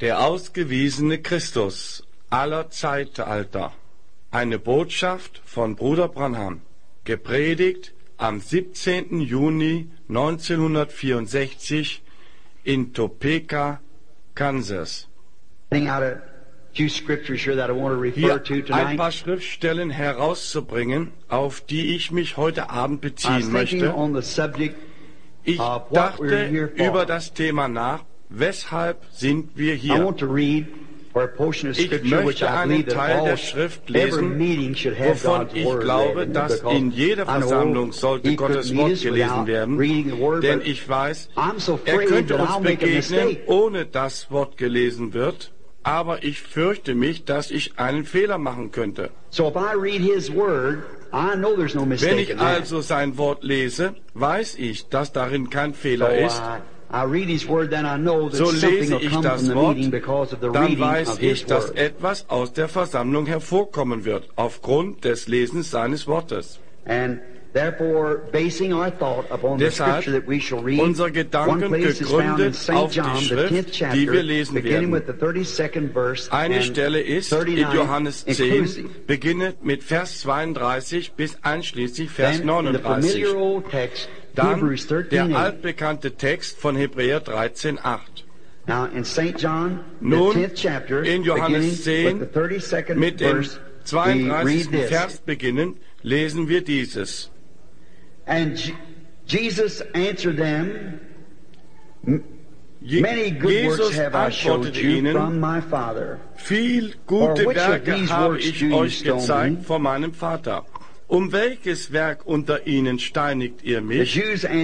Der ausgewiesene Christus aller Zeitalter. Eine Botschaft von Bruder Branham, gepredigt am 17. Juni 1964 in Topeka, Kansas. Hier ein paar Schriftstellen herauszubringen, auf die ich mich heute Abend beziehen möchte. Ich dachte über das Thema nach, weshalb sind wir hier? Ich möchte einen Teil der Schrift lesen, wovon ich glaube, dass in jeder Versammlung sollte Gottes Wort gelesen werden, denn ich weiß, er könnte uns begegnen, ohne dass Wort gelesen wird, aber ich fürchte mich, dass ich einen Fehler machen könnte. Wenn ich also sein Wort lese, weiß ich, dass darin kein Fehler ist. So lese ich das Wort, dann weiß ich, dass etwas aus der Versammlung hervorkommen wird, aufgrund des Lesens seines Wortes. Deshalb unser Gedanken gegründet auf die Schrift, die wir lesen werden. Eine Stelle ist in Johannes 10, beginnend mit Vers 32 bis einschließlich Vers 39. Dann der altbekannte Text von Hebräer 13,8. Nun, in Johannes 10, mit dem 32. Vers beginnend, lesen wir dieses. Jesus antwortete ihnen, viel gute Werke habe ich euch gezeigt von meinem Vater. Um welches Werk unter ihnen steinigt ihr mich?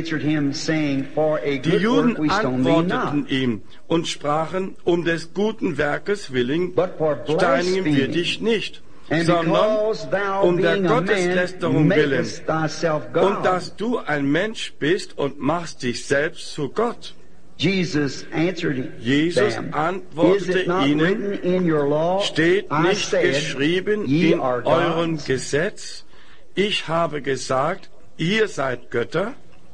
Die Juden antworteten ihm und sprachen, um des guten Werkes willen steinigen wir dich nicht, sondern um der Gotteslästerung willen und dass du ein Mensch bist und machst dich selbst zu Gott. Jesus antwortete ihnen, steht nicht geschrieben in eurem Gesetz, ich habe gesagt, ihr seid Götter.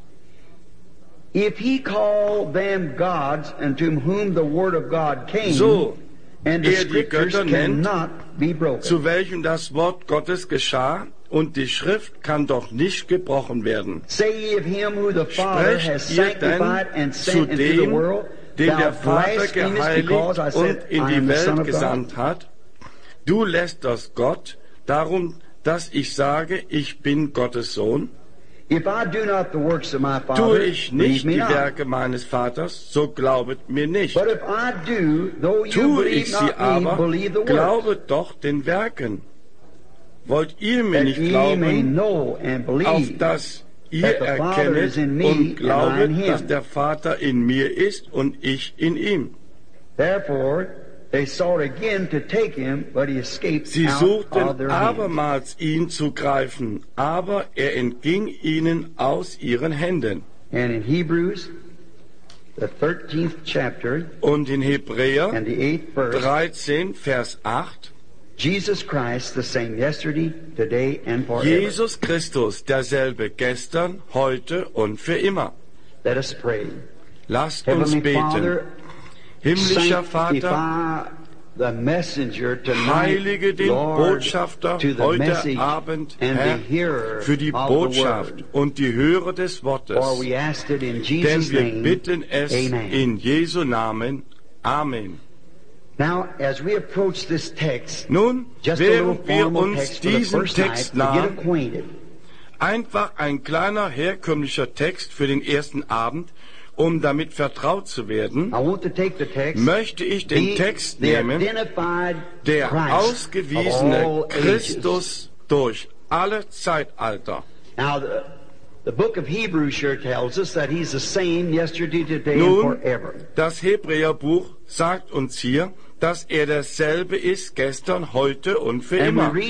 So er die Götter nennt, zu welchen das Wort Gottes geschah, und die Schrift kann doch nicht gebrochen werden. Sprecht ihr denn zu dem, den der Vater geheiligt und in die Welt gesandt hat? Du lästerst Gott, darum, dass ich sage, ich bin Gottes Sohn? Tue ich nicht die Werke meines Vaters, so glaubet mir nicht. Tue ich sie aber, glaubet doch den Werken. Wollt ihr mir nicht glauben, auf dass ihr erkennet und glaubet, dass der Vater in mir ist und ich in ihm? Sie suchten abermals ihn zu greifen, aber er entging ihnen aus ihren Händen. Und in Hebräer 13, Vers 8, Jesus Christus, derselbe gestern, heute und für immer. Lasst uns beten. Himmlischer Vater, heilige den Botschafter heute Abend, Herr, für die Botschaft und die Hörer des Wortes, denn wir bitten es in Jesu Namen. Amen. Nun, während wir uns diesem Text nahen, einfach ein kleiner herkömmlicher Text für den ersten Abend, um damit vertraut zu werden, möchte ich den Text nehmen, der ausgewiesene Christus durch alle Zeitalter. Nun, das Hebräerbuch sagt uns hier, dass er dasselbe ist gestern, heute und für immer. Und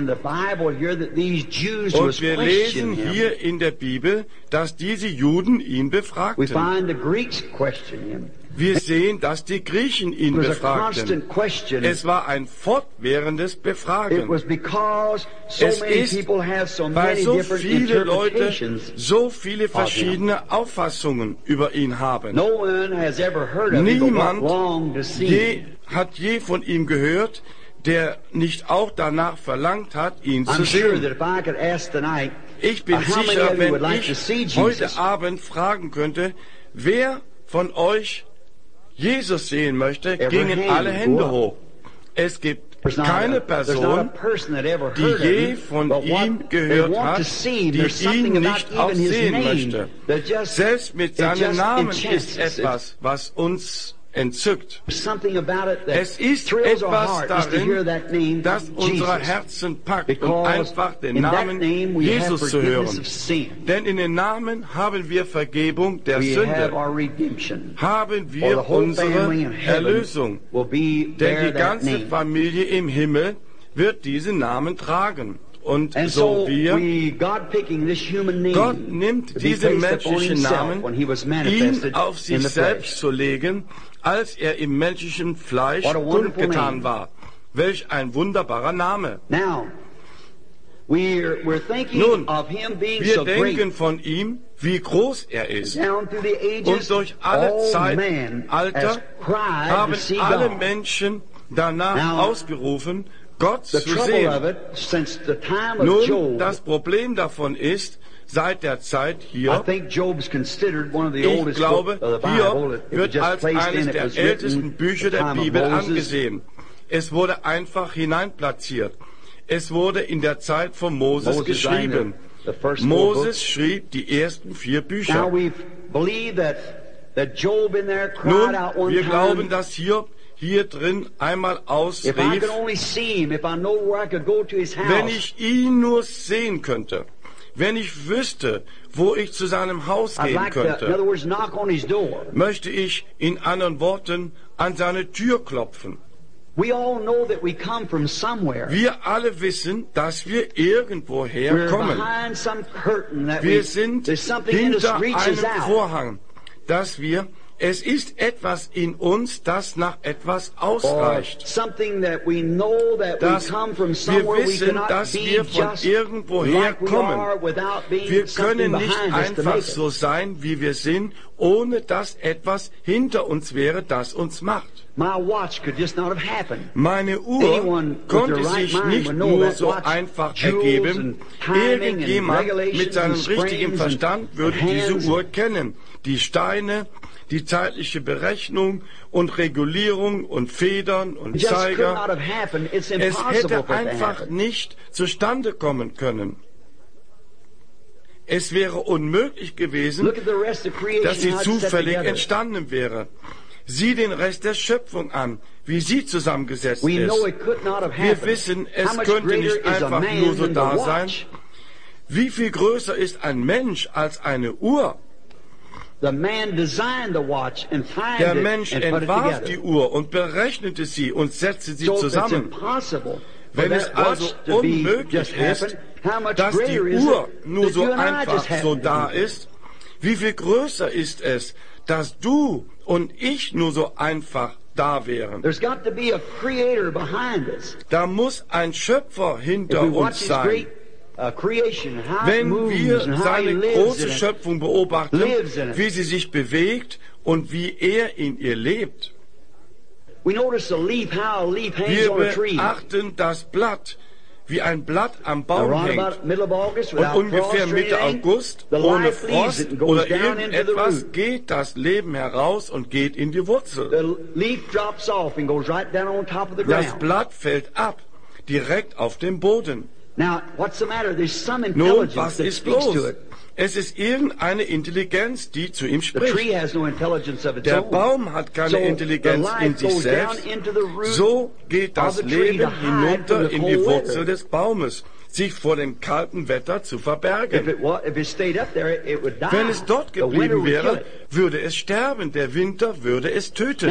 wir lesen hier in der Bibel, dass diese Juden ihn befragten. Wir sehen, dass die Griechen ihn befragten. Es war ein fortwährendes Befragen. Es ist, weil so viele Leute so viele verschiedene Auffassungen über ihn haben. Niemand hat je von ihm gehört, der nicht auch danach verlangt hat, ihn zu sehen. Ich bin sicher, wenn ich heute Abend fragen könnte, wer von euch Jesus sehen möchte, gingen alle Hände hoch. Es gibt keine Person, die je von ihm gehört hat, die ihn nicht auch sehen möchte. Selbst mit seinem Namen ist etwas, was uns entzückt. Es ist etwas darin, das unsere Herzen packt, um einfach den Namen Jesus zu hören. Denn in den Namen haben wir Vergebung der Sünde, haben wir unsere Erlösung. Denn die ganze Familie im Himmel wird diesen Namen tragen. Und so Gott nimmt diesen menschlichen Namen, ihn auf sich selbst zu legen, als er im menschlichen Fleisch kundgetan war. Welch ein wunderbarer Name. Nun, wir denken von ihm, wie groß er ist. Und durch alle Zeitalter haben alle Menschen danach ausgerufen, Gott zu sehen. Nun, das Problem davon ist, seit der Zeit hier, ich glaube, hier wird als eines der ältesten Bücher der Bibel angesehen. Es wurde einfach hineinplatziert. Es wurde in der Zeit von Moses geschrieben. Moses schrieb die ersten 4 Bücher. Nun, wir glauben, dass Hiob hier drin einmal ausrief, wenn ich ihn nur sehen könnte, wenn ich wüsste, wo ich zu seinem Haus gehen könnte, möchte ich in anderen Worten an seine Tür klopfen. Wir alle wissen, dass wir irgendwoher kommen. Wir sind hinter einem Vorhang, es ist etwas in uns, das nach etwas ausreicht. Wir wissen, dass wir von irgendwoher kommen. Wir können nicht einfach so sein, wie wir sind, ohne dass etwas hinter uns wäre, das uns macht. Meine Uhr konnte sich nicht nur so einfach ergeben. Irgendjemand mit seinem richtigen Verstand würde diese Uhr kennen. Die Steine, die zeitliche Berechnung und Regulierung und Federn und Zeiger. Es hätte einfach nicht zustande kommen können. Es wäre unmöglich gewesen, dass sie zufällig entstanden wäre. Sieh den Rest der Schöpfung an, wie sie zusammengesetzt ist. Wir wissen, es könnte nicht einfach nur so da sein. Wie viel größer ist ein Mensch als eine Uhr? Der Mensch entwarf die Uhr und berechnete sie und setzte sie zusammen. Wenn es also unmöglich ist, dass die Uhr nur so einfach so da ist, wie viel größer ist es, dass du und ich nur so einfach da wären? Da muss ein Schöpfer hinter uns sein. Wenn wir seine große Schöpfung beobachten, wie sie sich bewegt und wie er in ihr lebt, wir beachten das Blatt, wie ein Blatt am Baum hängt. Und ungefähr Mitte August, ohne Frost oder irgendetwas, geht das Leben heraus und geht in die Wurzel. Das Blatt fällt ab, direkt auf den Boden. Nun, was ist los? Es ist irgendeine Intelligenz, die zu ihm spricht. Der Baum hat keine Intelligenz in sich selbst. So geht das Leben hinunter in die Wurzel des Baumes, sich vor dem kalten Wetter zu verbergen. Wenn es dort geblieben wäre, würde es sterben. Der Winter würde es töten.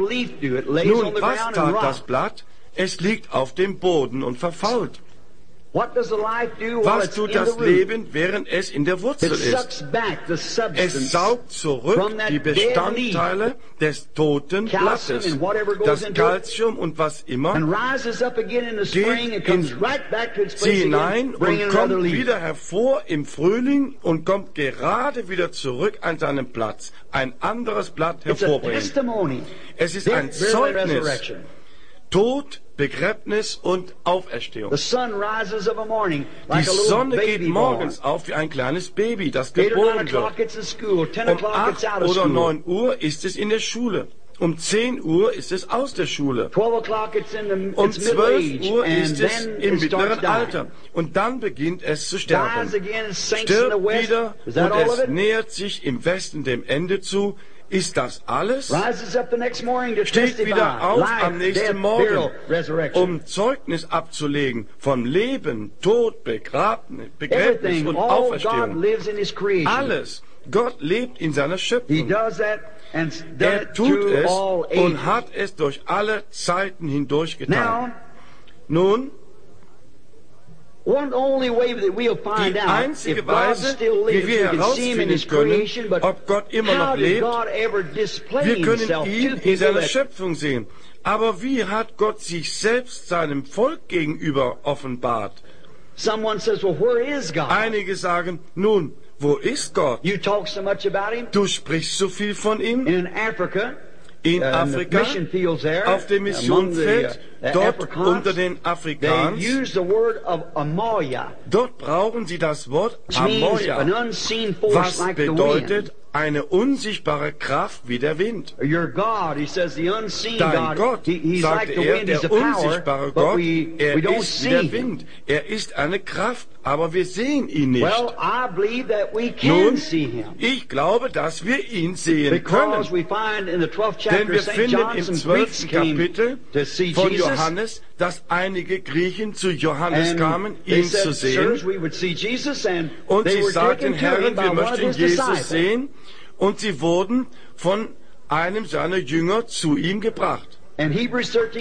Nun, was tat das Blatt? Es liegt auf dem Boden und verfault. Was tut das Leben, während es in der Wurzel ist? Es saugt zurück die Bestandteile des toten Blattes, das Calcium und was immer, geht ins sie hinein und kommt wieder hervor im Frühling und kommt gerade wieder zurück an seinen Platz. Ein anderes Blatt hervorbringen. Es ist ein Zeugnis. Tod, Begräbnis und Auferstehung. Die Sonne geht morgens auf wie ein kleines Baby, das geboren wird. Um 8 oder 9 Uhr ist es in der Schule. Um 10 Uhr ist es aus der Schule. Um 12 Uhr ist es im mittleren Alter. Und dann beginnt es zu sterben. Stirbt wieder und es nähert sich im Westen dem Ende zu. Ist das alles? Steht wieder auf am nächsten Morgen, um Zeugnis abzulegen vom Leben, Tod, Begräbnis und Auferstehung. Alles. Gott lebt in seiner Schöpfung. Er tut es und hat es durch alle Zeiten hindurch getan. Nun, die einzige Weise, wie wir herausfinden können, ob Gott immer noch lebt, wir können ihn in seiner Schöpfung sehen. Aber wie hat Gott sich selbst seinem Volk gegenüber offenbart? Einige sagen, nun, wo ist Gott? Du sprichst so viel von ihm. In Afrika, auf dem Missionsfeld, dort unter den Afrikanern, dort brauchen sie das Wort Amoya, was bedeutet eine unsichtbare Kraft wie der Wind. Dein Gott, sagte er, der unsichtbare Gott, er ist wie der Wind. Er ist eine Kraft, aber wir sehen ihn nicht. Nun, ich glaube, dass wir ihn sehen können. Denn wir finden im 12. Kapitel von Johannes, dass einige Griechen zu Johannes kamen, ihn zu sehen. Und sie sagten, Herren, wir möchten Jesus sehen. Und sie wurden von einem seiner Jünger zu ihm gebracht. Und Hebräer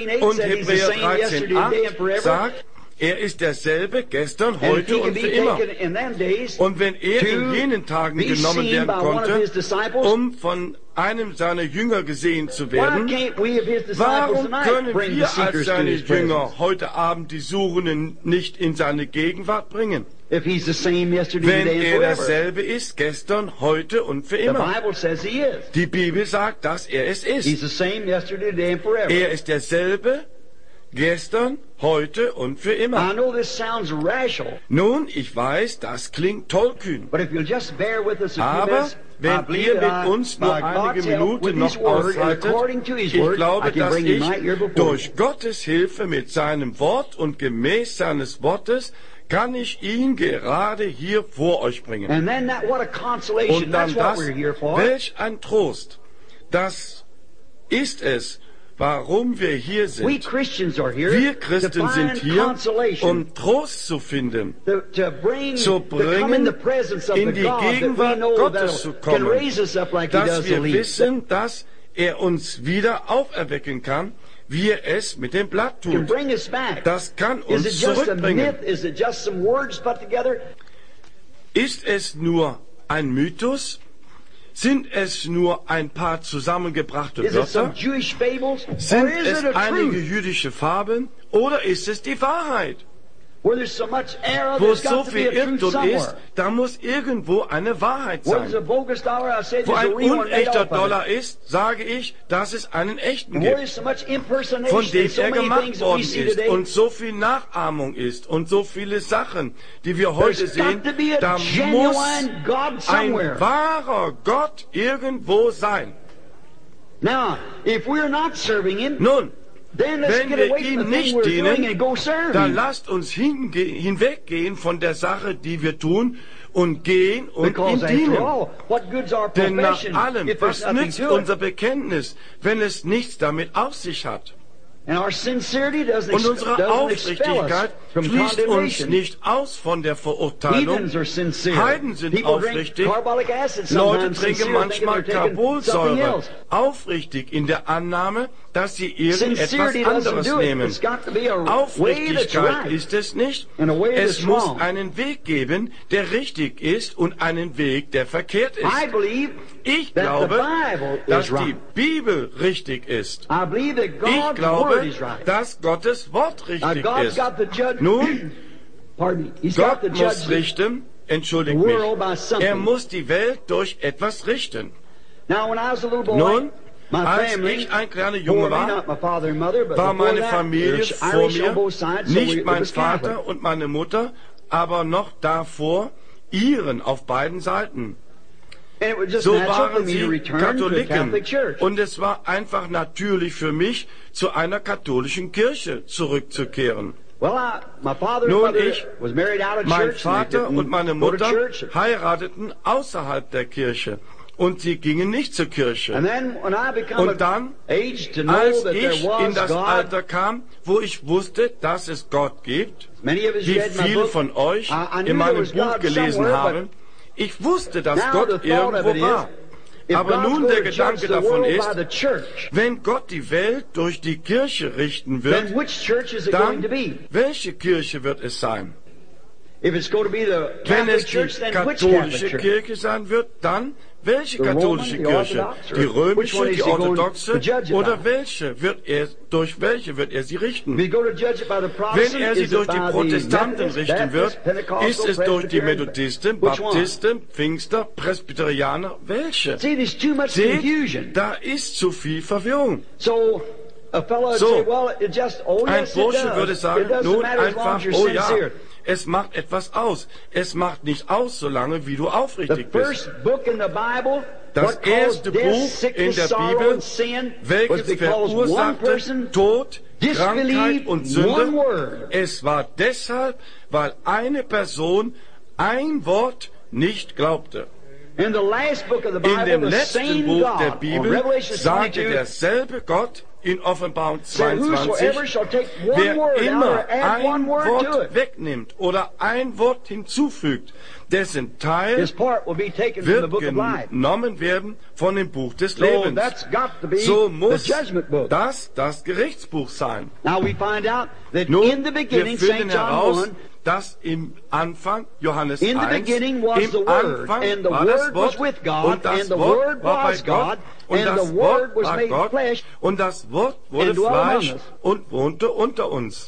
13,8 sagt, er ist derselbe gestern, heute und für immer. Und wenn er in jenen Tagen genommen werden konnte, um von einem seiner Jünger gesehen zu werden, warum können wir als seine Jünger heute Abend die Suchenden nicht in seine Gegenwart bringen? Wenn er dasselbe ist, gestern, heute und für immer. Die Bibel sagt, dass er es ist. Er ist derselbe, gestern, heute und für immer. Nun, ich weiß, das klingt tollkühn. Aber wenn ihr mit uns nur einige Minuten noch aushaltet, ich glaube, dass ich durch Gottes Hilfe mit seinem Wort und gemäß seines Wortes kann ich ihn gerade hier vor euch bringen. Und dann das, welch ein Trost. Das ist es, warum wir hier sind. Wir Christen sind hier, um Trost zu finden, zu bringen, in die Gegenwart Gottes zu kommen, dass wir wissen, dass er uns wieder auferwecken kann, wie er es mit dem Blatt tut. Das kann uns zurückbringen. Ist es nur ein Mythos? Sind es nur ein paar zusammengebrachte Wörter? Sind es einige jüdische Fabeln? Oder ist es die Wahrheit? Wo so viel Irrtum ist, da muss irgendwo eine Wahrheit sein. Wo ein unechter Dollar ist, sage ich, dass es einen echten gibt, von dem er gemacht worden ist und so viel Nachahmung ist und so viele Sachen, die wir heute sehen, da muss ein wahrer Gott irgendwo sein. Nun, wenn wir ihm nicht dienen, dann lasst uns hinweggehen von der Sache, die wir tun, und gehen und ihm dienen. Denn nach allem, was nützt unser Bekenntnis, wenn es nichts damit auf sich hat? And our sincerity doesn't Und unsere expel us Aufrichtigkeit from schließt uns condemnation. nicht aus von der Verurteilung. Heathens are sincere. Heiden sind People drink aufrichtig. carbolic acid Leute sometimes trinken sincere, thinking manchmal they're taking something Carbonsäure. else. Aufrichtig in der Annahme, dass sie irgendetwas Sincerity doesn't anderes do it. nehmen. It's got to be a way that's Aufrichtigkeit right. ist es nicht. And a way Es that's muss wrong. einen Weg geben, der richtig ist und einen Weg, der verkehrt ist. I believe Ich that the glaube, Bible dass is die right. Bibel richtig ist. I believe that Ich God's Word glaube, is right. dass Gottes Wort Now, richtig God's ist. got the judge. Nun, Pardon me. He's got Gott the muss judge. richten, entschuldigt the mich, world by something. er muss die Welt durch etwas richten. Now, when I was a little boy, Nun, my als family, ich ein kleiner before Junge me, war, not my father and mother, but war before meine that, Familie there's vor Irish on mir, both sides, so nicht it mein was Catholic. Vater und meine Mutter, aber noch davor Iren auf beiden Seiten. And it was just So natural for waren me to sie return to a Katholiken. Catholic church. Und es war einfach natürlich für mich, zu einer katholischen Kirche zurückzukehren. Well, my father and Nun, mother ich, was married out of mein church. and they Vater didn't und meine go to Mutter church. heirateten außerhalb der Kirche. Und sie gingen nicht zur Kirche. And then when I become Und dann, age to know als that there ich was in das God, Alter kam, wo ich wusste, dass es Gott gibt, many of us wie read my viele book, von euch I knew in there meinem was Buch God gelesen somewhere, haben, ich wusste, dass now Gott the thought of it irgendwo war. if Aber God's nun going der to judge Gedanke the davon world ist, by the church, wenn Gott die Welt durch die Kirche richten then wird, which church is it going dann to be? welche Kirche wird es sein? If it's going to be the Wenn Catholic es die church, then which Catholic katholische church? Kirche sein wird, dann welche The Roman, katholische the Kirche? Orthodox, or Die which one römische, is die he going orthodoxe to judge it oder by? durch welche wird er sie If richten? he's going to judge it by the Wenn Protestant, er sie is durch it die by the Protestanten Methodist, richten Baptist, wird, Pentecostal, ist es durch die Presbyterian? Methodisten, Which one? Baptisten, Pfingster, Presbyterianer, welche? See, there's too much Seht, confusion. da ist zu viel Verwirrung. So a fellow would So, say, well, it just, oh Ein yes, it Bursche würde does. sagen, It doesn't nun matter as long einfach, as you're oh ja, sincere. es macht etwas aus. Es macht nicht aus, solange wie du The aufrichtig bist. first book in the Bible, Das what caused erste death, Buch in sickness, der sorrow Bibel, and sin, was welches because one verursachte person Tod, Krankheit disbelieved und one Sünde. word. Es war deshalb, weil eine Person ein Wort nicht glaubte. In the last book of the In Bible, dem the letzten same Buch der God, on Bibel Revelation sagte 22, derselbe Gott in Offenbarung said, whosoever 22, shall take one wer word out immer or add one ein word to Wort it, wegnimmt oder ein Wort hinzufügt, dessen Teil his part will be taken from the wird book of life. genommen werden von dem Buch des So Lebens. that's got to be So the muss judgment book. das Gerichtsbuch sein. Now we find out that Nun, in the beginning, wir St. finden John heraus, 1, dass im Anfang, Johannes in the 1, beginning was the im Word, Anfang and the war das Word was Wort, with God, und das and the Wort Word war bei was Gott, God, und and das the Wort Word was war made Gott, flesh, und das Wort wurde and dwelt among Fleisch us. und wohnte unter uns.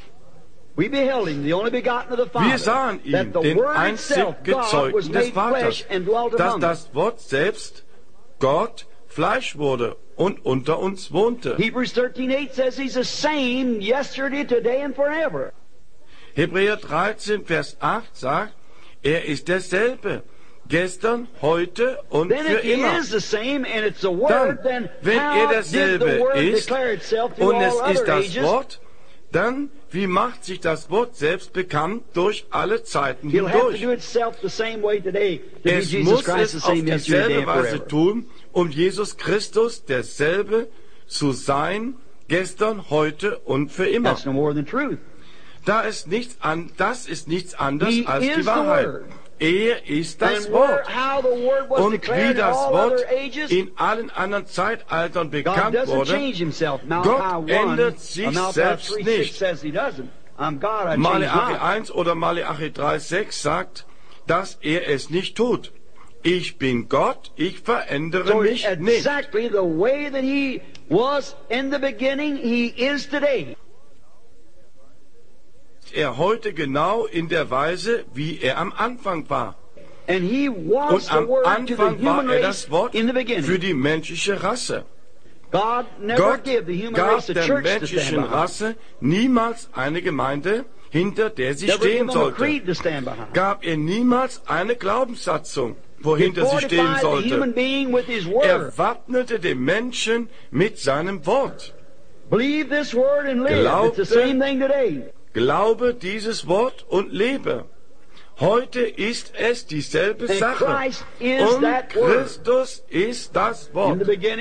We beheld him, the only begotten of the Father, Wir sahen ihn, that the den Word einzig itself, God, was Gezeugten des made flesh Vaters, and dwelt dass among us. das Wort selbst, Gott, Fleisch wurde und unter uns wohnte. Hebrews 13:8 says he's the same yesterday, today, and forever. Hebräer 13, Vers 8 sagt, er ist derselbe, gestern, heute und Then für if he immer. is the same and it's the Word, Dann, then wenn how er did derselbe the Word ist declare itself through und es all ist other das ages? Wort, dann, wie macht sich das Wort selbst bekannt durch alle Zeiten He'll have to hindurch? do itself the same way today to be Es Jesus muss Christ the es auf same yesterday, today, dieselbe and Weise forever. tun, um Jesus Christus derselbe zu sein, gestern, heute und für immer. That's no more than truth. Das ist nichts anderes He als is die the Wahrheit. Word. Er ist das And Wort. how the Word was Und wie declared in das all Wort other ages, in allen anderen Zeitaltern God bekannt doesn't wurde, change himself. Malachi Gott 1, ändert sich Malachi selbst 3:6 nicht. says he doesn't. I'm God, I change Malachi not. 1 oder Malachi 3,6 sagt, dass er es nicht tut. Ich bin Gott, ich verändere So mich nicht. exactly the way that he was in the beginning, he is today. Er heute genau in der Weise, wie er am Anfang war. And he was Und the am Word to the Anfang war human er race das Wort in the beginning. für die menschliche Rasse. God never Gott gave the human gab race a der church to stand menschlichen behind. Rasse niemals eine Gemeinde, hinter der sie Never gave stehen them a sollte. creed to stand behind. Gab er niemals eine Glaubenssatzung, He wohinter sie stehen fortified the human sollte. being with his word. Er wappnete den Menschen mit seinem Wort. Believe this word and live. Glaubte- It's the same thing today. Glaube dieses Wort und lebe. Heute ist es dieselbe Sache. Und Christus ist das Wort.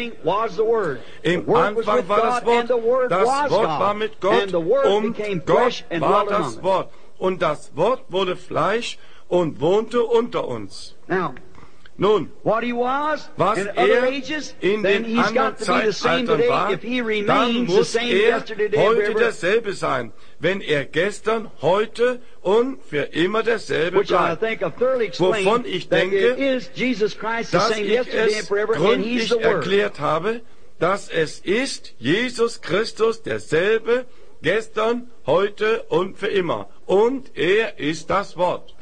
Im Anfang war das Wort. Das Wort war mit Gott und Gott war das Wort. Und das Wort wurde Fleisch und wohnte unter uns. Nun, was er in den anderen Zeitaltern war, dann muss er heute derselbe sein, wenn er gestern, heute und für immer derselbe bleibt. Wovon ich denke, dass ich es gründlich erklärt habe, dass es ist Jesus Christus derselbe, gestern, heute und für immer. Und er ist das Wort.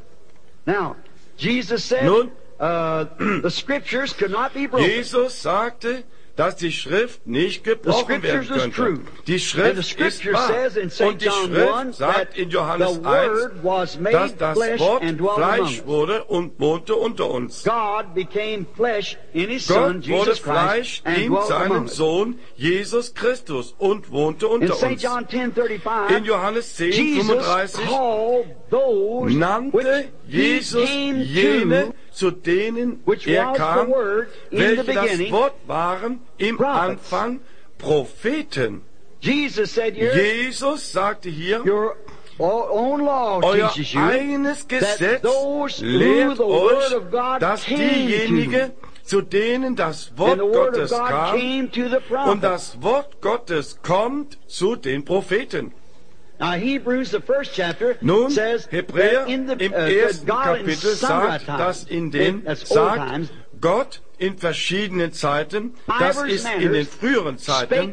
Nun, the scriptures could not be broken. Jesus sagte, dass die Schrift nicht gebrochen werden könnte. Die Schrift ist wahr. Und die Schrift sagt in Johannes 1, dass das Wort Fleisch wurde und wohnte unter uns. Gott wurde Fleisch in seinem Sohn Jesus Christus und wohnte unter uns. In Johannes 10,35 nannte Jesus jene, zu denen er kam, welche das Wort waren im Anfang Propheten. Jesus sagte hier, euer eigenes Gesetz lehrt euch, dass diejenigen, zu denen das Wort Gottes kam, und das Wort Gottes kommt zu den Propheten. Nun, Hebräer im ersten Kapitel sagt, dass Gott in verschiedenen Zeiten, das ist in den früheren Zeiten,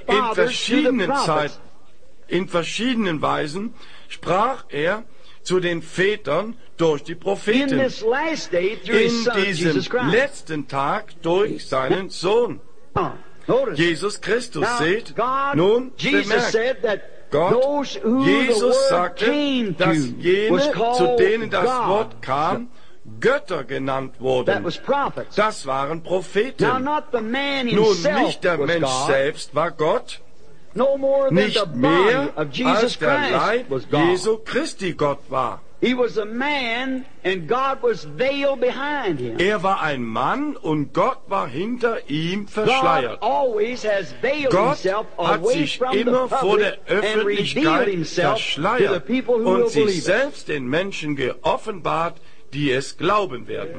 in verschiedenen Weisen sprach er zu den Vätern durch die Propheten. In diesem letzten Tag durch seinen Sohn, Jesus Christus. Seht, nun bemerkt, Jesus sagte, dass jene, zu denen das Wort kam, Götter genannt wurden. Das waren Propheten. Nun, nicht der Mensch selbst war Gott, nicht mehr als der Leib Jesu Christi Gott war. Er war ein Mann und Gott war hinter ihm verschleiert. Gott hat sich immer vor der Öffentlichkeit verschleiert und sich selbst den Menschen geoffenbart, die es glauben werden.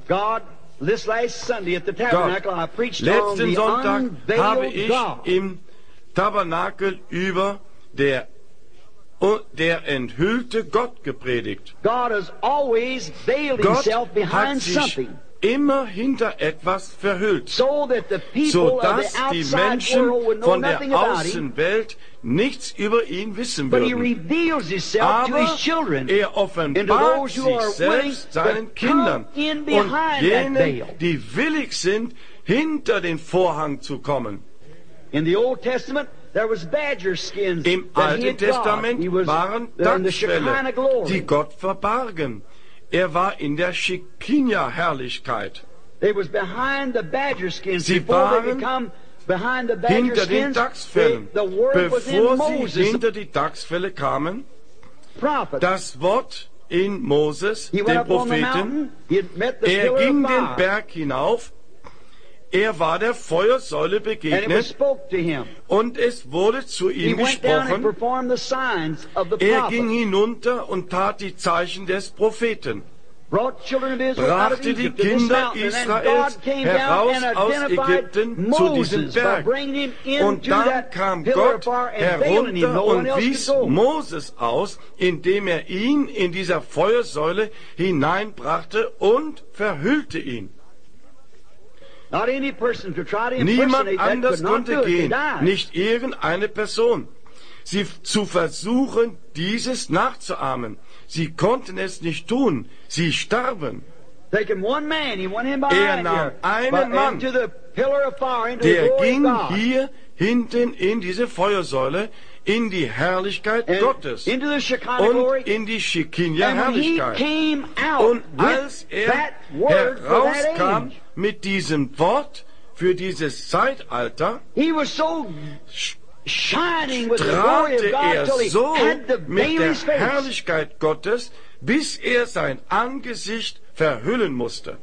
Letzten Sonntag habe ich im Tabernakel über der enthüllte Gott gepredigt. Gott hat sich immer hinter etwas verhüllt, sodass die Menschen von der Außenwelt nichts über ihn wissen würden. Aber er offenbart sich selbst seinen Kindern und jenen, die willig sind, hinter den Vorhang zu kommen. Im Alten Testament waren Dachsfälle, die Gott verbargen. Er war in der Shekinah-Herrlichkeit. Sie waren hinter den Dachsfällen. Bevor sie hinter die Dachsfälle kamen, das Wort in Moses, dem Propheten, er ging den Berg hinauf, er war der Feuersäule begegnet und es wurde zu ihm gesprochen. Er ging hinunter und tat die Zeichen des Propheten, brachte die Kinder Israels heraus aus Ägypten zu diesem Berg. Und dann kam Gott herunter und wies Moses aus, indem er ihn in dieser Feuersäule hineinbrachte und verhüllte ihn. Niemand anders konnte gehen, nicht irgendeine Person. Sie zu versuchen, dieses nachzuahmen. Sie konnten es nicht tun. Sie starben. Er nahm einen Mann, der ging hier hinten in diese Feuersäule, in die Herrlichkeit Gottes und in die Shekinah-Herrlichkeit. Und als er herauskam mit diesem Wort für dieses Zeitalter, strahlte er so mit der Herrlichkeit Gottes, bis er sein Angesicht verhüllen musste.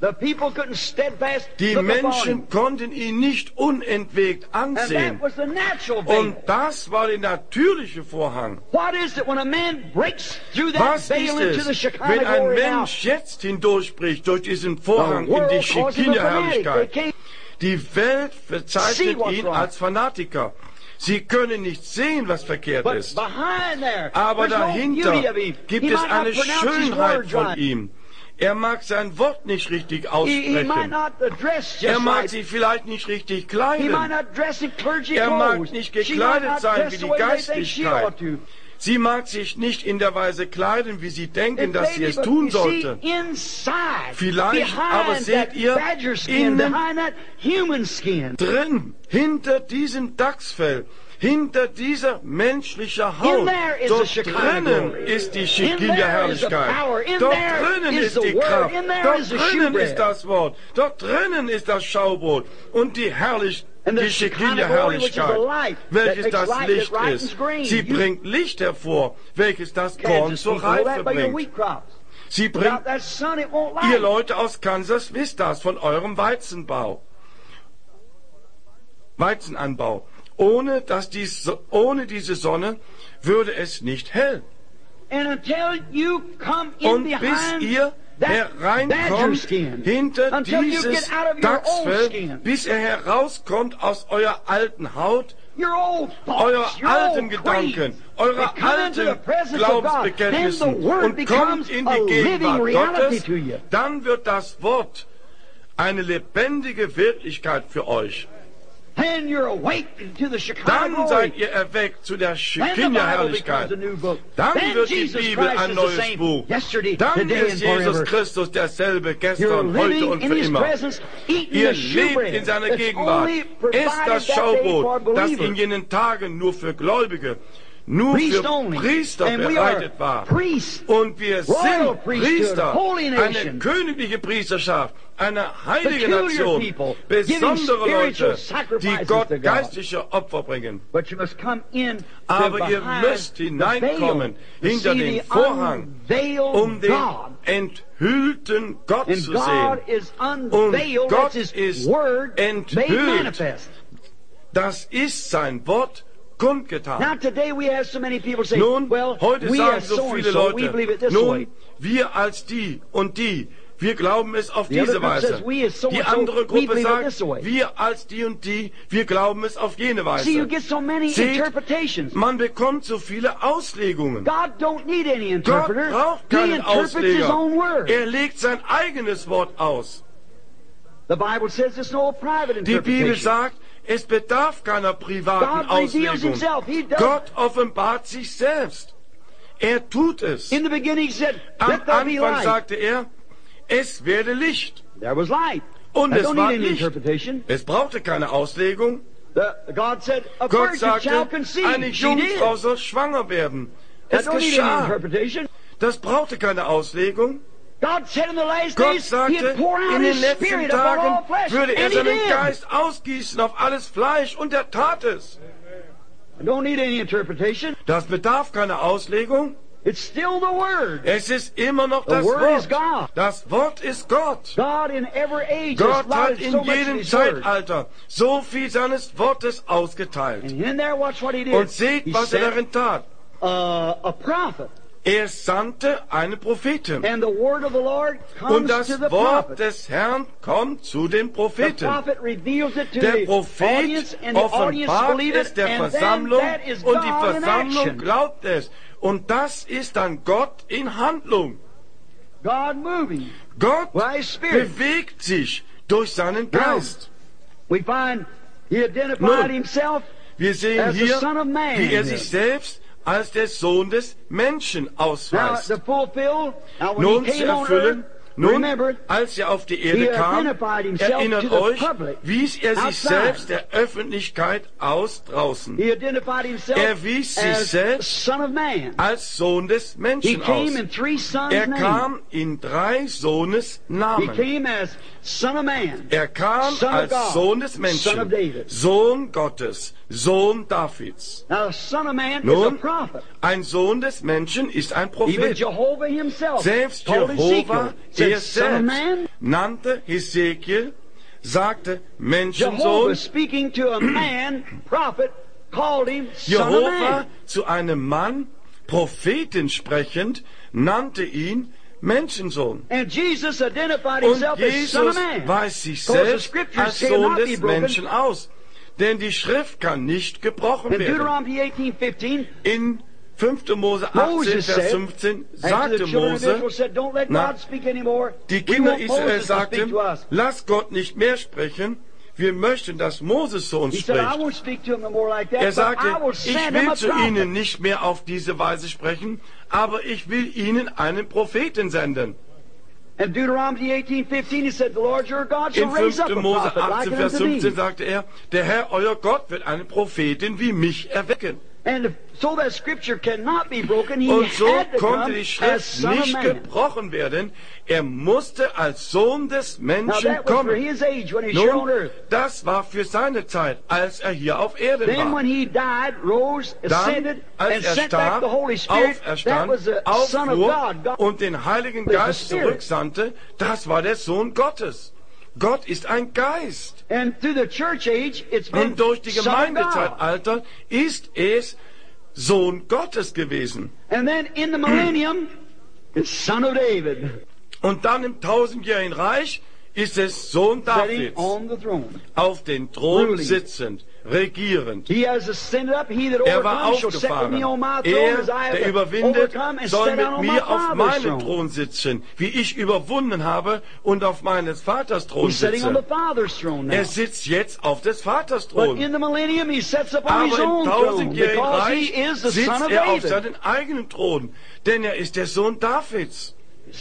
Die Menschen konnten ihn nicht unentwegt ansehen. Und das war der natürliche Vorhang. Was ist es, wenn ein Mensch jetzt hindurchbricht durch diesen Vorhang in die Shekinah-Herrlichkeit? Die Welt bezeichnet ihn als Fanatiker. Sie können nicht sehen, was verkehrt ist. Aber dahinter gibt es eine Schönheit von ihm. Er mag sein Wort nicht richtig aussprechen. Er mag sich vielleicht nicht richtig kleiden. Er mag nicht gekleidet sein wie die Geistlichkeit. Sie mag sich nicht in der Weise kleiden, wie sie denken, dass sie es tun sollte. Vielleicht aber seht ihr innen drin, hinter diesem Dachsfell, hinter dieser menschlichen Haut, dort drinnen ist die Shekinah-Herrlichkeit. Dort drinnen ist die Kraft. Dort drinnen ist das Wort. Dort drinnen ist das Schaubrot und die Shekinah-Herrlichkeit, welches das Licht ist. Sie bringt Licht hervor, welches das Korn zur Reife bringt. Sie bringt, ihr Leute aus Kansas, wisst das von eurem Weizenanbau. Ohne diese Sonne würde es nicht hell. Und bis ihr hereinkommt hinter dieses Dachsfell, bis er herauskommt aus eurer alten Haut, eurer alten Gedanken, eurer alten Glaubensbekenntnissen und kommt in die Gegenwart Gottes, dann wird das Wort eine lebendige Wirklichkeit für euch. Dann seid ihr erweckt zu der Shekinah-Herrlichkeit. Dann wird die Bibel ein neues Buch. Dann ist Jesus Christus derselbe gestern, heute und für immer. Ihr lebt in seiner Gegenwart. Esst das Schaubrot, das in jenen Tagen nur für Gläubige, nur für Priester bereitet war. Und wir sind Priester, eine königliche Priesterschaft, eine heilige Nation, besondere Leute, die Gott geistliche Opfer bringen. Aber ihr müsst hineinkommen hinter den Vorhang, um den enthüllten Gott zu sehen. Und Gott ist enthüllt. Das ist sein Wort kundgetan. Nun, heute sagen so viele Leute, nun, wir als die und die, wir glauben es auf diese Weise. Die andere Gruppe sagt, wir als die und die, wir glauben es auf jene Weise. Seht, man bekommt so viele Auslegungen. Gott braucht keinen Ausleger. Er legt sein eigenes Wort aus. Die Bibel sagt, es bedarf keiner privaten Auslegung. Gott offenbart sich selbst. Er tut es. Am Anfang sagte er, es werde Licht. Und es war Licht. Es brauchte keine Auslegung. Gott sagte, eine Jungfrau soll schwanger werden. Es geschah. Das brauchte keine Auslegung. Gott sagte, in den letzten Tagen würde er seinen Geist ausgießen auf alles Fleisch, und er tat es. Das bedarf keiner Auslegung. Es ist immer noch das Wort. Das Wort ist Gott. Gott hat in jedem Zeitalter so viel seines Wortes ausgeteilt. Und seht, was er darin tat. Er sandte einen Propheten. Und das Wort des Herrn kommt zu den Propheten. Der Prophet offenbart es der Versammlung, und die Versammlung glaubt es. Und das ist dann Gott in Handlung. Gott bewegt sich durch seinen Geist. Nun, wir sehen hier, wie er sich selbst als der Sohn des Menschen ausweist. Nun zu erfüllen, Nun, als er auf die Erde kam, erinnert euch, wies er sich selbst der Öffentlichkeit aus draußen. Er wies sich selbst als Sohn des Menschen aus. Er kam in 3 Sohnesnamen. Er kam als Sohn des Menschen, Sohn Gottes, Sohn Davids. Nun, ein Sohn des Menschen ist ein Prophet. Selbst Jehova, er selbst, nannte Hesekiel, sagte Menschensohn. Jehova zu einem Mann, Propheten sprechend, nannte ihn Menschensohn. Und Jesus weist sich selbst als Sohn des Menschen aus. Denn die Schrift kann nicht gebrochen werden. In 5. Mose 18, Vers 15 sagte Mose, die Kinder Israel sagten, lass Gott nicht mehr sprechen, wir möchten, dass Moses zu uns spricht. Er sagte, ich will zu ihnen nicht mehr auf diese Weise sprechen, aber ich will ihnen einen Propheten senden. In 5. Mose 18, Vers 15 sagte er, der Herr, euer Gott, wird einen Propheten wie mich erwecken. Und so konnte die Schrift nicht gebrochen werden. Er musste als Sohn des Menschen kommen. Nun, das war für seine Zeit, als er hier auf Erden war. Dann, als er starb, auferstand, auffuhr und den Heiligen Geist zurücksandte, das war der Sohn Gottes. Gott ist ein Geist. Und durch die Gemeindezeitalter ist es Sohn Gottes gewesen. Und dann im 1000-jährigen Reich ist es Sohn Davids, auf den Thron sitzend, regierend. Er war aufgefahren. Er, der überwindet, soll mit mir auf meinem Thron sitzen, wie ich überwunden habe und auf meines Vaters Thron sitze. Er sitzt jetzt auf des Vaters Thron. Aber im 1000-jährigen Reich sitzt er auf seinen eigenen Thron, denn er ist der Sohn Davids.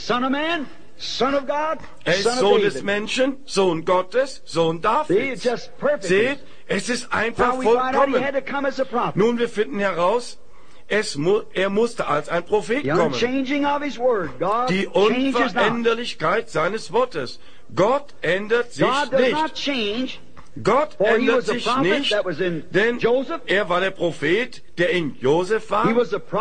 Er ist Sohn des Menschen, Sohn Gottes, Sohn Davids. Seht, es ist einfach vollkommen. Nun, wir finden heraus, er musste als ein Prophet kommen. Die Unveränderlichkeit seines Wortes. Gott ändert sich nicht. Gott ändert sich nicht, denn er war der Prophet, der in Josef war.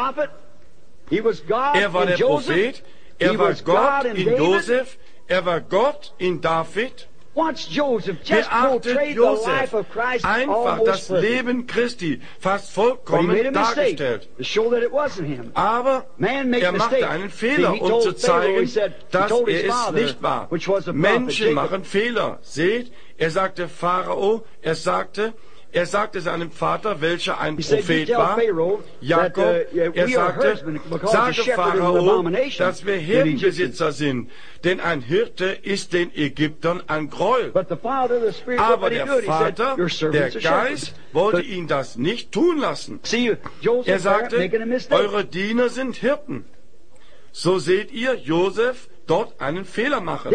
Er war der Prophet, er war Gott in Josef, er war Gott in David. Beachtet Josef, einfach das Leben Christi, fast vollkommen dargestellt. Aber er machte einen Fehler, um zu zeigen, dass er es nicht war. Menschen machen Fehler. Seht, er sagte Pharao, er sagte seinem Vater, welcher ein Prophet war, Jakob, er sagte, sage Pharao, dass wir Hirtenbesitzer sind, denn ein Hirte ist den Ägyptern ein Gräuel. Aber der Vater, der Geist, wollte ihn das nicht tun lassen. Er sagte, eure Diener sind Hirten. So seht ihr Josef dort einen Fehler machen.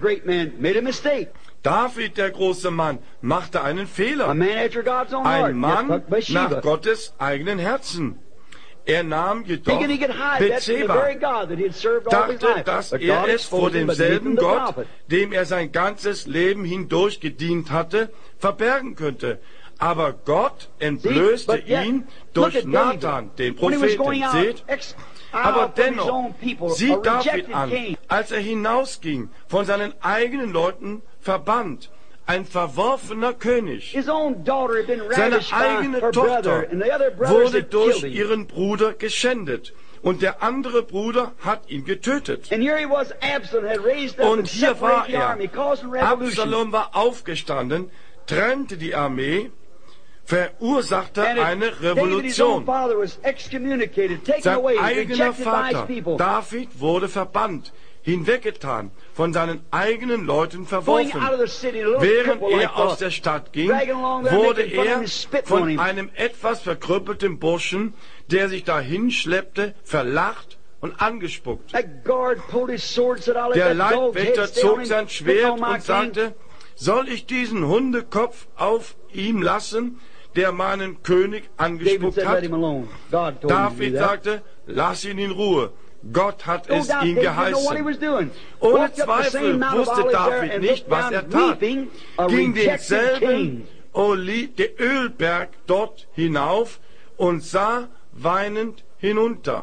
David, der große Mann, machte einen Fehler. Ein Mann nach Gottes eigenen Herzen. Er nahm jedoch Bethseba, dachte, dass er es vor demselben Gott, dem er sein ganzes Leben hindurch gedient hatte, verbergen könnte. Aber Gott entblößte ihn durch Nathan, den Propheten. Seht? Aber dennoch, sieht David an, als er hinausging, von seinen eigenen Leuten verbannt, ein verworfener König. Seine eigene Tochter wurde durch ihren Bruder geschändet. Und der andere Bruder hat ihn getötet. Und hier war er. Absalom war aufgestanden, trennte die Armee, verursachte eine Revolution. Sein eigener Vater, David, wurde verbannt, hinweggetan, von seinen eigenen Leuten verworfen. Während er aus der Stadt ging, wurde er von einem etwas verkrüppelten Burschen, der sich dahin schleppte, verlacht und angespuckt. That guard pulled his sword, said, "I'll let Der that dog's Leibwächter head stay on zog him, sein pick Schwert on my und king." sagte, soll ich diesen Hundekopf auf ihm lassen, der meinen König David angespuckt said, "Let hat? him alone." God told him to David do that. sagte, lass ihn in Ruhe. Gott hat No es doubt ihn David didn't know what he was geheißen. doing. Ohne Walked up the Zweifel same Mount of wusste Olives there David and nicht, looked was down er tat. weeping, a Ging rejected denselben king. der Ölberg dort hinauf und sah weinend hinunter.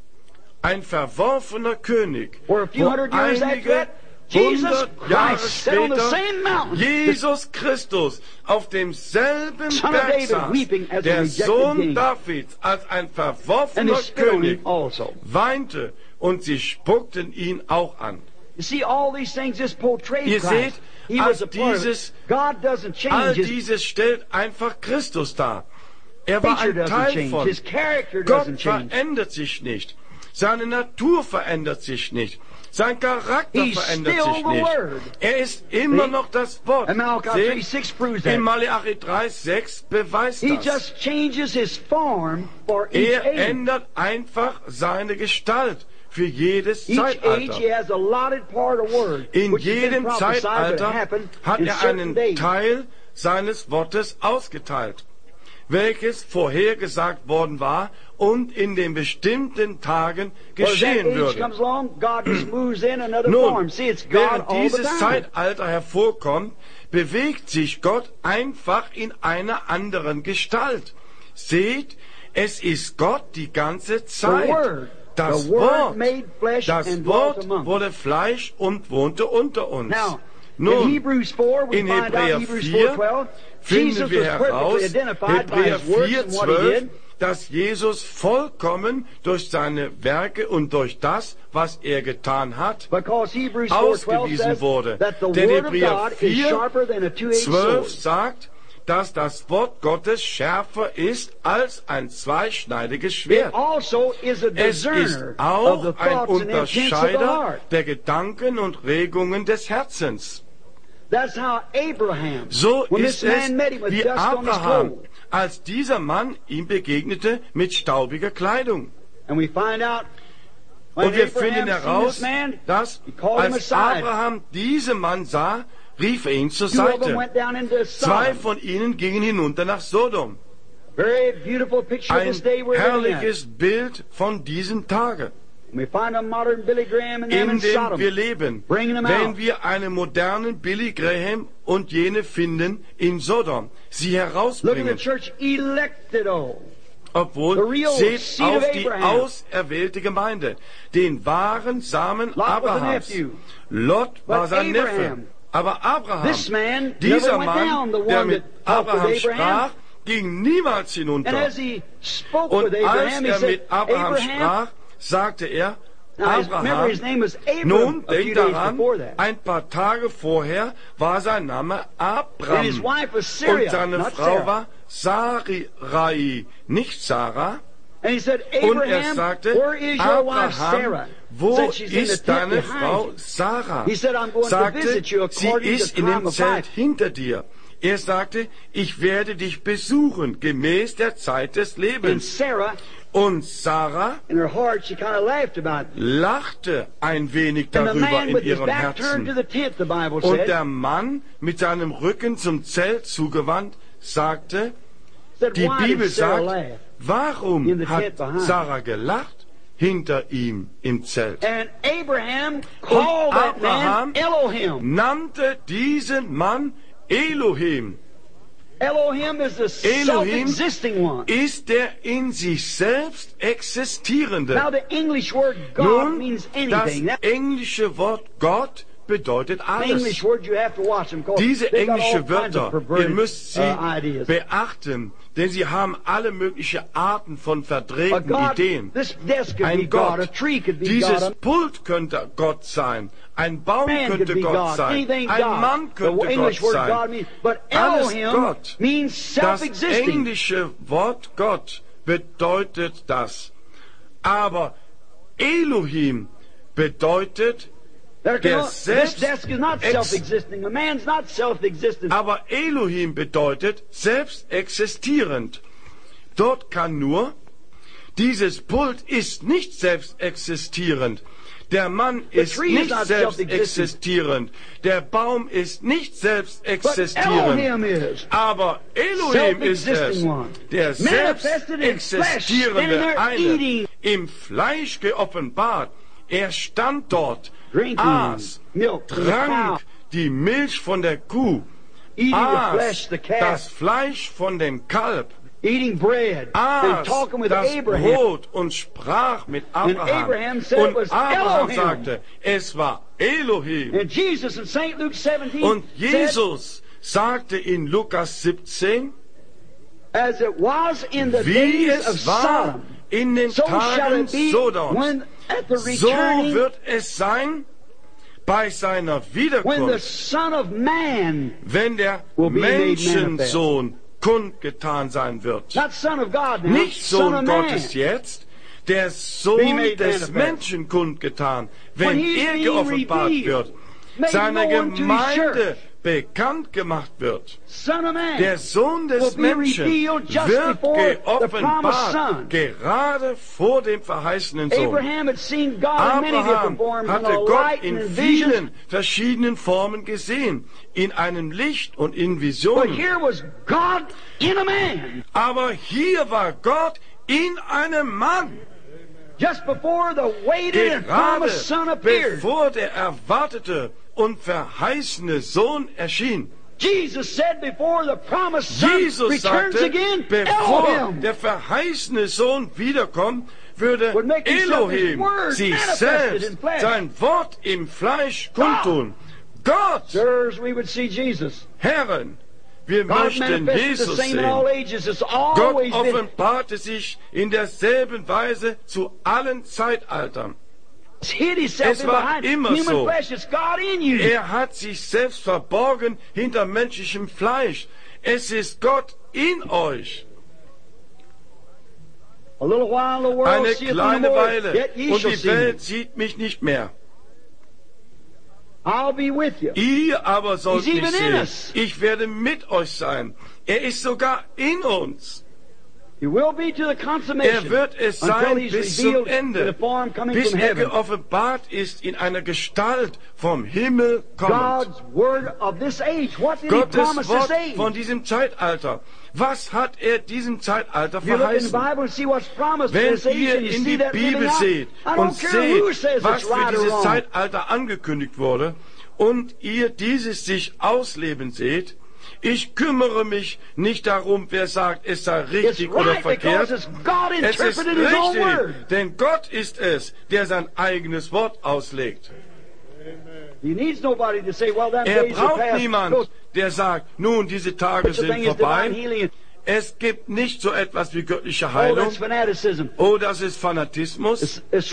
Ein verworfener König, For a few wo hundred years after einige that, Jesus 100 Jahre Christ sat on the später same mountain. Jesus Christus auf demselben Son of Berg David, saß, weeping as a der rejected Sohn king. Davids als ein And verworfener they spit on König him also. weinte und sie spuckten ihn auch an. You see, all these things just portray Ihr Christ. seht, He als was a part of it. God doesn't all change his dieses stellt einfach Christus dar. Er war nature ein doesn't Teil change. von. His character Gott doesn't change. verändert sich nicht. Seine Natur verändert sich nicht. Sein Charakter He's verändert still sich the nicht. Word. Er ist immer See? noch das Wort. And Malachi Seht, 3:6 proves that. in Malachi 3,6 beweist He das. just changes his form for each Er age. ändert einfach seine Gestalt für jedes Each age Zeitalter. he has a allotted part of word. In which has been jedem prophesied that Zeitalter happened hat in er certain einen days. Teil seines Wortes ausgeteilt, welches vorhergesagt worden war und in den bestimmten Tagen Well, as that geschehen age würde. comes along, God just moves in another Nun, form. See, it's God während all the dieses time. Zeitalter hervorkommt, bewegt sich Gott einfach in einer anderen Gestalt. Seht, es ist Gott die ganze Zeit. Das The Word Wort, made flesh das and dwelt Wort among us. wurde Fleisch und wohnte unter uns. Now, in Nun, Hebrews 4, we in find out Hebräer Hebrews 4 4:12, finden Jesus wir was heraus, perfectly identified by Hebräer his works and what he 4,12, did. dass Jesus vollkommen durch seine Werke und durch das, was er getan hat, Because Hebrews 4:12 ausgewiesen says wurde. that the Denn Word of Hebräer God is 4, sharper than a two-edged 12 sword. sagt, dass das Wort Gottes schärfer ist als ein zweischneidiges It Schwert. also is a Es ist discerner of auch the ein thoughts and intents of the Unterscheider heart. der Gedanken und Regungen des Herzens. That's how Abraham, So when ist this es, man met him with wie dust on his Abraham, clothes. als dieser Mann ihm begegnete mit staubiger Kleidung. And we find out when Und wir Abraham finden seen heraus, this man, dass he called him als aside. Abraham diesen Mann sah, rief er ihn zur Two of them Seite. went down into Zwei Sodom. von ihnen gingen hinunter nach Sodom. Very beautiful picture of Ein this day we're living in. herrliches Bild von diesem Tage, We find a modern Billy Graham and them in in dem Sodom. wir leben. Bringing them Wenn out. wir einen modernen Billy Graham und jene finden in Sodom, sie Look at the herausbringen. church elected, oh. The Obwohl, real seht seed auf of die Abraham. auserwählte Gemeinde, den wahren Samen Lot was a Abrahams. nephew. Lot war But sein Abraham, Neffe. Aber Abraham, this man dieser never went down, Mann, the der one mit that talked Abraham with Abraham. sprach, ging niemals And hinunter. as he spoke Und with als Abraham, he er said, mit Abraham Abraham, sprach, sagte er, now remember Abraham, his name was Abram nun a few denk days daran, before that. ein paar Tage vorher war sein Name And his Abram. wife was Sarah, Und seine not Frau Sarah. war Sarai, nicht Sarah. And he said, Und er Abraham, sagte, where is your wife Abraham, Sarah? wo Said she's in the ist tent deine behind Frau you. Sarah? He said, I'm going to Sagte, visit you sie according to ist the in time dem of Zelt life. hinter dir. Er sagte, ich werde dich besuchen, gemäß der Zeit des And Lebens. Sarah, Und Sarah in her heart, she kind of laughed about it. lachte ein wenig And the darüber man in with his ihrem back turned to Herzen. the tent, the Bible Und said, der Mann mit seinem Rücken zum Zelt zugewandt sagte, said, die why Bibel did Sarah sagt, laugh? In warum the hat tent behind. Sarah gelacht hinter ihm im Zelt? And Abraham called that Abraham man Elohim. nannte diesen Mann Elohim. Elohim is the Elohim self-existing one. ist der in sich selbst existierende. Now the English word God Nun, means das anything. That englische Wort Gott bedeutet English alles. word you have to watch them. 'Cause Diese they got all englische kinds of Wörter, ihr perverted müsst sie ideas. beachten, denn sie haben alle möglichen Arten von A verdrehten God, Ideen. this desk could be Ein God. A Gott, tree could be dieses God. Pult könnte Gott sein, ein Baum Man könnte could be Gott God. sein, Anything ein God. Mann The könnte Gott English word God sein. means, but Alles Elohim Gott. means Das self-existing. englische Wort Gott bedeutet das. Aber Elohim bedeutet There der can- this desk is not Selbst- self-existing. A man's not self-existent. Aber Elohim bedeutet selbst existierend. Dort kann nur Dieses Pult ist nicht selbst existierend. Der Mann ist nicht selbst existierend. Der Baum ist nicht selbst existierend. Aber Elohim ist es, der selbst existierende eine, im Fleisch geoffenbart. Er stand dort, aß, trank die Milch von der Kuh, aß das Fleisch von dem Kalb, aß das Brot und sprach mit Abraham. Und Abraham sagte, es war Elohim. Und Jesus sagte in Lukas 17, wie es war in den Tagen Sodoms, so wird es sein bei seiner Wiederkunft, wenn der Menschensohn kundgetan sein wird. Nicht Sohn Gottes jetzt, der Sohn des Menschen kundgetan, wenn er geoffenbart wird, seiner Gemeinde bekannt gemacht wird. Der Sohn des Menschen wird geoffenbart, gerade vor dem verheißenen Sohn. Abraham hatte Gott in vielen verschiedenen Formen gesehen, in einem Licht und in Visionen. Aber hier war Gott in einem Mann. Gerade bevor der erwartete und verheißene Sohn erschien. Jesus sagte, bevor der verheißene Sohn wiederkommt, würde Elohim sich selbst sein Wort im Fleisch kundtun. Gott, Herren, wir möchten Jesus sehen. Gott offenbarte sich in derselben Weise zu allen Zeitaltern. Es war immer so. Er hat sich selbst verborgen hinter menschlichem Fleisch. Es ist Gott in euch. Eine kleine Weile und die Welt sieht mich nicht mehr. Ihr aber sollt mich sehen. Ich werde mit euch sein. Er ist sogar in uns. Er wird es sein bis zum Ende, bis er geoffenbart ist in einer Gestalt vom Himmel kommend. Gottes Wort von diesem Zeitalter. Was hat er diesem Zeitalter verheißen? Wenn ihr in die Bibel seht und seht, was für dieses Zeitalter angekündigt wurde, und ihr dieses sich ausleben seht, ich kümmere mich nicht darum, wer sagt, es sei richtig oder verkehrt. Es ist richtig, denn Gott ist es, der sein eigenes Wort auslegt. Er braucht niemand, der sagt, nun, diese Tage sind vorbei. Es gibt nicht so etwas wie göttliche Heilung. Oh, das ist Fanatismus. Es ist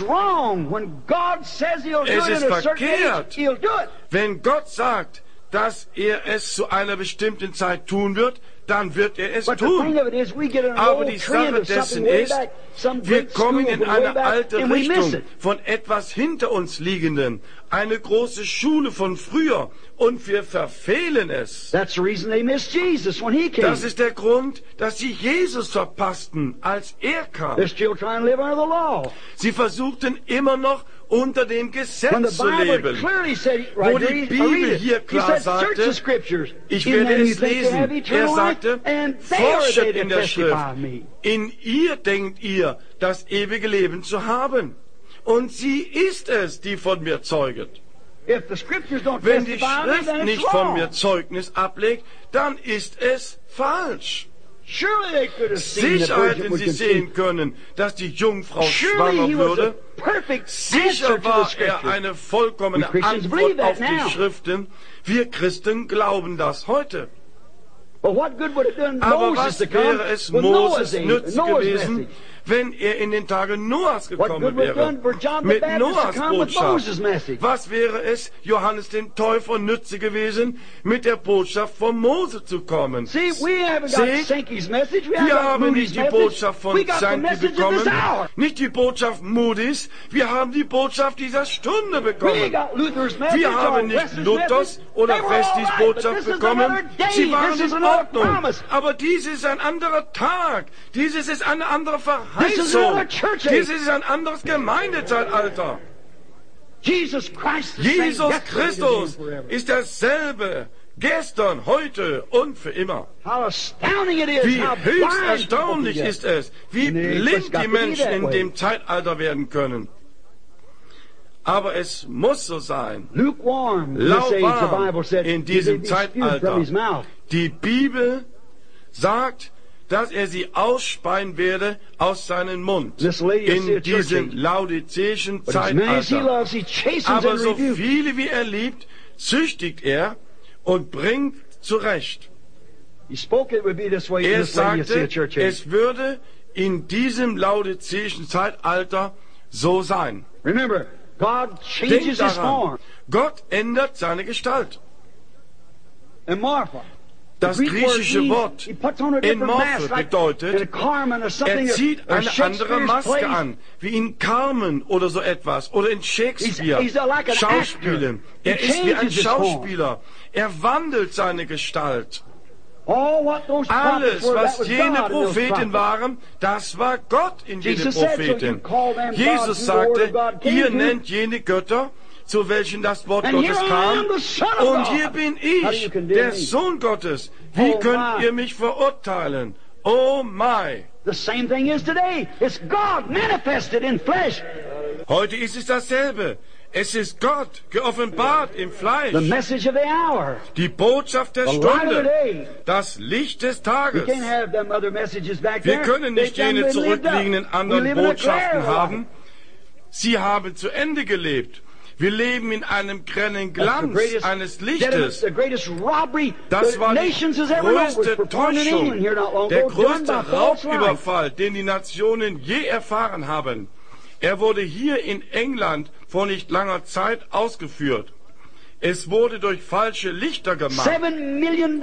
verkehrt, wenn Gott sagt, dass er es zu einer bestimmten Zeit tun wird, dann wird er es tun. Aber die Sache dessen ist, wir kommen in eine alte Richtung von etwas hinter uns Liegenden, eine große Schule von früher, und wir verfehlen es. Das ist der Grund, dass sie Jesus verpassten, als er kam. Sie versuchten immer noch unter dem Gesetz zu leben, wo die Bibel hier klar sagte, ich werde es lesen. Er sagte, forschet in der Schrift. In ihr denkt ihr, das ewige Leben zu haben. Und sie ist es, die von mir zeuget. Wenn die Schrift nicht von mir Zeugnis ablegt, dann ist es falsch. Sicher hätten sie sehen können, dass die Jungfrau schwanger würde. Sicher war er eine vollkommene Antwort auf die Schriften. Wir Christen glauben das heute. Aber was wäre es Moses nütze gewesen, wenn er in den Tagen Noahs gekommen wäre, mit Noahs Botschaft? Was wäre es Johannes dem Täufer nütze gewesen, mit der Botschaft von Mose zu kommen? Seht, wir haben nicht die Botschaft von Sankey bekommen, nicht die Botschaft Moody's, wir haben die Botschaft dieser Stunde bekommen. Wir haben nicht Luthers oder Westis Botschaft bekommen, sie waren in Ordnung. Aber dies ist ein anderer Tag, dieses ist eine andere Verheißung. Verheißung. Dies ist ein anderes Gemeindezeitalter. Jesus Christus ist derselbe, gestern, heute und für immer. Wie höchst erstaunlich ist es, wie blind die Menschen in dem Zeitalter werden können. Aber es muss so sein. Lauwarm in diesem Zeitalter. Die Bibel sagt, dass er sie ausspeien werde aus seinem Mund in diesem laodizäischen Zeitalter. Aber so viele wie er liebt, züchtigt er und bringt zurecht. Er sagte, es würde in diesem laodizäischen Zeitalter so sein. Denk daran, Gott ändert seine Gestalt. Das griechische Wort in Morphe bedeutet, er zieht eine andere Maske an, wie in Carmen oder so etwas, oder in Shakespeare, Schauspielen. Er ist wie ein Schauspieler. Er wandelt seine Gestalt. Alles, was jene Propheten waren, das war Gott in jedem Propheten. Jesus sagte, ihr nennt jene Götter, zu welchen das Wort Gottes kam. Und hier bin ich, der Sohn Gottes. Wie könnt ihr mich verurteilen? Oh my! Heute ist es dasselbe. Es ist Gott, geoffenbart im Fleisch. Die Botschaft der Stunde. Das Licht des Tages. Wir können nicht jene zurückliegenden anderen Botschaften haben. Sie haben zu Ende gelebt. Wir leben in einem grellen Glanz eines Lichtes. Das war die größte Täuschung, der größte Raubüberfall, den die Nationen je erfahren haben. Er wurde hier in England vor nicht langer Zeit ausgeführt. Es wurde durch falsche Lichter gemacht. 7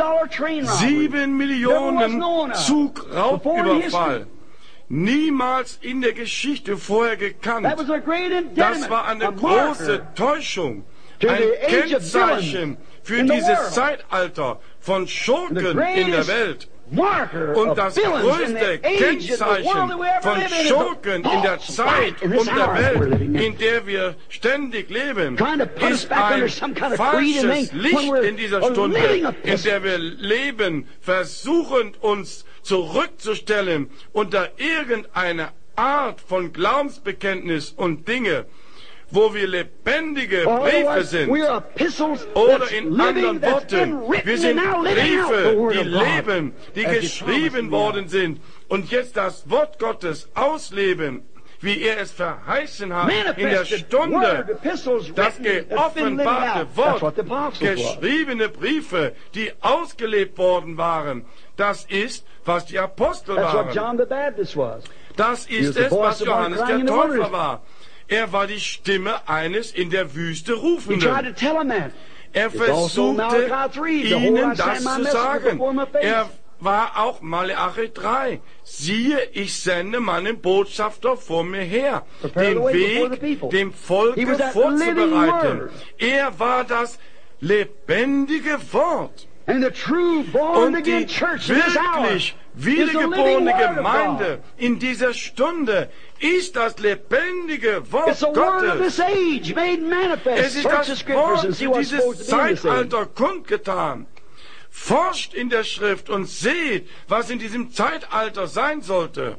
Millionen Zugraubüberfall. Niemals in der Geschichte vorher gekannt. Das war eine große Täuschung, ein Kennzeichen für dieses Zeitalter von Schurken in der Welt. Und das größte Kennzeichen von Schurken in der Zeit und der Welt, in der wir ständig leben, ist ein falsches Licht in dieser Stunde, in der wir leben, versuchend uns zurückzustellen unter irgendeine Art von Glaubensbekenntnis und Dinge, wo wir lebendige Briefe sind. Oder in anderen Worten, wir sind Briefe, die leben, die geschrieben worden sind und jetzt das Wort Gottes ausleben, wie er es verheißen hat in der Stunde. Das geoffenbarte Wort, geschriebene Briefe, die ausgelebt worden waren, das ist, was die Apostel waren. Das ist es, was Johannes der Täufer war. Er war die Stimme eines in der Wüste Rufenden. Er versuchte, ihnen das zu sagen. Er war auch Malachi 3. Siehe, ich sende meinen Botschafter vor mir her, den Weg dem Volke vorzubereiten. Er war das lebendige Wort. Und die wirklich wiedergeborene Gemeinde in dieser Stunde ist das lebendige Wort Gottes. Es ist das Wort für dieses Zeitalter kundgetan. Forscht in der Schrift und seht, was in diesem Zeitalter sein sollte.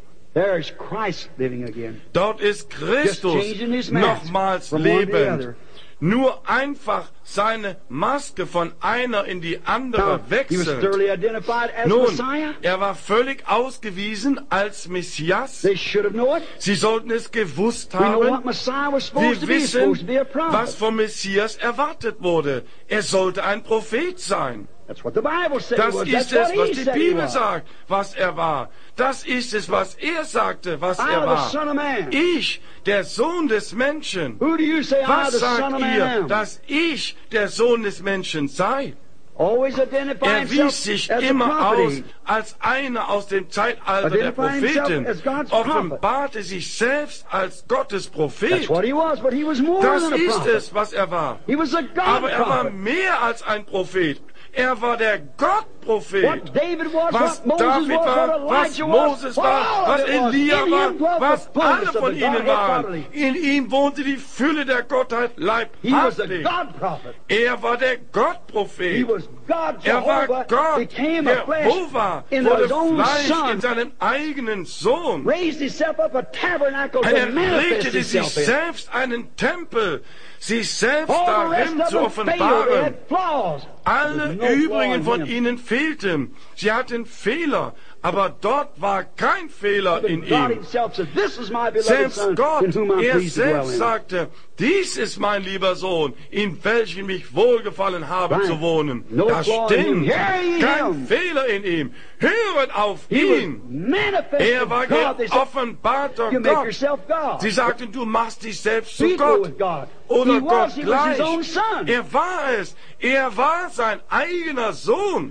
Dort ist Christus nochmals lebend. Nur einfach seine Maske von einer in die andere wechselt. Nun, er war völlig ausgewiesen als Messias. Sie sollten es gewusst haben. Wir wissen, was vom Messias erwartet wurde. Er sollte ein Prophet sein. Das ist es, was die Bibel sagt, was er war. Das ist es, was er sagte, was er war. Ich, der Sohn des Menschen. Was sagt ihr, dass ich der Sohn des Menschen sei? Er wies sich immer aus als einer aus dem Zeitalter der Propheten, offenbarte sich selbst als Gottes Prophet. Das ist es, was er war. Aber er war mehr als ein Prophet. Er war der Gottprophet. What David was, Was what Moses David was, war, what was Elijah was, Moses what war, all was of it was. Elia In war, him dwelt was the fullness alle of von the ihnen Godhead waren. bodily. In ihm wohnte die Fülle der Gottheit He was a leibhaftig. God prophet. Er war der He Gottprophet. was God Er war Jehovah, Gott, became a flesh Jehova, in wurde his own Fleisch in Son, seinem eigenen Sohn. raised himself up a tabernacle to Er manifest richtete sich himself in. selbst einen Tempel, sich selbst All the rest darin of zu them failed. They offenbaren. had flaws. Alle There was no flaw übrigen in von him. ihnen fehlten. Sie hatten Fehler, aber dort war kein Fehler in God ihm. himself said, "This is my beloved Selbst Son, in Gott, whom I'm er pleased to dwell selbst in." sagte, dies ist mein lieber Sohn, in welchem ich wohlgefallen habe Right. zu wohnen. No Das flaw in him. stimmt. Hear ye Kein him. Fehler in ihm. Höret auf He was ihn. manifested Er war God. They said, geoffenbarter "You make Gott. yourself God." Sie sagten, du machst dich selbst zu Equal Gott. with God. Oder He Gott was his gleich. own son. Er war es. Er war sein eigener Sohn.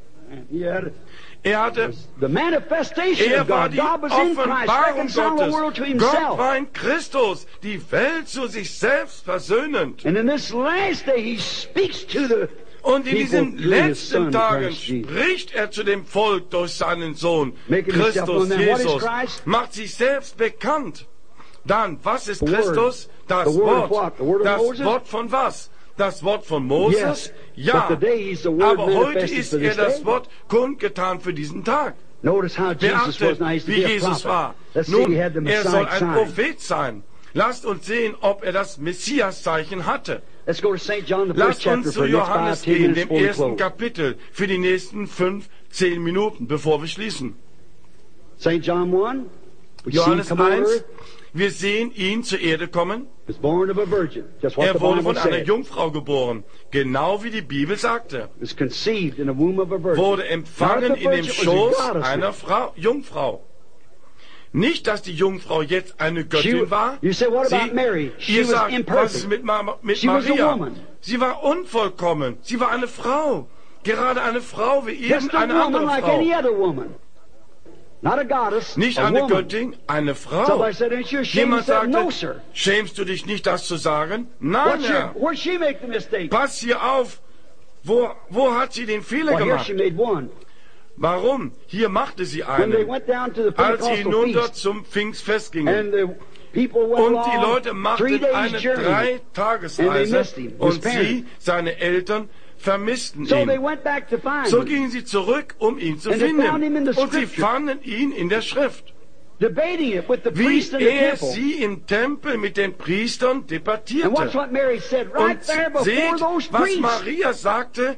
He had Er hatte, the manifestation er of war God. die God was in Christ, Offenbarung reconciling the Gottes. world to Gott himself. war in Christus, die Welt zu sich selbst versöhnend. And in this last day, he speaks to the Und in people diesen through his letzten Son, Tagen Christ Jesus. spricht er zu dem Volk durch seinen Sohn, Making himself Christus known. Then what is Jesus, Christ? macht sich selbst bekannt. Dann, was ist The Word. Christus? Das The Word of Wort. what? The Word of Das Moses? Wort von was? Das Wort von Moses? Yes. Ja. But today he's the Word Aber heute manifested ist for this das day. Wort kundgetan für diesen Tag. Notice how Jesus was. Beachtet, Now he's to wie be a Jesus prophet. war. Let's see Nun, he had the er soll Messiah ein sign. Prophet sein. Lasst uns sehen, ob er das Messias-Zeichen hatte. Let's go to St. John, the first Lasst chapter, uns for zu the next 5, Johannes 10 gehen, minutes dem before we ersten close. Kapitel, für die nächsten 5-10 Minuten, bevor wir schließen. St. John 1, we see him Johannes come on 1, earth, wir sehen ihn zur Erde kommen. was born of a virgin. Just what Er the wurde Bible von einer said. Jungfrau geboren, genau wie die Bibel sagte. Was conceived in the womb of a virgin. Wurde Not empfangen the in dem virgin, it was a Schoß goddess. einer Jungfrau. Nicht, dass die Jungfrau jetzt eine Göttin war. You say, what about Mary? She Ihr was sagt, was imperfect. ist mit She was a Maria? woman. Sie war unvollkommen. Sie war eine Frau. Gerade eine Frau wie Just a irgendeine woman andere like Frau. any other woman. Not a goddess, Nicht a eine woman. Göttin, eine Frau. Somebody said, "Ain't you ashamed?" He Jemand said, sagte, "No, sir." schämst du dich nicht, das zu sagen? Nein, Herr. Where'd she make the mistake? Pass hier auf. Wo hat sie den Fehler Well, here gemacht? she made one. Warum? Hier machte sie When they einen. went down to the Als sie Pentecostal hinunter feast, zum Pfingstfest gingen. and the people went Und die along Leute 3 machten days eine journey. And they 3-Tagesreise missed him, his und parents. sie, seine Eltern, vermissten So they ihn. went back to find So him, gingen sie zurück, um ihn zu And they found him in finden. the Und sie scripture. fanden ihn in der Schrift. debating it with the Wie priest in the er temple. sie im Tempel mit den Priestern And watch debattierte. what Mary said right Und there before seht, those was priests. Maria sagte,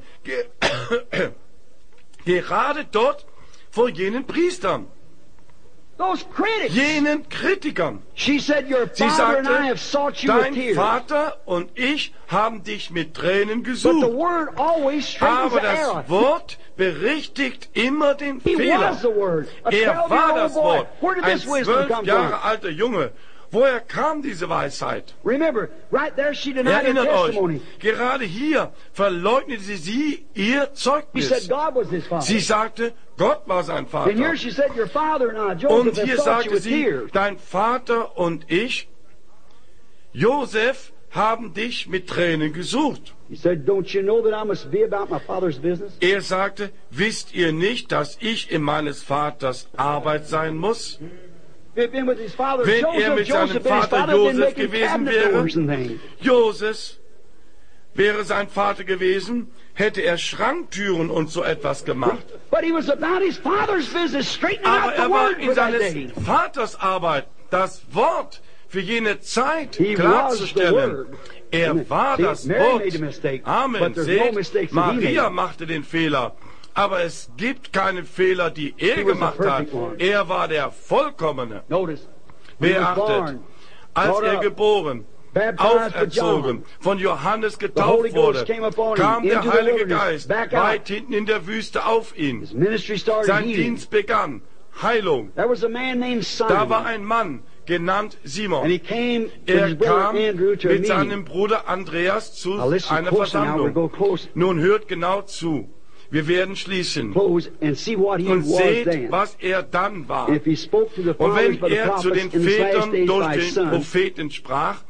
gerade dort vor jenen Priestern, Those critics. jenen Kritikern. She said, "Your Sie father and I sagte, have sought you with dein tears." Vater und ich haben dich mit Tränen But the gesucht. word always straightens Aber the error. das Wort berichtigt immer den He Fehler. was the word. A Er war 12-year-old das boy. Wort. Where did Ein this wisdom 12 come Jahre from? alter Junge. Woher kam diese Weisheit? Remember, right there she denied her Erinnert euch, testimony. gerade hier verleugnete sie ihr She said Zeugnis. God was his father. Sie sagte, Gott war sein And Vater. here she said, "Your father and I, Und Joseph, have hier sought you sagte with sie, tears." dein Vater und ich, Josef, haben dich mit Tränen gesucht. He said, "Don't you know that I must be about my father's business?" Er sagte, wisst ihr nicht, dass ich in meines Vaters Arbeit sein muss? If he'd been with his father Wenn er Joseph, mit seinem Joseph and his Vater father had been Josef making gewesen cabinet wäre, doors and things. Josef wäre sein Vater gewesen, hätte er Schranktüren und so etwas gemacht. But he was about his father's business, straightening Aber out the er war word in for that seines day. Vaters Arbeit, das Wort für jene Zeit He was the klarzustellen. Word. Er war See, das Mary Wort. made a mistake, Amen. but there's no Seht, mistakes that he Maria made. machte den Fehler. Aber es gibt keine Fehler, die er He was the gemacht hat. perfect one. Er war der Vollkommene. Notice, when he was Beachtet, born, als brought er up, geboren, baptized by auferzogen, John, von Johannes the Holy getauft Ghost wurde, came upon kam him der into the Heilige wilderness, Geist back out. weit hinten in der Wüste auf ihn. His ministry started Sein healing. Dienst begann. Heilung. There was a man named Da war Simon, ein Mann, genannt and Simon. he came with Er his brother kam Andrew to a mit meeting. seinem Bruder Andreas zu Now listen einer close now, we'll go Versammlung. close, Nun hört genau zu. Wir werden schließen. close and see what he Und was seht, then. was er dann war. And if he spoke to the Und fathers wenn by the er zu prophets den in his last Vätern days durch by his den son, Propheten sprach,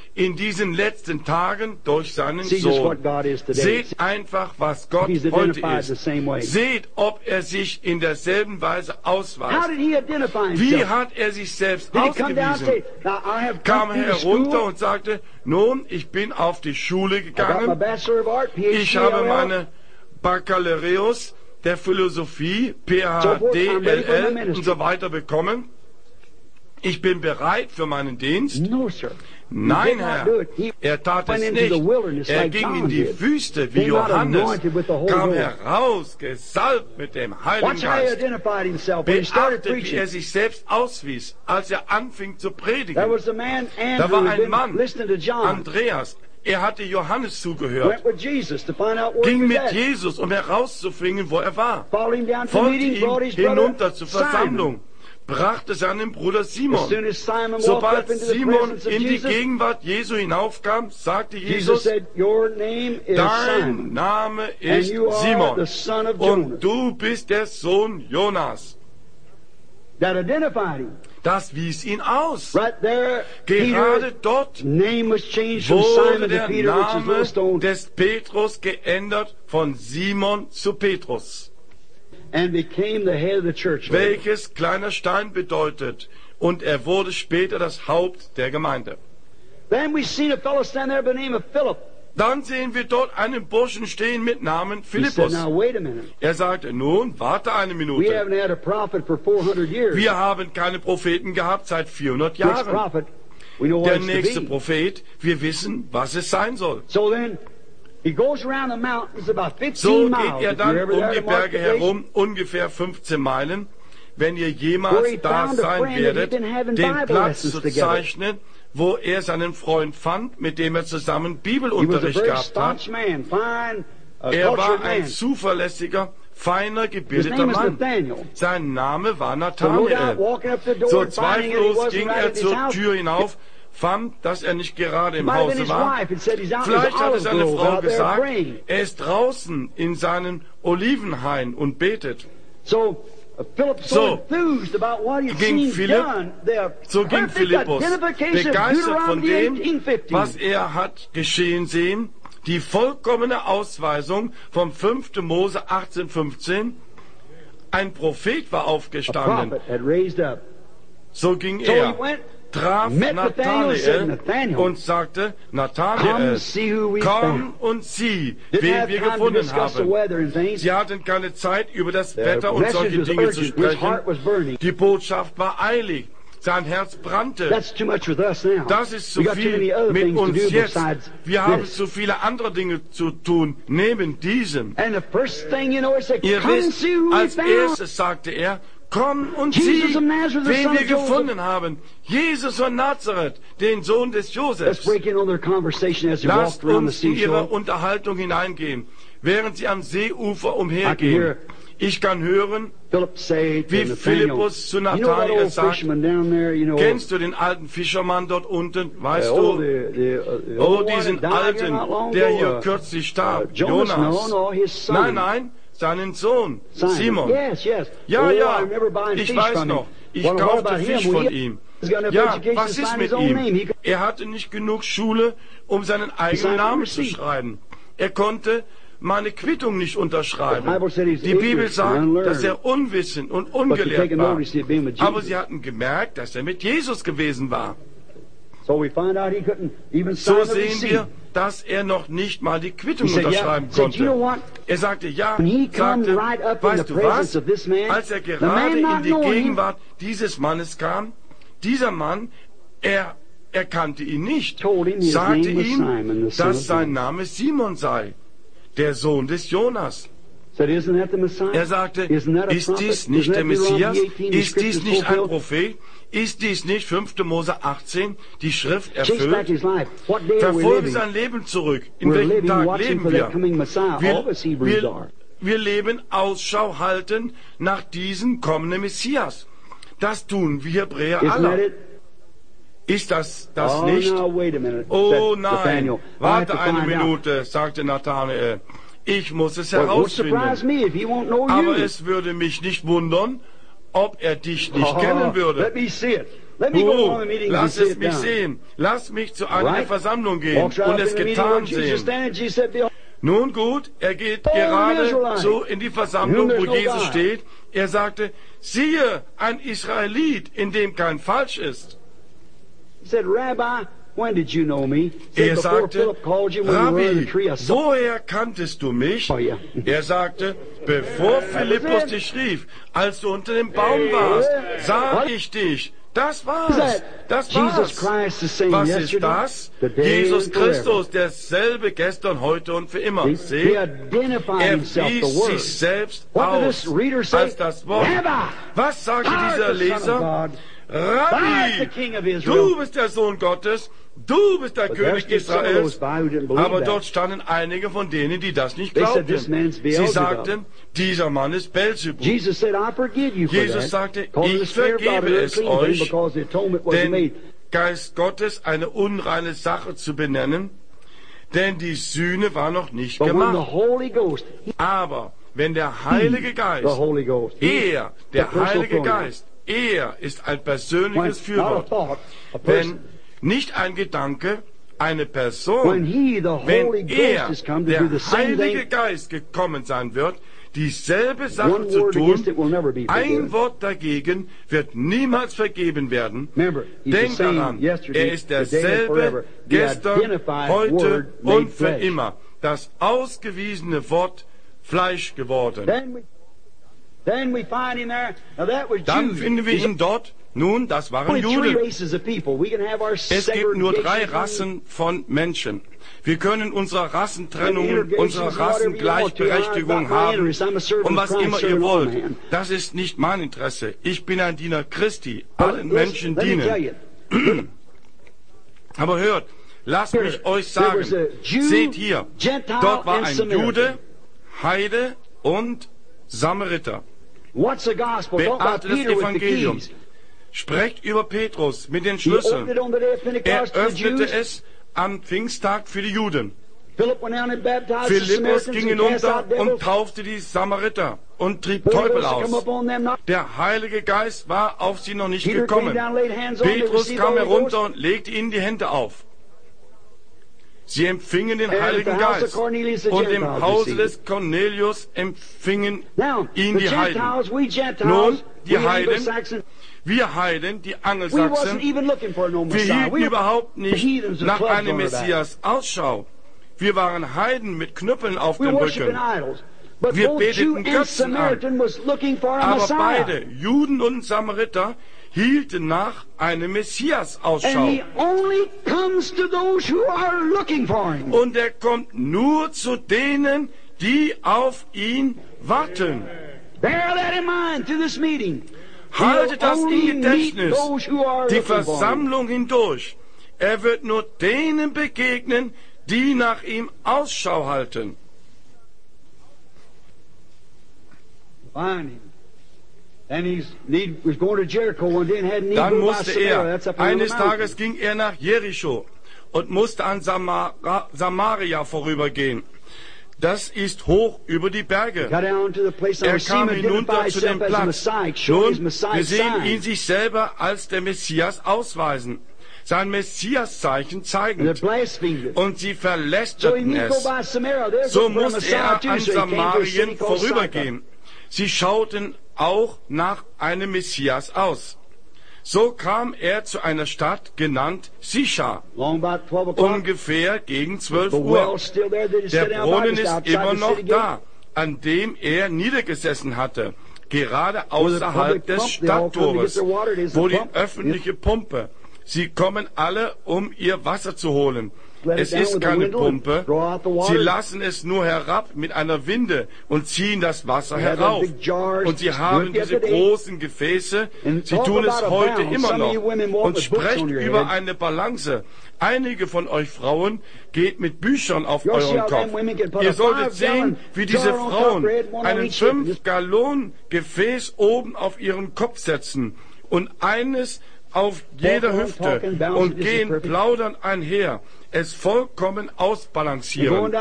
in diesen letzten Tagen durch seinen Sohn. Seht einfach, was Gott heute ist. Seht, ob er sich in derselben Weise ausweist. Wie hat er sich selbst ausgewiesen? Kam er herunter und sagte, nun, ich bin auf die Schule gegangen, ich habe meine Baccalaureus der Philosophie, PhD, LL und so weiter bekommen. Ich bin bereit für meinen Dienst. Nein, Herr, er tat es nicht. Er ging in die Wüste wie Johannes, kam heraus, gesalbt mit dem Heiligen Geist. Beachtet, wie er sich selbst auswies, als er anfing zu predigen. Da war ein Mann, Andreas, er hatte Johannes zugehört, ging mit Jesus, um herauszufinden, wo er war, folgte ihm hinunter zur Versammlung, brachte seinen Bruder Simon. Sobald Simon in die Gegenwart Jesu hinaufkam, sagte Jesus, dein Name ist Simon und du bist der Sohn Jonas. Das wies ihn aus. Gerade dort wurde der Name des Petrus geändert von Simon zu Petrus, welches kleiner Stein bedeutet, und er wurde später das Haupt der Gemeinde. Dann sehen wir dort einen Burschen stehen mit Namen Philippus. Er sagte, nun, warte eine Minute. Wir haben keine Propheten gehabt seit 400 Jahren. Der nächste Prophet, wir wissen, was es sein soll. So geht er dann um die Berge herum, ungefähr 15 Meilen. Wenn ihr jemals da sein werdet, den Platz zu zeichnen, wo er seinen Freund fand, mit dem er zusammen Bibelunterricht gehabt hat. Er war ein zuverlässiger, feiner, gebildeter Mann. Sein Name war Nathanael. So zweifellos ging er zur Tür hinauf, fand, dass er nicht gerade im Hause war. Vielleicht hatte seine Frau gesagt, er ist draußen in seinem Olivenhain und betet. So ging Philippus, begeistert von dem, was er hat geschehen sehen, die vollkommene Ausweisung vom 5. Mose 18,15. Ein Prophet war aufgestanden. So ging er, traf Nathanael und sagte, Nathanael, komm und sieh, wen wir gefunden haben. Sie hatten keine Zeit, über das Wetter und solche Dinge zu sprechen. Die Botschaft war eilig. Sein Herz brannte. Das ist zu viel mit uns jetzt. Wir haben zu viele andere Dinge zu tun, neben diesem. Ihr wisst, als erstes sagte er, komm und sieh, wen wir gefunden haben. Jesus von Nazareth, den Sohn des Josefs. Lasst uns in ihre Unterhaltung hineingehen, während sie am Seeufer umhergehen. Ich kann hören, wie Philippus zu Nathanael sagt, kennst du den alten Fischermann dort unten, weißt du? Oh, diesen alten, der hier kürzlich starb, Jonas. Nein, seinen Sohn, Simon. Ja, ich weiß noch, ich kaufte Fisch von ihm. Ja, was ist mit ihm? Er hatte nicht genug Schule, um seinen eigenen Namen zu schreiben. Er konnte meine Quittung nicht unterschreiben. Die Bibel sagt, dass er unwissend und ungelehrt war. Aber sie hatten gemerkt, dass er mit Jesus gewesen war. So sehen wir, dass er noch nicht mal die Quittung unterschreiben konnte. Er sagte, weißt du was? Als er gerade in die Gegenwart dieses Mannes kam, dieser Mann, er kannte ihn nicht, sagte ihm, dass sein Name Simon sei, der Sohn des Jonas. Er sagte, ist dies nicht der Messias? Ist dies nicht ein Prophet? Ist dies nicht 5. Mose 18, die Schrift erfüllt? Verfolge sein Leben zurück. In welchem Tag leben wir? Wir leben Ausschau halten nach diesem kommenden Messias. Das tun wir Hebräer alle. Ist das nicht? Oh nein, warte eine Minute, sagte Nathanael. Ich muss es herausfinden. Aber es würde mich nicht wundern, ob er dich nicht kennen würde. lass es mich sehen. Lass mich zu einer der Versammlung gehen und es getan sehen. Nun gut, er geht gerade so in die Versammlung, wo Jesus steht. Er sagte, siehe, ein Israelit, in dem kein Falsch ist. Er sagte, Rabbi, woher kanntest du mich? Er sagte, bevor Philippus dich rief, als du unter dem Baum warst, sah ich dich. Das war's. Das war's. Was ist das? Jesus Christus, derselbe gestern, heute und für immer. Seht, er wies sich selbst aus als das Wort. Was sagte dieser Leser? Rabbi, du bist der Sohn Gottes, du bist der König Israels. Aber dort standen einige von denen, die das nicht glaubten. Sie sagten, dieser Mann ist Beelzebub. Jesus sagte, ich vergebe es euch, den Geist Gottes eine unreine Sache zu benennen, denn die Sühne war noch nicht gemacht. Aber wenn der Heilige Geist, der Heilige Geist, er ist ein persönliches Fürwort. Wenn nicht ein Gedanke, eine Person, wenn er, der Heilige Geist, gekommen sein wird, dieselbe Sache zu tun, ein Wort dagegen wird niemals vergeben werden. Denk daran, er ist derselbe gestern, heute und für immer. Das ausgewiesene Wort Fleisch geworden. Dann finden wir ihn dort. Nun, das waren Juden. Es gibt nur 3 Rassen von Menschen. Wir können unsere Rassentrennung, unsere Rassengleichberechtigung haben und was immer ihr wollt. Das ist nicht mein Interesse. Ich bin ein Diener Christi, allen Menschen dienen. Aber hört, lasst mich euch sagen, seht hier, dort war ein Jude, Heide und Samariter. Beachtet das Evangelium. Sprecht über Petrus mit den Schlüsseln. Er öffnete es am Pfingsttag für die Juden. Philippus ging hinunter und taufte die Samariter und trieb Teufel aus. Der Heilige Geist war auf sie noch nicht gekommen. Petrus kam herunter und legte ihnen die Hände auf. Sie empfingen den Heiligen Geist. Und im Hause des Cornelius empfingen ihn die Heiden. Nun, die Heiden, wir Heiden, die Angelsachsen, wir hielten überhaupt nicht nach einem Messias Ausschau. Wir waren Heiden mit Knüppeln auf dem Rücken. Wir beteten Götzen an. Aber beide, Juden und Samariter, hielten nach einem Messias Ausschau. Und er kommt nur zu denen, die auf ihn warten. Haltet das im Gedächtnis, die Versammlung hindurch. Er wird nur denen begegnen, die nach ihm Ausschau halten. Dann musste er, eines Tages ging er nach Jericho und musste an Samaria vorübergehen. Das ist hoch über die Berge. Er kam hinunter zu dem Platz. Nun, wir sehen ihn sich selber als der Messias ausweisen. Sein Messiaszeichen zeigend. Und sie verlästerten es. So musste er an Samarien vorübergehen. Sie schauten auch nach einem Messias aus. So kam er zu einer Stadt, genannt Sichar, ungefähr gegen 12 Uhr. Der Brunnen ist immer noch da, an dem er niedergesessen hatte, gerade außerhalb des Stadttores, wo die öffentliche Pumpe. Sie kommen alle, um ihr Wasser zu holen. Es ist keine Pumpe. Sie lassen es nur herab mit einer Winde und ziehen das Wasser herauf. Und sie haben diese großen Gefäße. Sie tun es heute immer noch. Und sprecht über eine Balance. Einige von euch Frauen geht mit Büchern auf euren Kopf. Ihr solltet sehen, wie diese Frauen einen 5-Gallon-Gefäß oben auf ihren Kopf setzen und eines auf jeder Hüfte und gehen plaudern einher, es vollkommen ausbalancieren.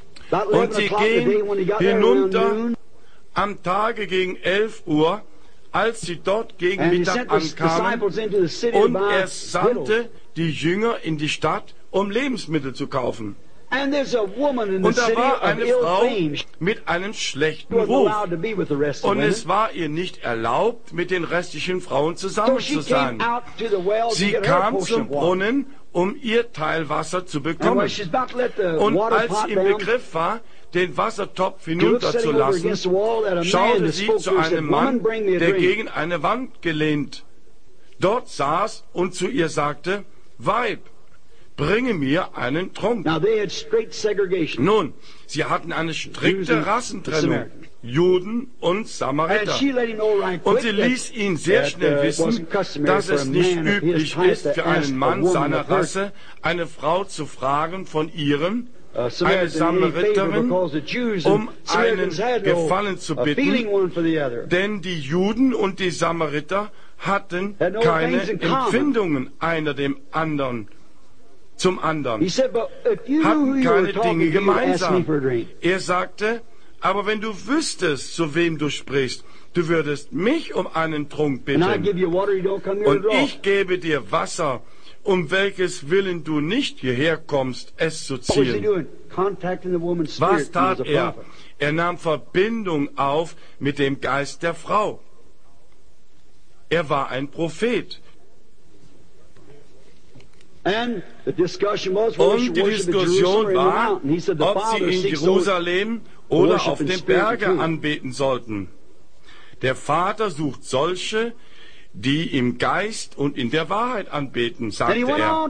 Und sie gehen hinunter am Tage gegen 11 Uhr als sie dort gegen Mittag ankamen, und er sandte die Jünger in die Stadt, um Lebensmittel zu kaufen. Und da war eine Frau mit einem schlechten Ruf, und es war ihr nicht erlaubt, mit den restlichen Frauen zusammen zu sein. Sie kam zum Brunnen, um ihr Teil Wasser zu bekommen. Und als sie im Begriff war, den Wassertopf hinunterzulassen, schaute sie zu einem Mann, der gegen eine Wand gelehnt dort saß und zu ihr sagte: Weib, bringe mir einen Trunk. Nun, sie hatten eine strikte Rassentrennung, Juden und Samariter. Und sie ließ ihn sehr schnell wissen, dass es nicht üblich ist, für einen Mann seiner Rasse eine Frau zu fragen von ihrem, eine Samariterin, um einen Gefallen zu bitten, denn die Juden und die Samariter hatten keine Empfindungen einer dem anderen zum anderen, hatten keine Dinge gemeinsam. Er sagte: Aber wenn du wüsstest, zu wem du sprichst, du würdest mich um einen Trunk bitten, und ich gebe dir Wasser, um welches Willen du nicht hierher kommst, es zu ziehen. Was tat er? Er nahm Verbindung auf mit dem Geist der Frau. Er war ein Prophet. Und die Diskussion war, ob sie in Jerusalem oder auf dem Berge anbeten sollten. Der Vater sucht solche, die im Geist und in der Wahrheit anbeten, sagte er.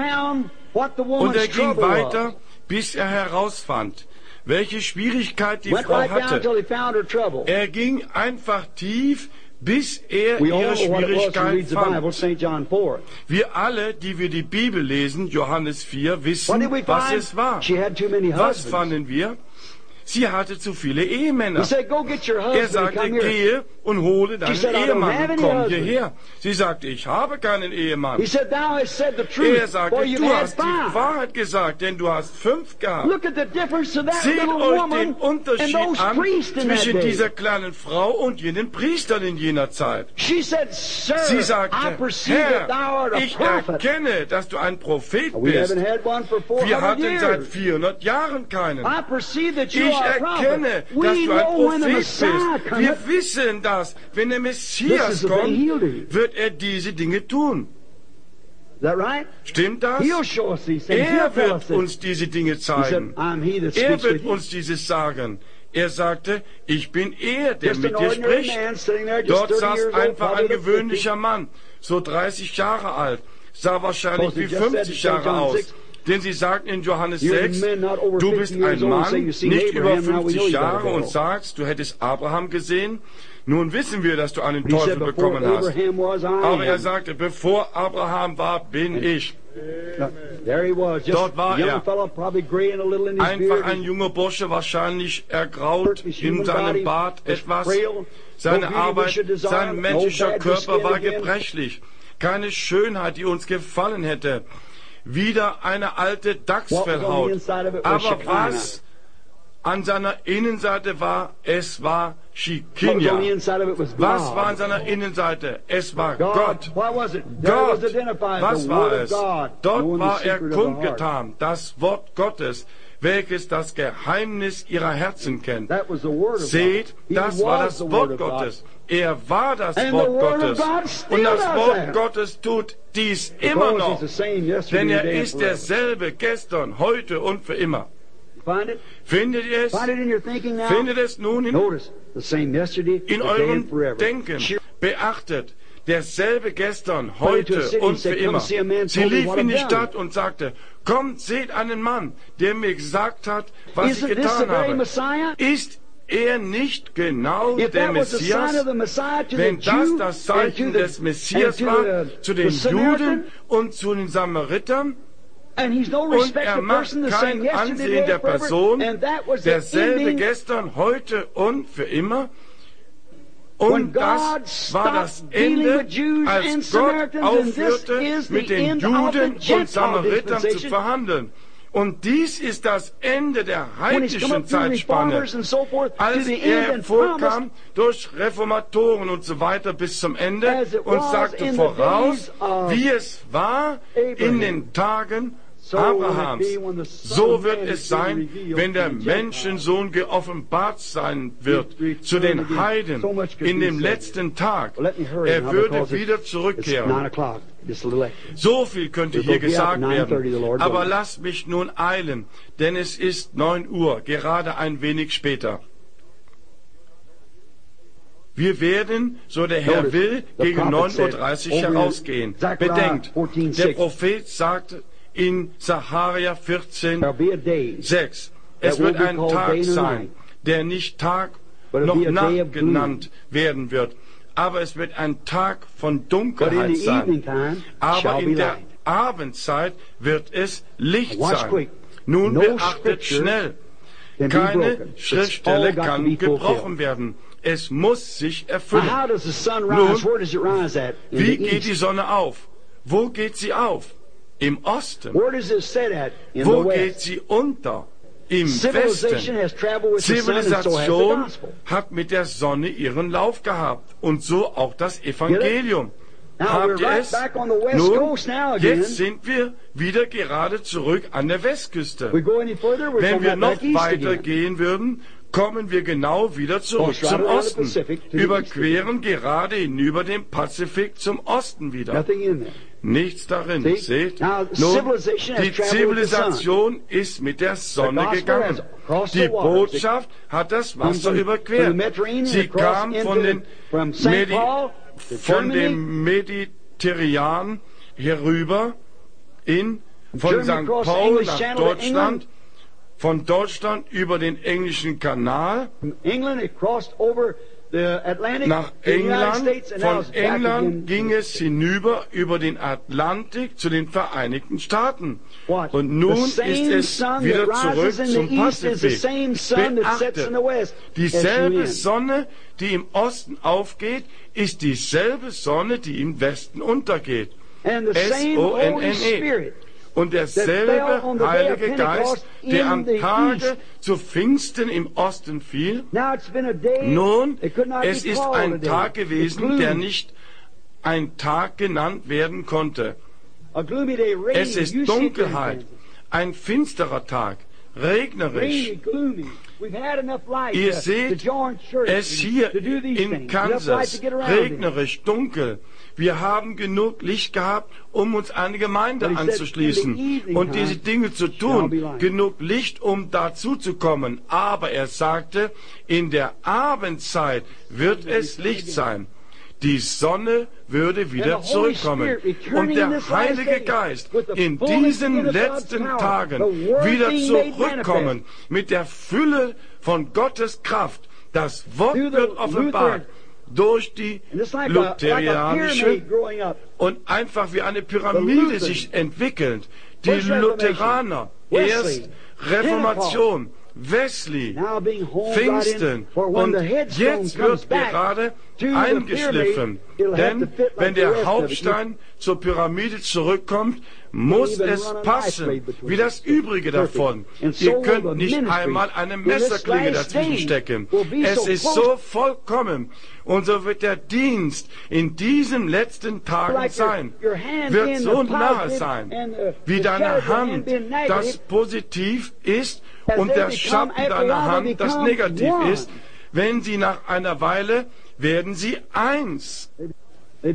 Und er ging weiter, bis er herausfand, welche Schwierigkeit die Frau hatte. Er ging einfach tief, bis er ihre Schwierigkeit fand. Wir alle, die wir die Bibel lesen, Johannes 4, wissen, was es war. Was fanden wir? Sie hatte zu viele Ehemänner. Er sagte: Gehe und hole deinen Ehemann und komm hierher. Sie sagte: Ich habe keinen Ehemann. Er sagte: Du hast die Wahrheit gesagt, denn du hast 5 gehabt. Seht euch den Unterschied an zwischen dieser kleinen Frau und jenen Priestern in jener Zeit. Sie sagte: Herr, ich erkenne, dass du ein Prophet bist. Wir hatten seit 400 Jahren keinen. Ich erkenne, dass du ein Prophet bist. Wir wissen, dass, wenn der Messias kommt, wird er diese Dinge tun. Stimmt das? Er wird uns diese Dinge zeigen. Er wird uns dieses sagen. Er sagte: Ich bin er, der mit dir spricht. Dort saß einfach ein gewöhnlicher Mann, so 30 Jahre alt, sah wahrscheinlich wie 50 Jahre aus. Denn sie sagten in Johannes 6, du bist ein Mann, nicht über 50 Jahre, und sagst, du hättest Abraham gesehen. Nun wissen wir, dass du einen Teufel bekommen hast. Aber er sagte: Bevor Abraham war, bin ich. Dort war er. Einfach ein junger Bursche, wahrscheinlich ergraut in seinem Bart etwas. Seine Arbeit, sein menschlicher Körper war gebrechlich. Keine Schönheit, die uns gefallen hätte. Wieder eine alte Dachsfellhaut. Aber was an seiner Innenseite war, es war Shekinah. Was war an seiner Innenseite? Es war Gott. Gott. Was war es? Dort war er kundgetan, das Wort Gottes, welches das Geheimnis ihrer Herzen kennt. Seht, das war das Wort Gottes. Er war das Wort Gottes. Und das Wort Gottes tut dies immer noch. Denn er ist derselbe gestern, heute und für immer. Findet ihr es? Findet es nun in eurem Denken? Beachtet, derselbe gestern, heute und für immer. Sie lief in die Stadt und sagte: Kommt, seht einen Mann, der mir gesagt hat, was ich getan habe. Ist er nicht genau der Messias? Wenn das Zeichen des Messias war zu den Juden und zu den Samaritern, und er macht kein Ansehen der Person, derselbe gestern, heute und für immer. Und das war das Ende, als Gott aufhörte, mit den Juden und Samaritern zu verhandeln. Und dies ist das Ende der heidnischen Zeitspanne. Als er hervorkam durch Reformatoren und so weiter bis zum Ende und sagte voraus, wie es war in den Tagen Abrahams. So wird es sein, wenn der Menschensohn geoffenbart sein wird zu den Heiden in dem letzten Tag. Er würde wieder zurückkehren. So viel könnte hier gesagt werden, aber lasst mich nun eilen, denn es ist 9 Uhr, gerade ein wenig später. Wir werden, so der Herr will, gegen 9:30 Uhr herausgehen. Bedenkt, der Prophet sagte in Sacharja 14,6, es wird ein Tag sein, der nicht Tag noch Nacht genannt werden wird, aber es wird ein Tag von Dunkelheit sein. Aber in der Abendzeit wird es Licht sein. Nun beachtet schnell, keine Schriftstelle kann gebrochen werden. Es muss sich erfüllen. Nun, wie geht die Sonne auf? Wo geht sie auf? Im Osten. Wo geht sie unter? Im Westen. Zivilisation hat mit der Sonne ihren Lauf gehabt und so auch das Evangelium. Habt ihr es? Nun, jetzt sind wir wieder gerade zurück an der Westküste. Wenn wir noch weiter gehen würden, kommen wir genau wieder zurück zum Osten, überqueren gerade hinüber den Pazifik zum Osten wieder. Nichts darin, seht? Nun, die Zivilisation ist mit der Sonne gegangen. Die Botschaft hat das Wasser überquert. Sie kam von dem Mediterran herüber von St. Paul nach Deutschland, von Deutschland über den englischen Kanal nach England. Von England ging es hinüber über den Atlantik zu den Vereinigten Staaten. Und nun ist es wieder zurück zum Pazifik. Beachtet, dieselbe Sonne, die im Osten aufgeht, ist dieselbe Sonne, die im Westen untergeht. S-O-N-N-E. Und derselbe Heilige Geist, der am Tage zu Pfingsten im Osten fiel, nun, es ist ein Tag gewesen, der nicht ein Tag genannt werden konnte. Es ist Dunkelheit, ein finsterer Tag, regnerisch. Ihr seht es hier in Kansas, regnerisch, dunkel. Wir haben genug Licht gehabt, um uns eine Gemeinde anzuschließen und diese Dinge zu tun. Genug Licht, um dazu zu kommen. Aber er sagte, in der Abendzeit wird es Licht sein. Die Sonne würde wieder zurückkommen. Und der Heilige Geist in diesen letzten Tagen wieder zurückkommen mit der Fülle von Gottes Kraft. Das Wort wird offenbart durch die lutherianische und einfach wie eine Pyramide sich entwickelt. Die Lutheraner, erst Reformation, Wesley, Pfingsten und jetzt wird gerade eingeschliffen. Denn wenn der Hauptstein zur Pyramide zurückkommt, muss es passen, wie das Übrige davon. Ihr könnt nicht einmal eine Messerklinge dazwischen stecken. Es ist so vollkommen. Und so wird der Dienst in diesen letzten Tagen sein. Wird so nahe sein, wie deine Hand, das positiv ist, und der Schatten deiner Hand, das negativ ist. Wenn sie nach einer Weile werden sie eins. Sie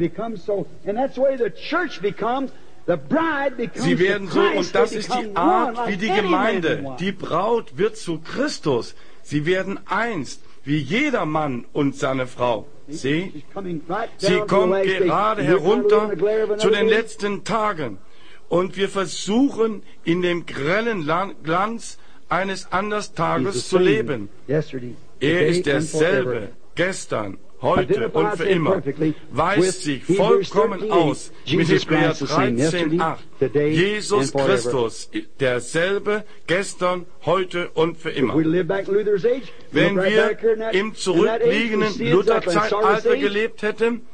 werden so, und das ist die Art wie die Gemeinde. Die Braut wird zu Christus. Sie werden eins, wie jeder Mann und seine Frau. Sie kommen gerade herunter zu den letzten Tagen. Und wir versuchen, in dem grellen Glanz eines Anderstages zu leben. Er ist derselbe, gestern, heute und für immer, weist sich vollkommen aus mit Hebräer 13,8. Jesus Christus, derselbe, gestern, heute und für immer. Wenn wir im zurückliegenden Lutherzeitalter gelebt hätten,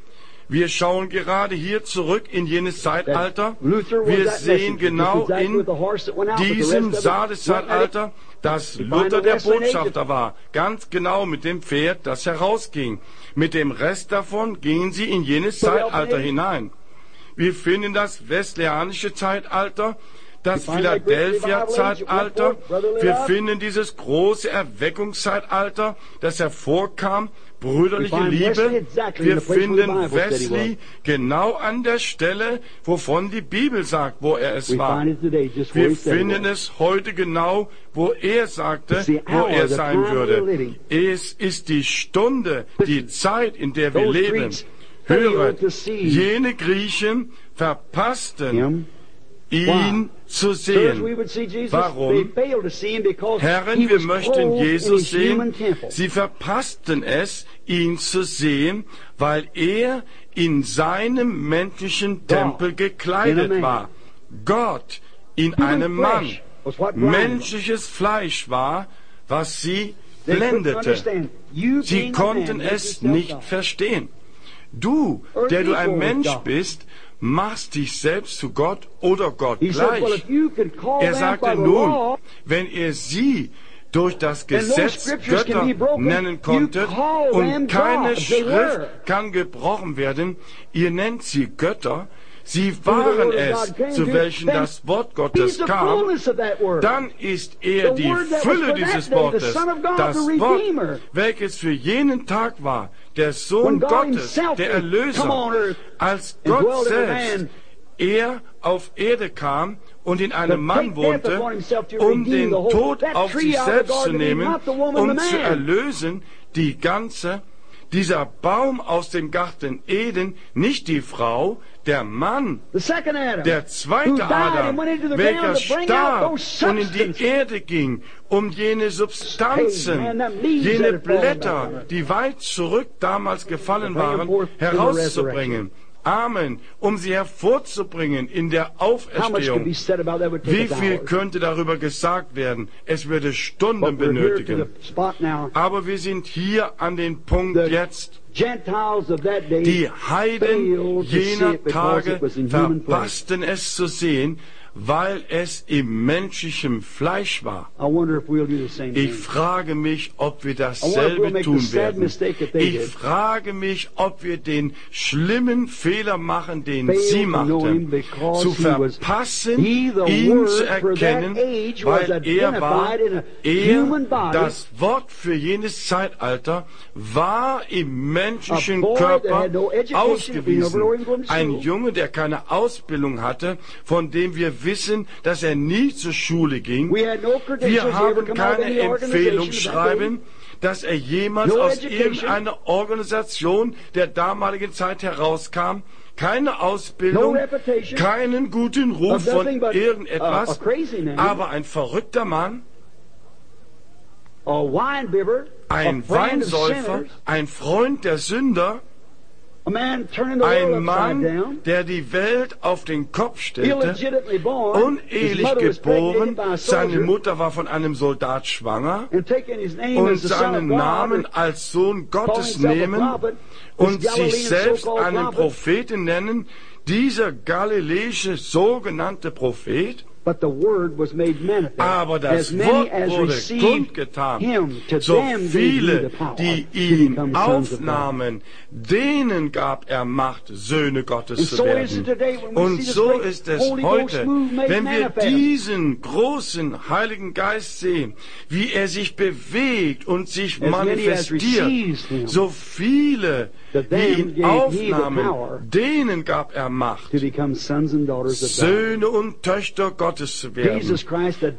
Wir schauen gerade hier zurück in jenes Zeitalter. Wir sehen genau in diesem Sardes-Zeitalter, dass Luther der Botschafter war. Ganz genau mit dem Pferd, das herausging. Mit dem Rest davon gingen sie in jenes Zeitalter hinein. Wir finden das wesleyanische Zeitalter, das Philadelphia-Zeitalter. Wir finden dieses große Erweckungszeitalter, das hervorkam, brüderliche Liebe. Wir finden Wesley genau an der Stelle, wovon die Bibel sagt, wo er es war. Wir finden es heute genau, wo er sagte, wo er sein würde. Es ist die Stunde, die Zeit, in der wir leben. Höre, jene Griechen verpassten ihn zu sehen. Warum? Herren, wir möchten Jesus sehen. Sie verpassten es, ihn zu sehen, weil er in seinem menschlichen Tempel gekleidet war. Gott in einem Mann. Menschliches Fleisch war, was sie blendete. Sie konnten es nicht verstehen. Du, der du ein Mensch bist, machst dich selbst zu Gott oder Gott gleich. Er sagte nun, wenn ihr sie durch das Gesetz Götter nennen konntet und keine Schrift kann gebrochen werden, ihr nennt sie Götter, sie waren es, zu welchen das Wort Gottes kam, dann ist er die Fülle dieses Wortes, das Wort, welches für jenen Tag war, der Sohn Gottes, der Erlöser, als Gott selbst, er auf Erde kam und in einem Mann wohnte, um den Tod auf sich selbst zu nehmen, um zu erlösen dieser Baum aus dem Garten Eden, nicht die Frau, der Mann, der zweite Adam, welcher starb und in die Erde ging, um jene Substanzen, jene Blätter, die weit zurück damals gefallen waren, herauszubringen. Amen, um sie hervorzubringen in der Auferstehung. Wie viel könnte darüber gesagt werden? Es würde Stunden benötigen. Aber wir sind hier an den Punkt jetzt. Die Heiden jener Tage verpassten es zu sehen, weil es im menschlichen Fleisch war. Ich frage mich, ob wir dasselbe tun werden. Ich frage mich, ob wir den schlimmen Fehler machen, den sie machten, zu verpassen, ihn zu erkennen, weil das Wort für jenes Zeitalter war im menschlichen Körper ausgewiesen. Ein Junge, der keine Ausbildung hatte, von dem wir wissen, dass er nie zur Schule ging. Wir haben keine Empfehlungsschreiben, dass er jemals aus irgendeiner Organisation der damaligen Zeit herauskam. Keine Ausbildung, keinen guten Ruf von irgendetwas, aber ein verrückter Mann, ein Weinsäufer, ein Freund der Sünder, ein Mann, der die Welt auf den Kopf stellte, unehelich geboren, seine Mutter war von einem Soldat schwanger, und seinen Namen als Sohn Gottes nehmen und sich selbst einen Propheten nennen, dieser galiläische sogenannte Prophet. Aber das Wort wurde kundgetan. So viele, die ihn aufnahmen, denen gab er Macht, Söhne Gottes zu werden. Und so ist es heute, wenn wir diesen großen Heiligen Geist sehen, wie er sich bewegt und sich manifestiert. So viele, die ihn aufnahmen, denen gab er Macht, Söhne und Töchter Gottes zu werden. Jesus Christus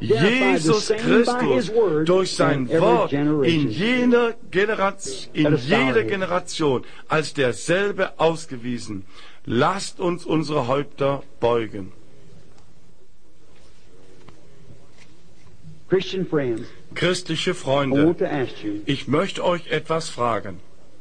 durch sein Wort in jeder Generation als derselbe ausgewiesen. Lasst uns unsere Häupter beugen. Christliche Freunde, ich möchte euch etwas fragen.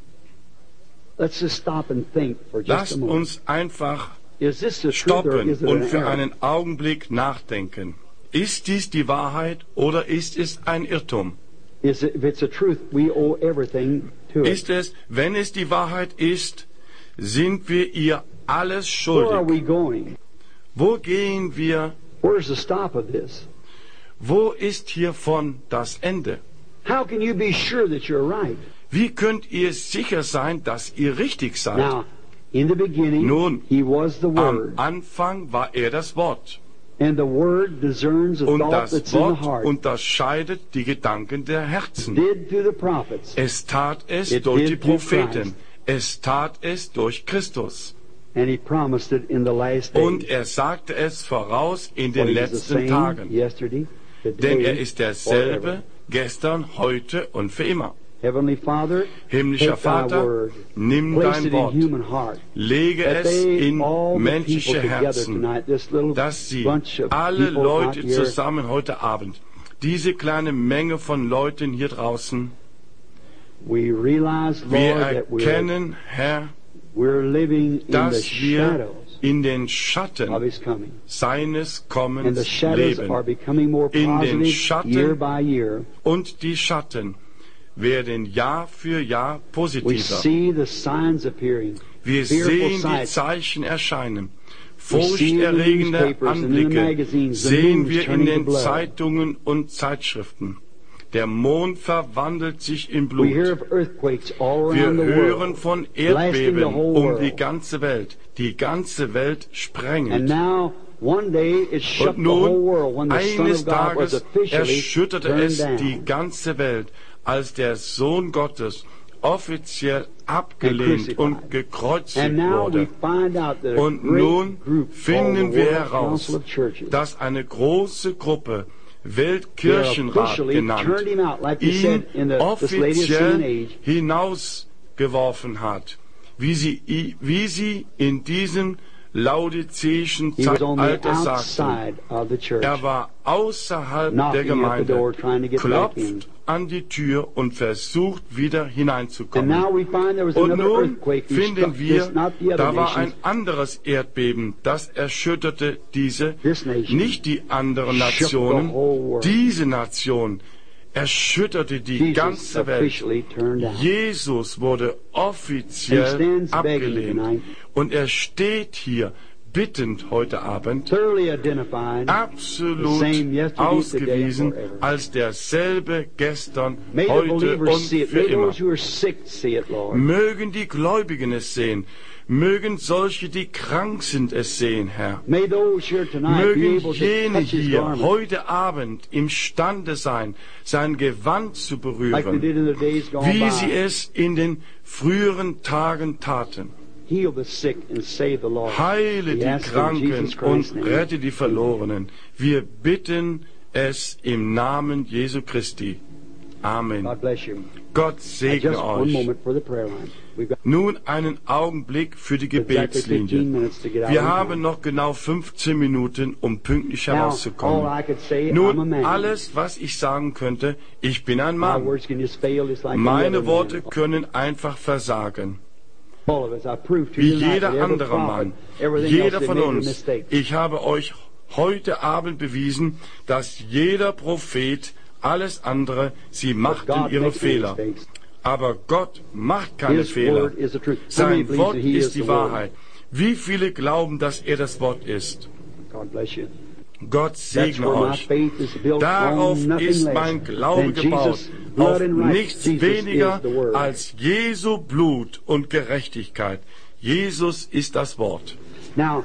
Lasst uns einfach stoppen und für einen Augenblick nachdenken. Ist dies die Wahrheit oder ist es ein Irrtum? Ist es, wenn es die Wahrheit ist, sind wir ihr alles Where are we schuldig. going? Wo gehen wir? Where's the stop of this? Wo ist hiervon das Ende? How can you be sure that you're right? Wie könnt ihr sicher sein, dass ihr richtig seid? Now, in the beginning, Nun, He was the Am Word, Anfang war er das Wort. and the Word discerns the Und thought das that's in the Wort heart. unterscheidet die Gedanken der Herzen. Did through the prophets, Es tat es It durch did die through Propheten. Christ. Es tat es durch Christus. and He promised it in the last days. Und er sagte es voraus in den For He is the letzten same Tagen. yesterday, Denn er today, ist forever. derselbe, gestern, heute und für immer. Heavenly Father, Himmlischer take thy Vater, word, nimm place dein it Wort, in human heart, lege that es they, in all the menschliche people together Herzen, tonight, this little dass sie, bunch of alle people out Leute here, zusammen heute Abend, diese kleine Menge von Leuten hier draußen, we realize, wir Lord, that erkennen, Herr, we're living in the dass wir shadows in den of Schatten His coming. seines And the Kommens shadows leben. are becoming more In den positive Schatten year by year. Und die Schatten werden Jahr für Jahr We positiver. see the signs appearing, Wir fearful sehen die sights. Zeichen erscheinen. We see in the Furchterregende newspapers and in the Anblicke magazines the sehen moon's wir in turning to den blood. Zeitungen und Zeitschriften. Der Mond verwandelt sich in We hear Blut. of earthquakes all Wir around the hören world, von blasting the Erdbeben whole um die world. ganze Welt. Die ganze Welt And sprengend. now, one day, it shook Und the whole nun, world when the Son eines of God was Tages officially erschütterte turned es die down. ganze Welt, als der Sohn Gottes offiziell abgelehnt und gekreuzigt And now we wurde. find out that a Und nun great group called finden the wir World heraus, Council of Churches, dass eine große Gruppe, they Weltkirchenrat officially genannt, turned him out, like we ihn said in this latest offiziell age. hinausgeworfen hat, wie sie in diesem laodizeischen He was on the Zeitalter sagten. outside of the church. Er war außerhalb Knocking der at the Gemeinde, door, trying to get back in. klopft an die Tür und versucht wieder And hineinzukommen. now we find there was Und another nun earthquake who finden struck wir, this, not the other da war ein nations. anderes Erdbeben, das erschütterte diese, This nation nicht die anderen shook the Nationen, whole world. diese Nation erschütterte die Jesus ganze Welt. officially turned down. Jesus wurde And offiziell stands begging abgelehnt. tonight. Und er steht hier bittend heute Abend, Thoroughly identified, absolut the same yesterday, today, and ausgewiesen forever. als derselbe gestern, May the heute believers und see it. für May immer. those who are sick see it, Lord. Mögen die Gläubigen es sehen, mögen solche, die krank sind, es sehen, Herr. May those here tonight be Mögen able to jene touch His hier garment heute Abend imstande sein, sein Gewand zu like they berühren, did in the days gone wie by. sie es in den früheren Tagen taten. Heal the sick and save the lost. Heile We die ask in Kranken Jesus Christ's und name. rette die Verlorenen. Wir bitten es im Namen Jesu Christi. Amen. God bless you. Gott Just segne one euch. moment for the prayer line. We've got Nun einen Augenblick für die exactly 15 Gebetslinie. minutes to get out Wir on haben time. noch genau 15 Minuten, um pünktlich Now, all herauszukommen. I could say, I'm a Nun, man. alles, was ich sagen könnte, ich bin ein My Mann. words can just fail just like any Meine other Worte man. können einfach versagen. All of us, I proved to Wie you tonight jeder that every andere prophet, Mann, everything jeder else, they von made their uns. mistakes. Ich habe euch heute Abend bewiesen, dass jeder Prophet, alles andere, sie machten God ihre makes no Fehler. mistakes. Aber Gott macht keine His Fehler. word is the truth. How many Sein believes Wort that he is ist die the word? Wahrheit. Wie viele glauben, dass er das Wort ist? God bless you. Gott That's segne where my euch. faith is built Darauf on nothing ist less mein Glaube than gebaut, Jesus' blood auf and righteousness. nichts Jesus weniger is the word. als Jesu Blut und Gerechtigkeit. Jesus ist das Wort. Now,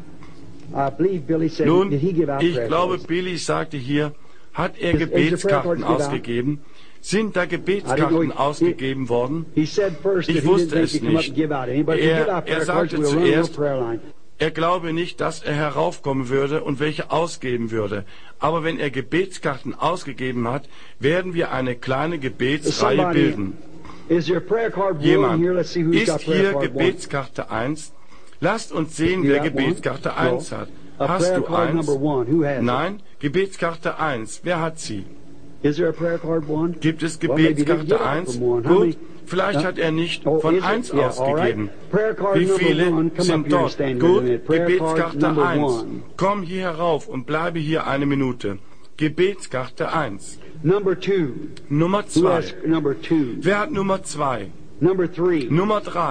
I believe Billy said, Nun, did he give out ich prayer glaube, cards? Billy sagte hier, hat er Is the prayer Gebetskarten cards give out? ausgegeben? Sind da I didn't Gebetskarten know ausgegeben worden? He said first that Ich he wusste didn't es think he'd come up nicht. and give out any, but if you give out prayer cards, sagte we'll run a little zuerst, prayer line. er glaube nicht, dass er heraufkommen würde und welche ausgeben würde. Aber wenn er Gebetskarten ausgegeben hat, werden wir eine kleine Gebetsreihe Somebody, bilden. is there a prayer card one Jemand, here? Let's see who's ist got prayer hier card one. Gebetskarte 1? Lasst uns sehen, You wer got one? Gebetskarte 1 No. hat. A Hast prayer du card 1? number one. Who has Nein, Gebetskarte 1. Wer hat sie? it? Is there a prayer card one? Gibt es Well, maybe he didn't Gebetskarte get it 1? from one. How Gut, many- vielleicht Huh? hat er nicht Oh, von is it? 1 Yeah, ausgegeben. all right. Prayer card Wie number viele one. Come up sind here and dort? stand here a Gut, minute. Prayer card Gebetskarte number 1. one. Komm hier herauf und bleibe hier eine Minute. Gebetskarte 1. Number two. Nummer Who 2. has number two? Wer hat Nummer 2? Number three. Nummer 3.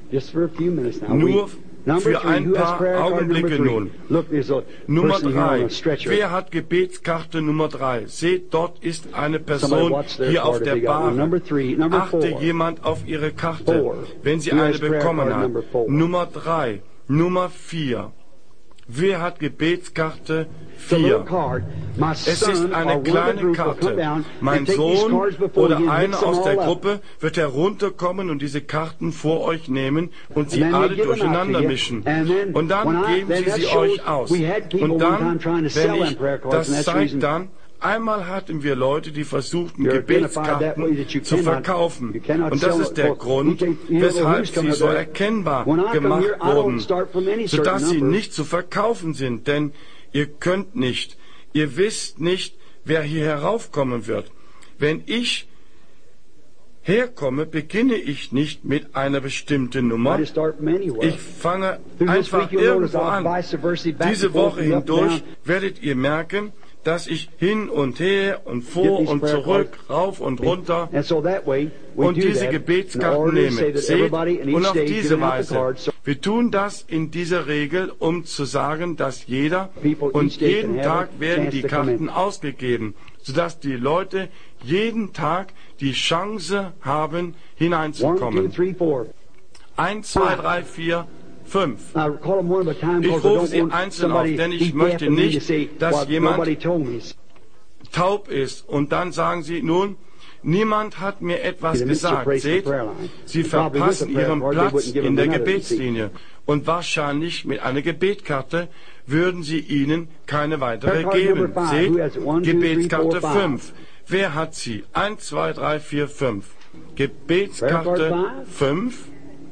Nur für ein paar Augenblicke nun. Nummer 3. Wer hat Gebetskarte Nummer 3? Seht, dort ist eine Person hier auf der Bahn. Achte jemand auf ihre Karte, wenn sie eine bekommen hat. Nummer 3. Nummer 4. Wer hat Gebetskarte 4? Es ist eine kleine Karte. Mein Sohn oder einer aus der Gruppe wird herunterkommen und diese Karten vor euch nehmen und sie alle durcheinander mischen. Und dann geben sie euch aus. Und dann, wenn ich das zeige, dann einmal hatten wir Leute, die versuchten, Gebetskarten zu verkaufen. Und das ist der Grund, weshalb sie so erkennbar gemacht wurden, sodass sie nicht zu verkaufen sind. Denn ihr könnt nicht, ihr wisst nicht, wer hier heraufkommen wird. Wenn ich herkomme, beginne ich nicht mit einer bestimmten Nummer. Ich fange einfach irgendwo an. Diese Woche hindurch werdet ihr merken, dass ich hin und her und vor und zurück, rauf und runter und diese Gebetskarten nehme. Seht, und auf diese Weise. Wir tun das in dieser Regel, um zu sagen, dass jeder und jeden Tag werden die Karten ausgegeben, sodass die Leute jeden Tag die Chance haben, hineinzukommen. 1, 2, 3, 4, 5. Ich rufe sie einzeln auf, denn ich möchte nicht, dass jemand taub ist und dann sagen sie, nun, niemand hat mir etwas gesagt. Seht, sie verpassen ihren Platz in der Gebetslinie. Und wahrscheinlich mit einer Gebetskarte würden sie ihnen keine weitere geben. Seht, Gebetskarte 5. Wer hat sie? 1, 2, 3, 4, 5. Gebetskarte 5.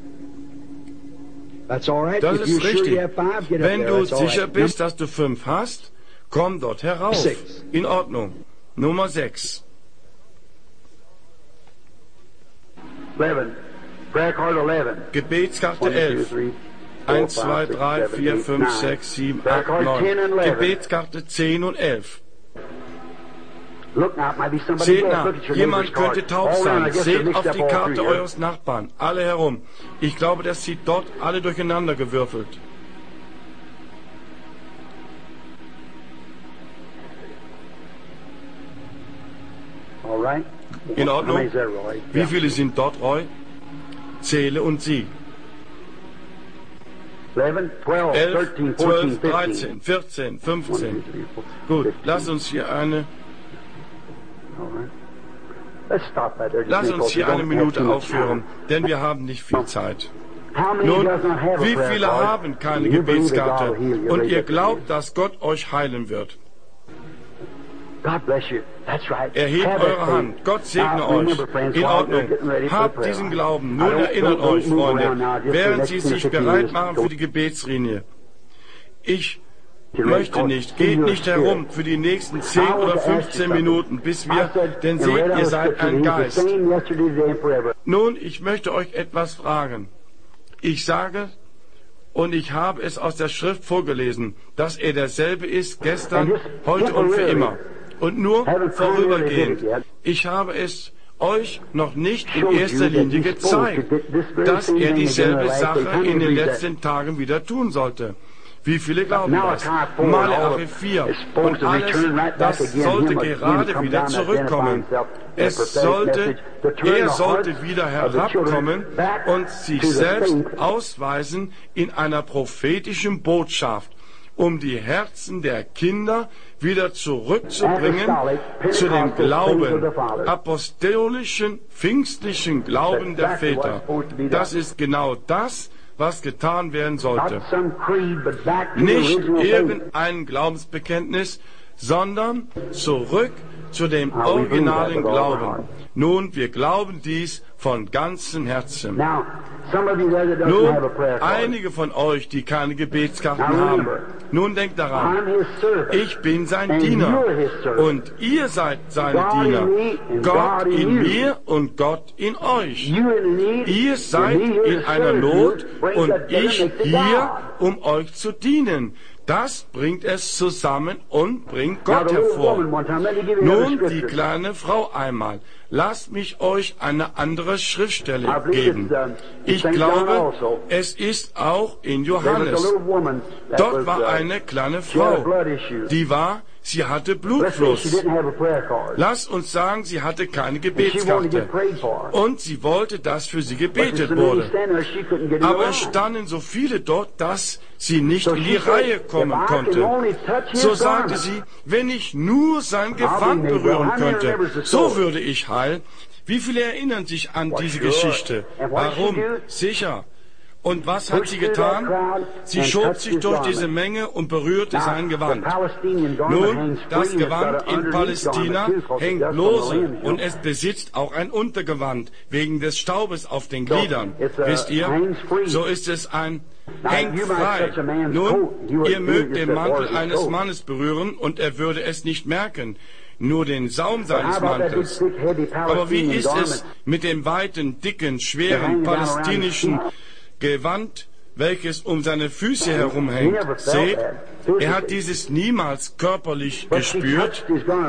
Das ist richtig. Wenn du sicher bist, dass du 5 hast, komm dort herauf. In Ordnung. Nummer 6. 11. Prayer card 11. Gebetskarte 11. 1, 2, 3, 4, 5, 6, 7, 8, 9. Gebetskarte 10 und 11. Seht nach, jemand könnte taub sein. Seht auf die Karte eures Nachbarn, alle herum. Ich glaube, das sieht dort alle durcheinander gewürfelt. In Ordnung? Wie viele sind dort, Roy? Zähle und sieh. 11, 12, 13, 14, 15. Gut, lass uns hier eine Minute aufhören, denn wir haben nicht viel Zeit. Nun, wie viele haben keine Gebetskarte und ihr glaubt, dass Gott euch heilen wird? Erhebt eure Hand. Gott segne euch. In Ordnung. Habt diesen Glauben. Nun erinnert euch, Freunde, während Sie sich bereit machen für die Gebetslinie. Ich möchte nicht, geht nicht herum für die nächsten 10 oder 15 Minuten, bis wir, denn seht, ihr seid ein Geist. Nun, ich möchte euch etwas fragen. Ich sage, und ich habe es aus der Schrift vorgelesen, dass er derselbe ist, gestern, heute und für immer. Und nur vorübergehend. Ich habe es euch noch nicht in erster Linie gezeigt, dass er dieselbe Sache in den letzten Tagen wieder tun sollte. Wie viele glauben das? Malachi 4 und alles, das sollte gerade wieder zurückkommen. Er sollte wieder herabkommen und sich selbst ausweisen in einer prophetischen Botschaft, um die Herzen der Kinder wieder zurückzubringen zu dem Glauben, apostolischen, pfingstlichen Glauben der Väter. Das ist genau das, was getan werden sollte. Nicht irgendein Glaubensbekenntnis, sondern zurück zu dem originalen Glauben. Nun, wir glauben dies von ganzem Herzen. Nun, einige von euch, die keine Gebetskarten haben, nun denkt daran, ich bin sein Diener und ihr seid seine Diener. Gott in mir und Gott in euch. Ihr seid in einer Not und ich hier, um euch zu dienen. Das bringt es zusammen und bringt Gott hervor. Nun die kleine Frau einmal. Lasst mich euch eine andere Schriftstelle geben. Ich glaube, es ist auch in Johannes. Dort war eine kleine Frau, sie hatte Blutfluss. Lass uns sagen, sie hatte keine Gebetskarte. Und sie wollte, dass für sie gebetet wurde. Aber es standen so viele dort, dass sie nicht in die Reihe kommen konnte. So sagte sie, wenn ich nur sein Gewand berühren könnte, so würde ich heilen. Wie viele erinnern sich an diese Geschichte? Warum? Sicher. Und was hat sie getan? Sie schob sich durch diese Menge und berührte sein Gewand. Nun, das Gewand in Palästina hängt lose und es besitzt auch ein Untergewand wegen des Staubes auf den Gliedern. Wisst ihr? So ist es ein hängt frei. Nun, ihr mögt den Mantel eines Mannes berühren und er würde es nicht merken. Nur den Saum seines Mantels. Aber wie ist es mit dem weiten, dicken, schweren palästinischen Gewand, welches um seine Füße herumhängt? Seht, er hat dieses niemals körperlich gespürt,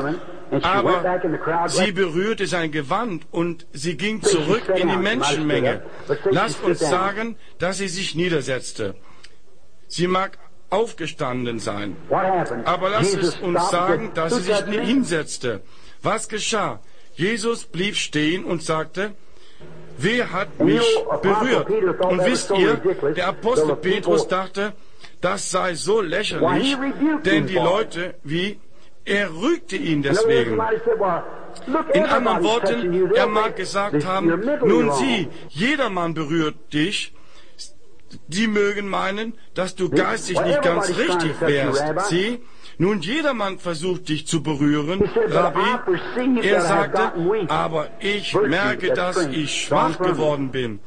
aber sie berührte sein Gewand und sie ging zurück in die Menschenmenge. Lasst uns sagen, dass sie sich niedersetzte. Sie mag aufgestanden sein, aber lasst es uns sagen, dass sie sich hinsetzte. Was geschah? Jesus blieb stehen und sagte, wer hat mich berührt? Und wisst ihr, der Apostel Petrus dachte, das sei so lächerlich, denn die Leute, er rügte ihn deswegen. In anderen Worten, er mag gesagt haben, nun sieh, jedermann berührt dich. Die mögen meinen, dass du geistig nicht ganz richtig wärst. Sieh, nun jedermann versucht dich zu berühren, Rabbi. Er sagte, aber ich merke, dass ich schwach geworden bin.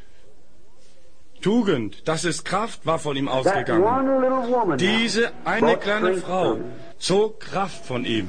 Tugend, dass es Kraft war von ihm ausgegangen. Diese eine kleine Frau zog Kraft von ihm.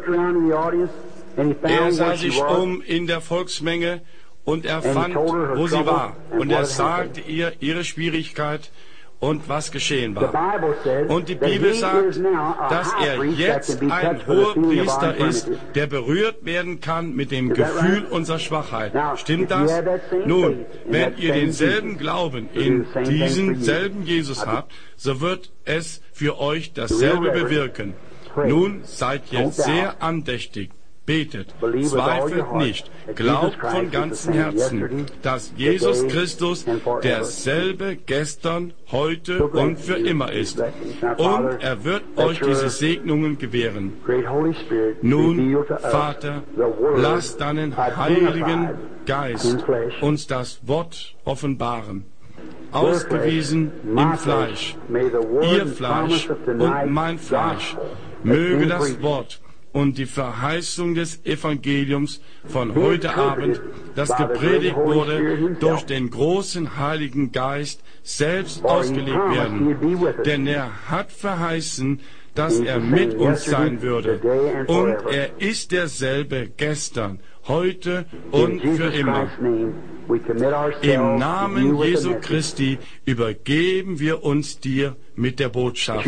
Er sah sich um in der Volksmenge und er fand, wo sie war. Und er sagte ihr ihre Schwierigkeit und was geschehen war. Und die Bibel sagt, dass er jetzt ein hoher Priester ist, der berührt werden kann mit dem Gefühl unserer Schwachheit. Stimmt das? Nun, wenn ihr denselben Glauben in diesen selben Jesus habt, so wird es für euch dasselbe bewirken. Nun seid jetzt sehr andächtig. Betet, zweifelt nicht, glaubt von ganzem Herzen, dass Jesus Christus derselbe gestern, heute und für immer ist. Und er wird euch diese Segnungen gewähren. Nun, Vater, lass deinen Heiligen Geist uns das Wort offenbaren. Ausgewiesen im Fleisch. Ihr Fleisch und mein Fleisch. Möge das Wort und die Verheißung des Evangeliums von heute Abend, das gepredigt wurde, durch den großen Heiligen Geist selbst ausgelegt werden. Denn er hat verheißen, dass er mit uns sein würde. Und er ist derselbe gestern, heute und für immer. Im Namen Jesu Christi übergeben wir uns dir mit der Botschaft,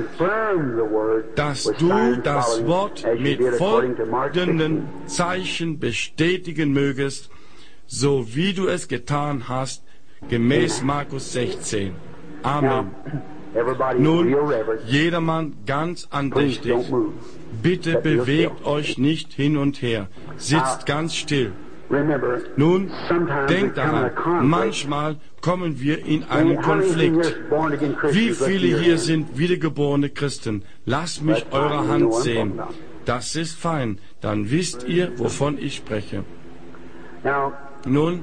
dass du das Wort mit folgenden Zeichen bestätigen mögest, so wie du es getan hast, gemäß Markus 16. Amen. Nun, jedermann ganz andächtig. Bitte bewegt euch nicht hin und her. Sitzt ganz still. Nun, denkt daran, manchmal kommen wir in einen Konflikt. Wie viele hier sind wiedergeborene Christen? Lasst mich eure Hand sehen. Das ist fein. Dann wisst ihr, wovon ich spreche. Nun,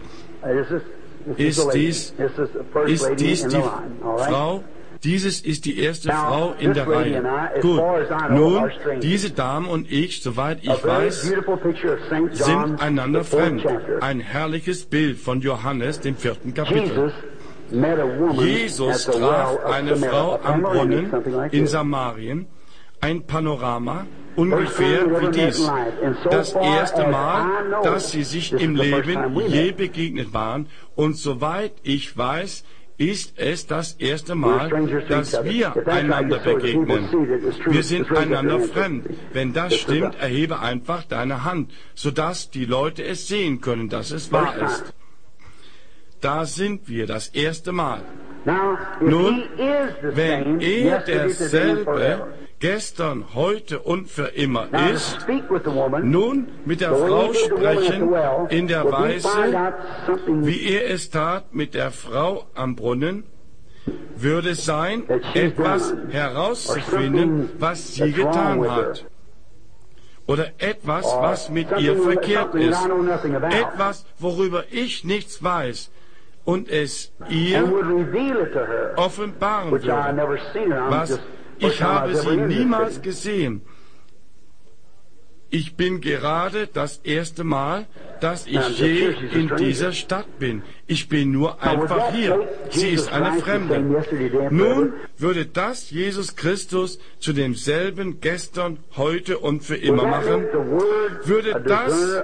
ist dies die Frau? Dieses ist die erste Frau in der Reihe. Gut, nun, diese Dame und ich, soweit ich weiß, sind einander fremd. Ein herrliches Bild von Johannes, dem 4. Kapitel. Jesus traf eine Frau am Brunnen in Samarien, ein Panorama, ungefähr wie dies. Das erste Mal, dass sie sich im Leben je begegnet waren, und soweit ich weiß, ist es das erste Mal, dass wir einander begegnen. Wir sind einander fremd. Wenn das stimmt, erhebe einfach deine Hand, sodass die Leute es sehen können, dass es wahr ist. Da sind wir das erste Mal. Nun, wenn er derselbe gestern, heute und für immer ist, nun mit der Frau sprechen in der Weise, wie er es tat mit der Frau am Brunnen, würde sein, etwas herauszufinden, was sie getan hat. Oder etwas, was mit ihr verkehrt ist. Etwas, worüber ich nichts weiß. Und es ihr offenbaren würde. Was? Ich habe sie niemals gesehen. Ich bin gerade das erste Mal, dass ich je in dieser Stadt bin. Ich bin nur einfach hier. Sie ist eine Fremde. Nun würde das Jesus Christus zu demselben gestern, heute und für immer machen? Würde das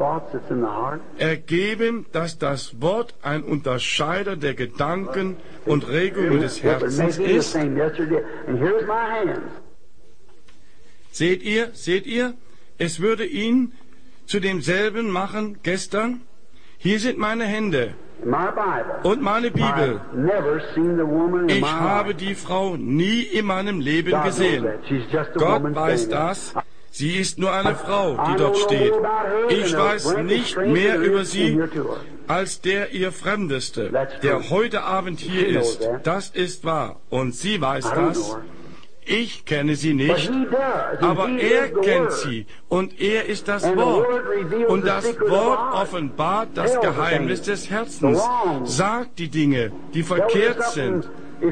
ergeben, dass das Wort ein Unterscheider der Gedanken und Regungen des Herzens ist? Seht ihr? Es würde ihn zu demselben machen gestern. Hier sind meine Hände und meine Bibel. Ich habe die Frau nie in meinem Leben gesehen. Gott weiß das. Sie ist nur eine Frau, die dort steht. Ich weiß nicht mehr über sie als der ihr Fremdeste, der heute Abend hier ist. Das ist wahr. Und sie weiß das. Ich kenne sie nicht, aber er kennt sie und er ist das Wort. Und das Wort offenbart das Geheimnis des Herzens, sagt die Dinge, die verkehrt sind.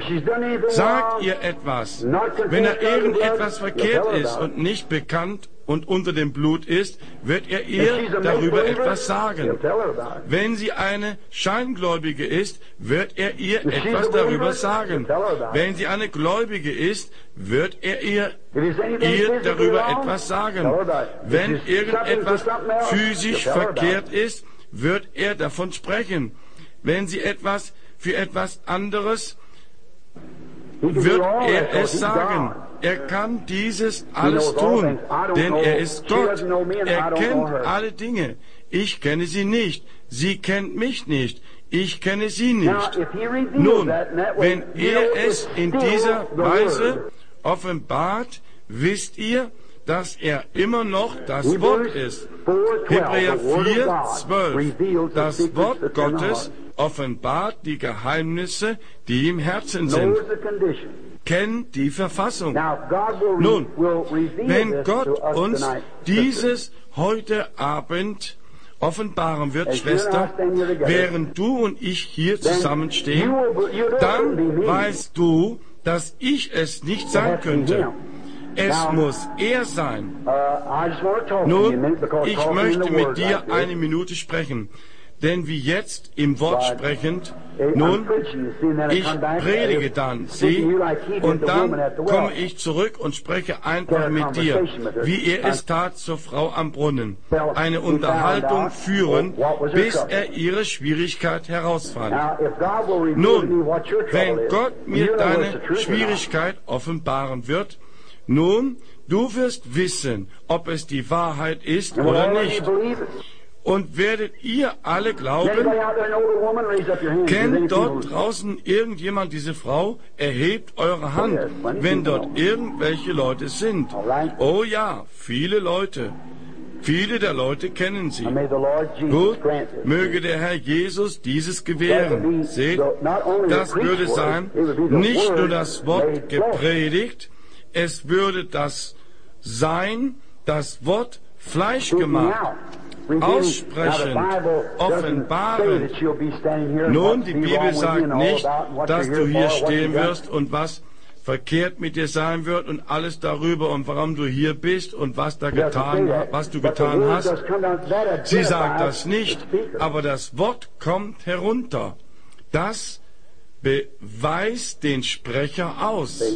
Sagt ihr etwas. Wenn er irgendetwas verkehrt ist und nicht bekannt und unter dem Blut ist, wird er ihr darüber etwas sagen. Wenn sie eine Scheingläubige ist, wird er ihr etwas darüber sagen. Wenn sie eine Gläubige ist, wird er ihr darüber etwas sagen. Wenn irgendetwas physisch verkehrt ist, wird er davon sprechen. Wenn sie etwas für etwas anderes, wird er es sagen. Er kann dieses alles tun, denn er ist Gott. Er kennt alle Dinge. Ich kenne sie nicht. Sie kennt mich nicht. Ich kenne sie nicht. Nun, wenn er es in dieser Weise offenbart, wisst ihr, dass er immer noch das Wort ist. Hebräer 4,12. Das Wort Gottes offenbart die Geheimnisse, die im Herzen sind. Kennt die Verfassung. Nun, wenn Gott uns dieses heute Abend offenbaren wird, Schwester, während du und ich hier zusammenstehen, dann weißt du, dass ich es nicht sein könnte. Es muss er sein. Nun, ich möchte mit dir eine Minute sprechen. Denn wie jetzt im Wort sprechend, nun, ich predige dann, sieh, und dann komme ich zurück und spreche einfach mit dir, wie er es tat zur Frau am Brunnen, eine Unterhaltung führen, bis er ihre Schwierigkeit herausfand. Nun, wenn Gott mir deine Schwierigkeit offenbaren wird, nun, du wirst wissen, ob es die Wahrheit ist oder nicht. Und werdet ihr alle glauben? Kennt dort draußen irgendjemand diese Frau? Erhebt eure Hand, wenn dort irgendwelche Leute sind. Oh ja, viele Leute. Viele der Leute kennen sie. Gut, möge der Herr Jesus dieses gewähren. Seht, das würde sein, nicht nur das Wort gepredigt, es würde das sein, das Wort Fleisch gemacht. Aussprechend, offenbarend. Nun, die Bibel sagt nicht, dass du hier stehen wirst und was verkehrt mit dir sein wird und alles darüber und warum du hier bist und was du getan hast. Sie sagt das nicht, aber das Wort kommt herunter. Das beweist den Sprecher aus.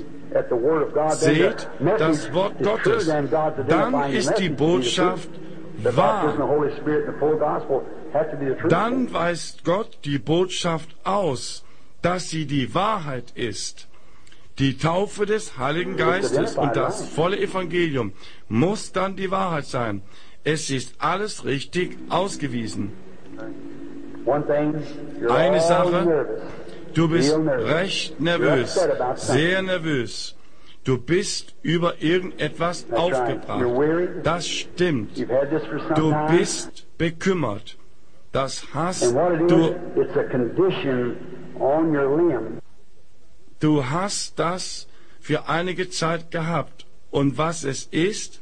Seht, das Wort Gottes. Dann ist die Botschaft wahr. Dann weist Gott die Botschaft aus. dass sie die Wahrheit ist. Die Taufe des Heiligen Geistes und das volle Evangelium muss dann die Wahrheit sein. Es ist alles richtig ausgewiesen. Eine Sache, du bist recht nervös, sehr nervös. Du bist über irgendetwas aufgebracht. Das stimmt. Du bist bekümmert. Das hast du. Du hast das für einige Zeit gehabt. Und was es ist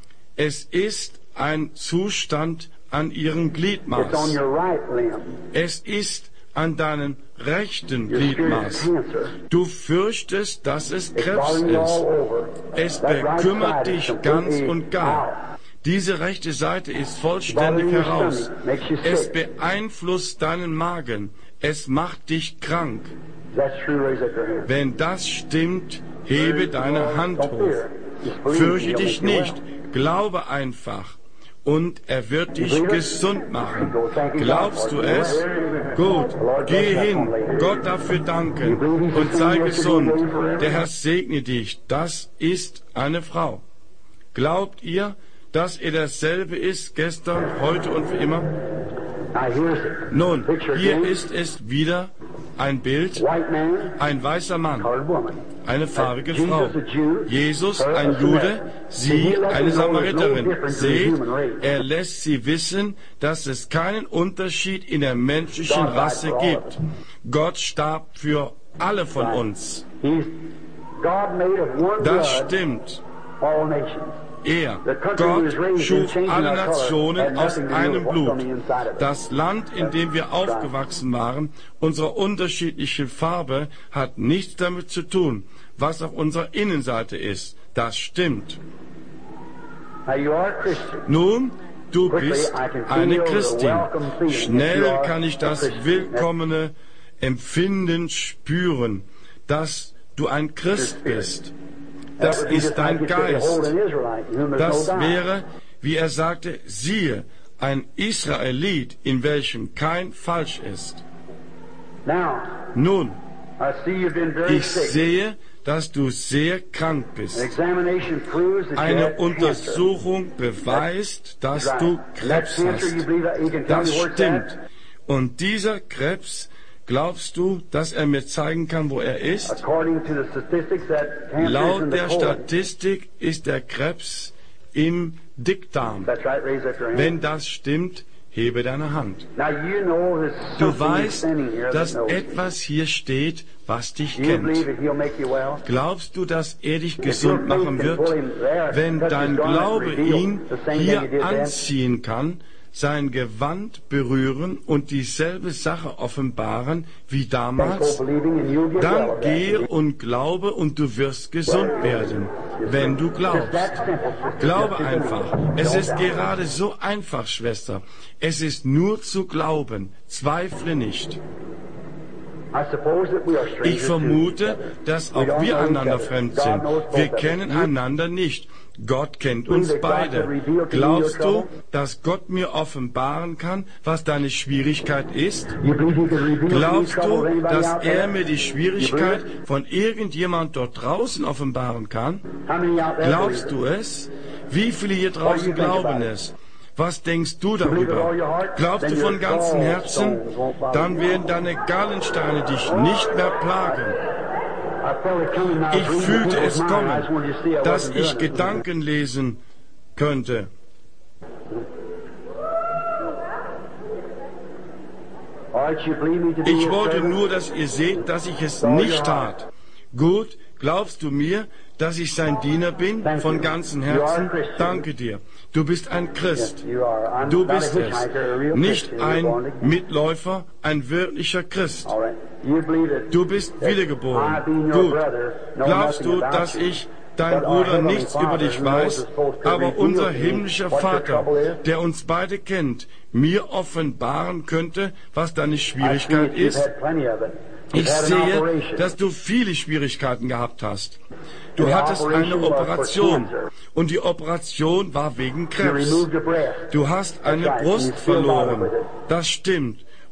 ein Zustand an ihrem Gliedmaß. Es ist an deinem rechten Gliedmaß. Du fürchtest, dass es Krebs ist. Es bekümmert dich ganz und gar. Diese rechte Seite ist vollständig heraus. Es beeinflusst deinen Magen. Es macht dich krank. Wenn das stimmt, hebe deine Hand hoch. Fürchte dich nicht. Glaube einfach. Und er wird dich gesund machen. Glaubst du es? Gut, geh hin, Gott dafür danken und sei gesund. Der Herr segne dich. Das ist eine Frau. Glaubt ihr, dass er dasselbe ist, gestern, heute und für immer? Nun, hier ist es wieder ein Bild, ein weißer Mann, eine farbige Frau. Jesus, ein Jude, sie, eine Samariterin. Seht, er lässt sie wissen, dass es keinen Unterschied in der menschlichen Rasse gibt. Gott starb für alle von uns. Das stimmt. Gott schuf alle Nationen aus einem Blut. Das Land, in dem wir aufgewachsen waren, unsere unterschiedliche Farbe, hat nichts damit zu tun, was auf unserer Innenseite ist. Das stimmt. Nun, du bist eine Christin. Schnell kann ich das willkommene Empfinden spüren, dass du ein Christ bist. Das ist dein Geist. Das wäre, wie er sagte, siehe, ein Israelit, in welchem kein Falsch ist. Nun, ich sehe, dass du sehr krank bist. Eine Untersuchung beweist, dass du Krebs hast. Das stimmt. Und dieser Krebs, glaubst du, dass er mir zeigen kann, wo er ist? Laut der Statistik ist der Krebs im Dickdarm. Wenn das stimmt, hebe deine Hand. Du weißt, dass etwas hier steht, was dich kennt. Glaubst du, dass er dich gesund machen wird? Wenn dein Glaube ihn hier anziehen kann, sein Gewand berühren und dieselbe Sache offenbaren wie damals, dann gehe und glaube und du wirst gesund werden, wenn du glaubst. Glaube einfach. Es ist gerade so einfach, Schwester. Es ist nur zu glauben. Zweifle nicht. Ich vermute, dass auch wir einander fremd sind. Wir kennen einander nicht. Gott kennt uns beide. Glaubst du, dass Gott mir offenbaren kann, was deine Schwierigkeit ist? Glaubst du, dass er mir die Schwierigkeit von irgendjemand dort draußen offenbaren kann? Glaubst du es? Wie viele hier draußen glauben es? Was denkst du darüber? Glaubst du von ganzem Herzen? Dann werden deine Gallensteine dich nicht mehr plagen. Ich fühlte es kommen, dass ich Gedanken lesen könnte. Ich wollte nur, dass ihr seht, dass ich es nicht tat. Gut, glaubst du mir, dass ich sein Diener bin, von ganzem Herzen? Danke dir. Du bist ein Christ. Du bist es. Nicht ein Mitläufer, ein wirklicher Christ. Du bist wiedergeboren. Gut. Glaubst du, dass ich, dein Bruder, nichts über dich weiß, aber unser himmlischer Vater, der uns beide kennt, mir offenbaren könnte, was deine Schwierigkeit ist? Ich sehe, dass du viele Schwierigkeiten gehabt hast. Du hattest eine Operation und die Operation war wegen Krebs. Du hast eine Brust verloren. Das stimmt.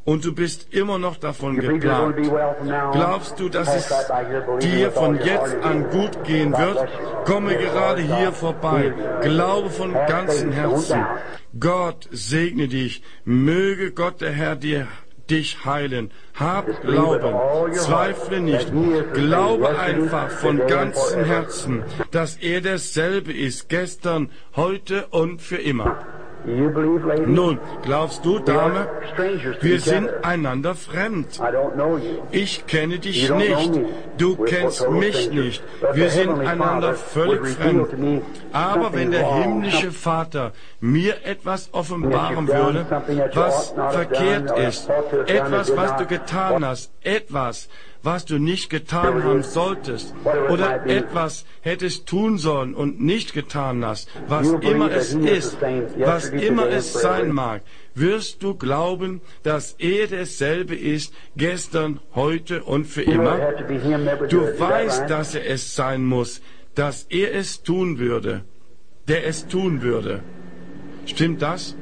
und du bist immer noch davon geplagt. Glaubst du, dass es dir von jetzt an gut gehen wird? Komme gerade hier vorbei. Glaube von ganzem Herzen. Gott segne dich. Möge Gott, der Herr, dich heilen. Hab Glauben. Zweifle nicht. Glaube einfach von ganzem Herzen, dass er derselbe ist, gestern, heute und für immer. Nun, glaubst du, Dame, wir sind einander fremd. Ich kenne dich nicht, du kennst mich nicht. Wir sind einander völlig fremd. Aber wenn der himmlische Vater mir etwas offenbaren würde, was verkehrt ist, etwas, was du getan hast, etwas, was du nicht getan haben solltest, oder etwas hättest tun sollen und nicht getan hast, was immer es ist, was immer es sein mag, wirst du glauben, dass er derselbe ist, gestern, heute und für immer? Du weißt, dass er es sein muss, dass er es tun würde, der es tun würde. Stimmt das?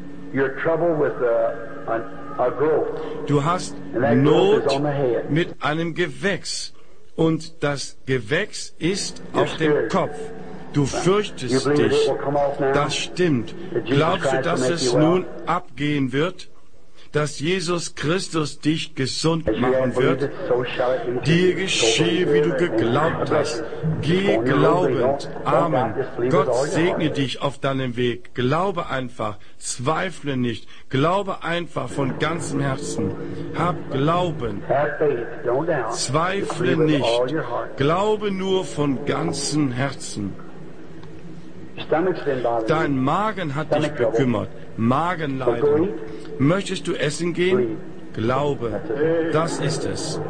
Du hast Not mit einem Gewächs und das Gewächs ist auf dem Kopf. Du fürchtest dich. Das stimmt. Glaubst du, dass es nun abgehen wird? Dass Jesus Christus dich gesund machen wird? Dir geschehe, wie du geglaubt hast. Geh glaubend. Amen. Gott segne dich auf deinem Weg. Glaube einfach. Zweifle nicht. Glaube einfach von ganzem Herzen. Hab Glauben. Zweifle nicht. Glaube nur von ganzem Herzen. Dein Magen hat dich bekümmert. Magenleiden. Möchtest du essen gehen? Glaube. Das ist es.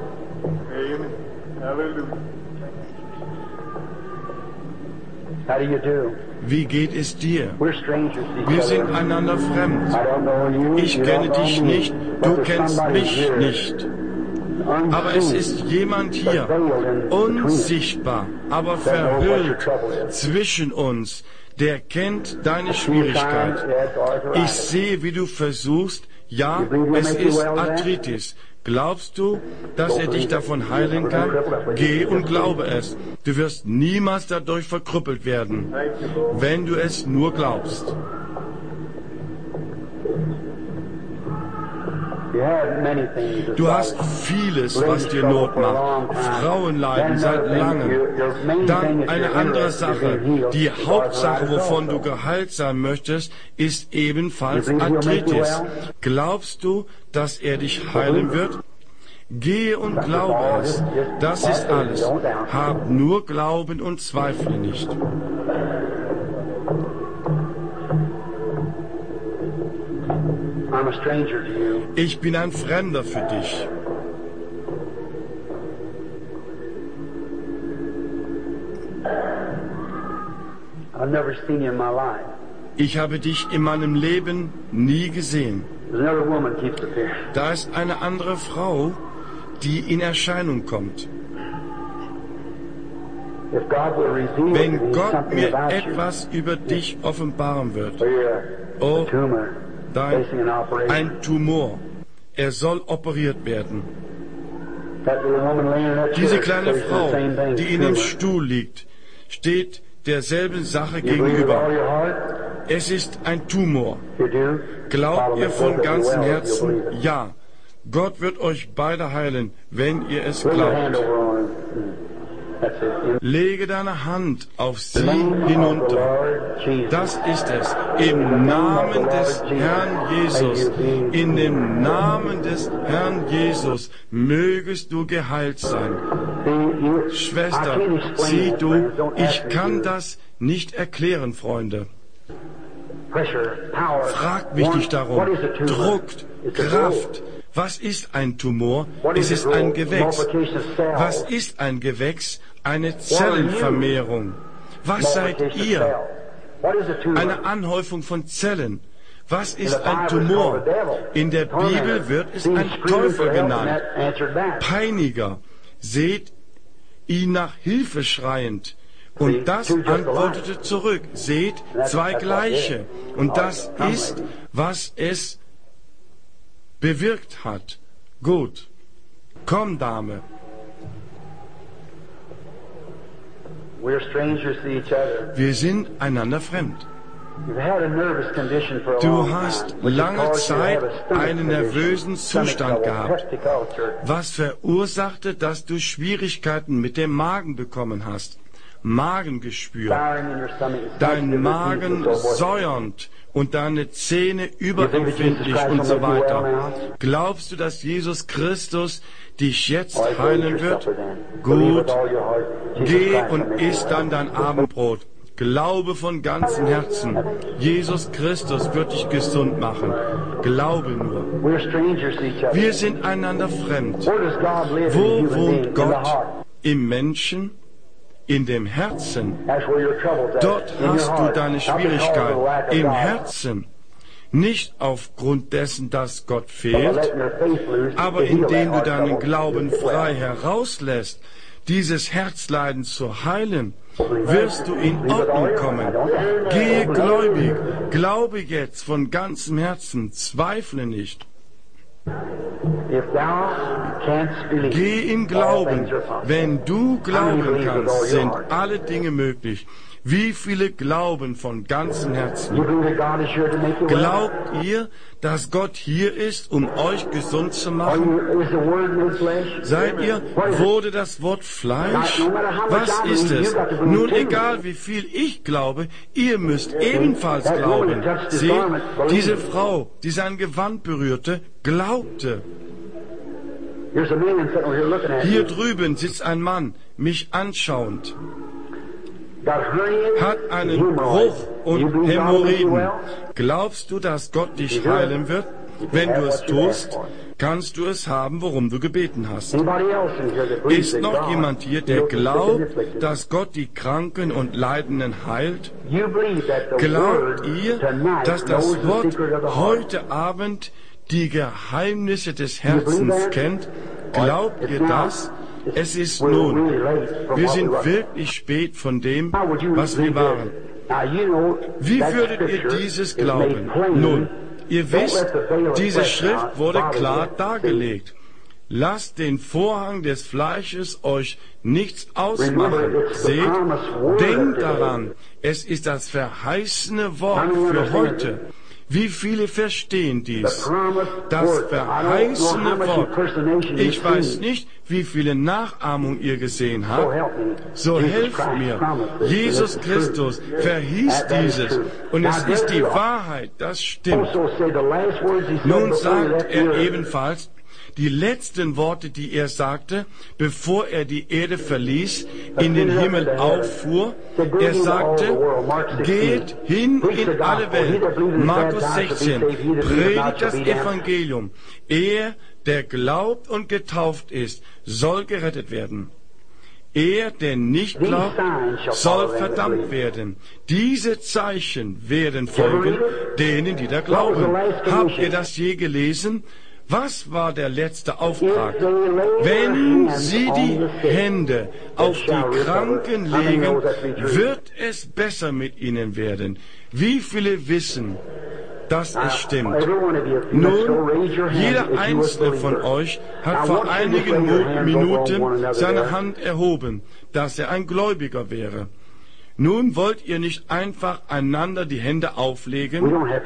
Wie geht es dir? Wir sind einander fremd. Ich kenne dich nicht, du kennst mich nicht. Aber es ist jemand hier, unsichtbar, aber verhüllt zwischen uns, der kennt deine Schwierigkeit. Ich sehe, wie du versuchst, ja, es ist Arthritis. Glaubst du, dass er dich davon heilen kann? Geh und glaube es. Du wirst niemals dadurch verkrüppelt werden, wenn du es nur glaubst. Du hast vieles, was dir Not macht. Frauenleiden seit langem. Dann eine andere Sache. Die Hauptsache, wovon du geheilt sein möchtest, ist ebenfalls Arthritis. Glaubst du, dass er dich heilen wird? Gehe und glaube es. Das ist alles. Hab nur Glauben und zweifle nicht. Ich bin ein Fremder für dich. Ich habe dich in meinem Leben nie gesehen. Da ist eine andere Frau, die in Erscheinung kommt. Wenn Gott mir etwas über dich offenbaren wird, oh, ein Tumor. Er soll operiert werden. Diese kleine Frau, die in dem Stuhl liegt, steht derselben Sache gegenüber. Es ist ein Tumor. Glaubt ihr von ganzem Herzen? Ja. Gott wird euch beide heilen, wenn ihr es glaubt. Lege deine Hand auf sie hinunter. Das ist es. Im Namen des Herrn Jesus, in dem Namen des Herrn Jesus, mögest du geheilt sein. Schwester, sieh du, ich kann das nicht erklären, Freunde. Fragt mich nicht darum. Druckt, Kraft. Was ist ein Tumor? Es ist ein Gewächs. Was ist ein Gewächs? Eine Zellenvermehrung. Was seid ihr? Eine Anhäufung von Zellen. Was ist ein Tumor? In der Bibel wird es ein Teufel genannt. Peiniger. Seht ihn nach Hilfe schreiend. Und das antwortete zurück. Seht, zwei Gleiche. Und das ist, was es bewirkt hat. Gut. Komm, Dame. Wir sind einander fremd. Du hast lange Zeit einen nervösen Zustand gehabt, was verursachte, dass du Schwierigkeiten mit dem Magen bekommen hast. Magengeschwür, dein Magen säuernd und deine Zähne überempfindlich und so weiter. Glaubst du, dass Jesus Christus dich jetzt heilen wird? Gut, geh und iss dann dein Abendbrot. Glaube von ganzem Herzen, Jesus Christus wird dich gesund machen. Glaube nur. Wir sind einander fremd. Wo wohnt Gott? Im Menschen? In dem Herzen. Dort hast du deine Schwierigkeit. Im Herzen. Nicht aufgrund dessen, dass Gott fehlt, aber indem du deinen Glauben frei herauslässt, dieses Herzleiden zu heilen, wirst du in Ordnung kommen. Gehe gläubig, glaube jetzt von ganzem Herzen, zweifle nicht. Geh im Glauben. Wenn du glauben kannst, sind alle Dinge möglich. Wie viele glauben von ganzem Herzen? Glaubt ihr, dass Gott hier ist, um euch gesund zu machen? Seid ihr, wurde das Wort Fleisch? Was ist es? Nun, egal wie viel ich glaube, ihr müsst ebenfalls glauben. Seht, diese Frau, die sein Gewand berührte, glaubte. Hier drüben sitzt ein Mann, mich anschauend. Hat einen Bruch und Hämorrhoiden. Glaubst du, dass Gott dich heilen wird? Wenn du es tust, kannst du es haben, worum du gebeten hast. Ist noch jemand hier, der glaubt, dass Gott die Kranken und Leidenden heilt? Glaubt ihr, dass das Wort heute Abend die Geheimnisse des Herzens kennt? Glaubt ihr das? Es ist nun, wir sind wirklich spät von dem, was wir waren. Wie würdet ihr dieses glauben? Nun, ihr wisst, diese Schrift wurde klar dargelegt. Lasst den Vorhang des Fleisches euch nichts ausmachen. Seht, denkt daran, es ist das verheißene Wort für heute. Wie viele verstehen dies? Das verheißene Wort. Ich weiß nicht, wie viele Nachahmungen ihr gesehen habt. So helft mir. Jesus Christus verhieß dieses. Und es ist die Wahrheit, das stimmt. Nun sagt er ebenfalls, die letzten Worte, die er sagte, bevor er die Erde verließ, in den Himmel auffuhr, er sagte, geht hin in alle Welt. Markus 16, predigt das Evangelium. Er, der glaubt und getauft ist, soll gerettet werden. Er, der nicht glaubt, soll verdammt werden. Diese Zeichen werden folgen denen, die da glauben. Habt ihr das je gelesen? Was war der letzte Auftrag? Wenn Sie die Hände auf die Kranken legen, wird es besser mit ihnen werden. Wie viele wissen, dass es stimmt? Nun, jeder einzelne von euch hat vor einigen Minuten seine Hand erhoben, dass er ein Gläubiger wäre. Nun wollt ihr nicht einfach einander die Hände auflegen?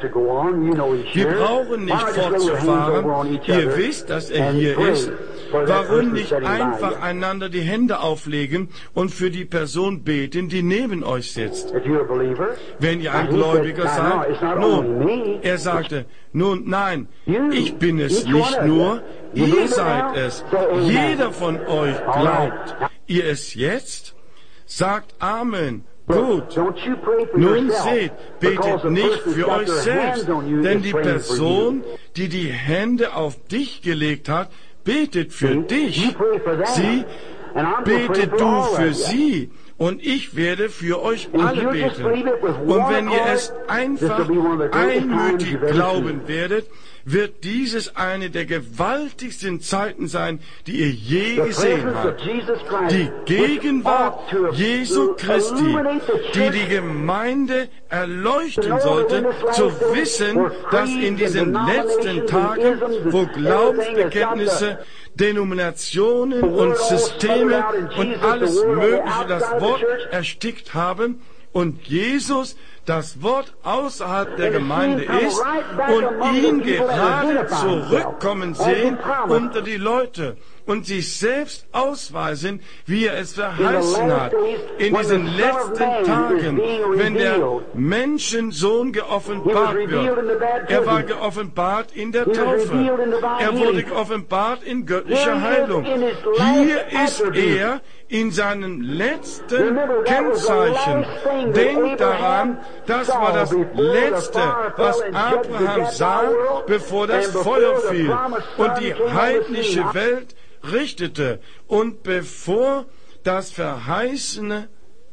Wir brauchen nicht fortzufahren. Ihr wisst, dass er hier ist. Warum nicht einfach einander die Hände auflegen und für die Person beten, die neben euch sitzt? Wenn ihr ein Gläubiger seid, nun, er sagte, nun, nein, ich bin es nicht nur, ihr seid es. Jeder von euch glaubt. Ihr es jetzt? Sagt Amen. Gut, nun seht, betet nicht für euch selbst, denn die Person, die die Hände auf dich gelegt hat, betet für dich. Sie, betet du für sie, und ich werde für euch alle beten. Und wenn ihr es einfach einmütig glauben werdet, wird dieses eine der gewaltigsten Zeiten sein, die ihr je gesehen habt. Die Gegenwart Jesu Christi, die die Gemeinde erleuchten sollte, zu wissen, dass in diesen letzten Tagen, wo Glaubensbekenntnisse, Denominationen und Systeme und alles Mögliche das Wort erstickt haben und Jesus das Wort außerhalb der Gemeinde ist und ihn gerade zurückkommen sehen unter die Leute und sich selbst ausweisen, wie er es verheißen hat. In diesen letzten Tagen, wenn der Menschensohn geoffenbart wird. Er war geoffenbart in der Taufe. Er wurde geoffenbart in göttlicher Heilung. Hier ist er in seinen letzten Kennzeichen. Denkt daran, das war das Letzte, was Abraham sah, bevor das Feuer fiel und die heidnische Welt richtete und bevor der verheißene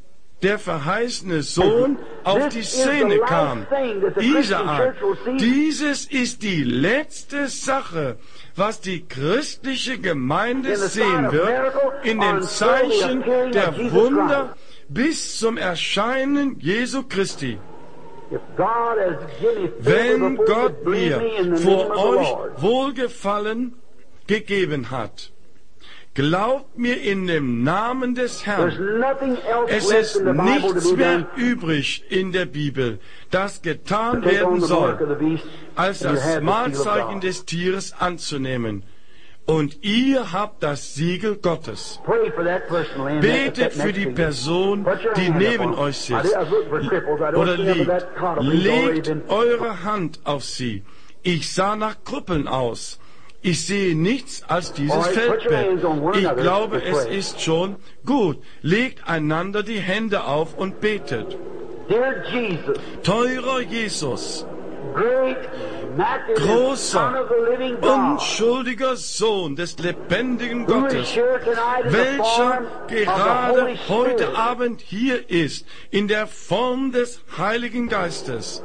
Sohn auf die Szene kam. Isaak, dieses ist die letzte Sache, was die christliche Gemeinde sehen wird, in den Zeichen der Wunder bis zum Erscheinen Jesu Christi. Wenn Gott mir vor euch Wohlgefallen gegeben hat, glaubt mir in dem Namen des Herrn. Es ist nichts mehr übrig in der Bibel, das getan werden soll, als das Mahlzeichen des Tieres anzunehmen. Und ihr habt das Siegel Gottes. Betet für die Person, die neben euch sitzt oder liegt. Legt eure Hand auf sie. Ich sah nach Krüppeln aus. Ich sehe nichts als dieses Feldbett. Ich glaube, es ist schon gut. Legt einander die Hände auf und betet. Teurer Jesus, großer, unschuldiger Sohn des lebendigen Gottes, welcher gerade heute Abend hier ist, in der Form des Heiligen Geistes,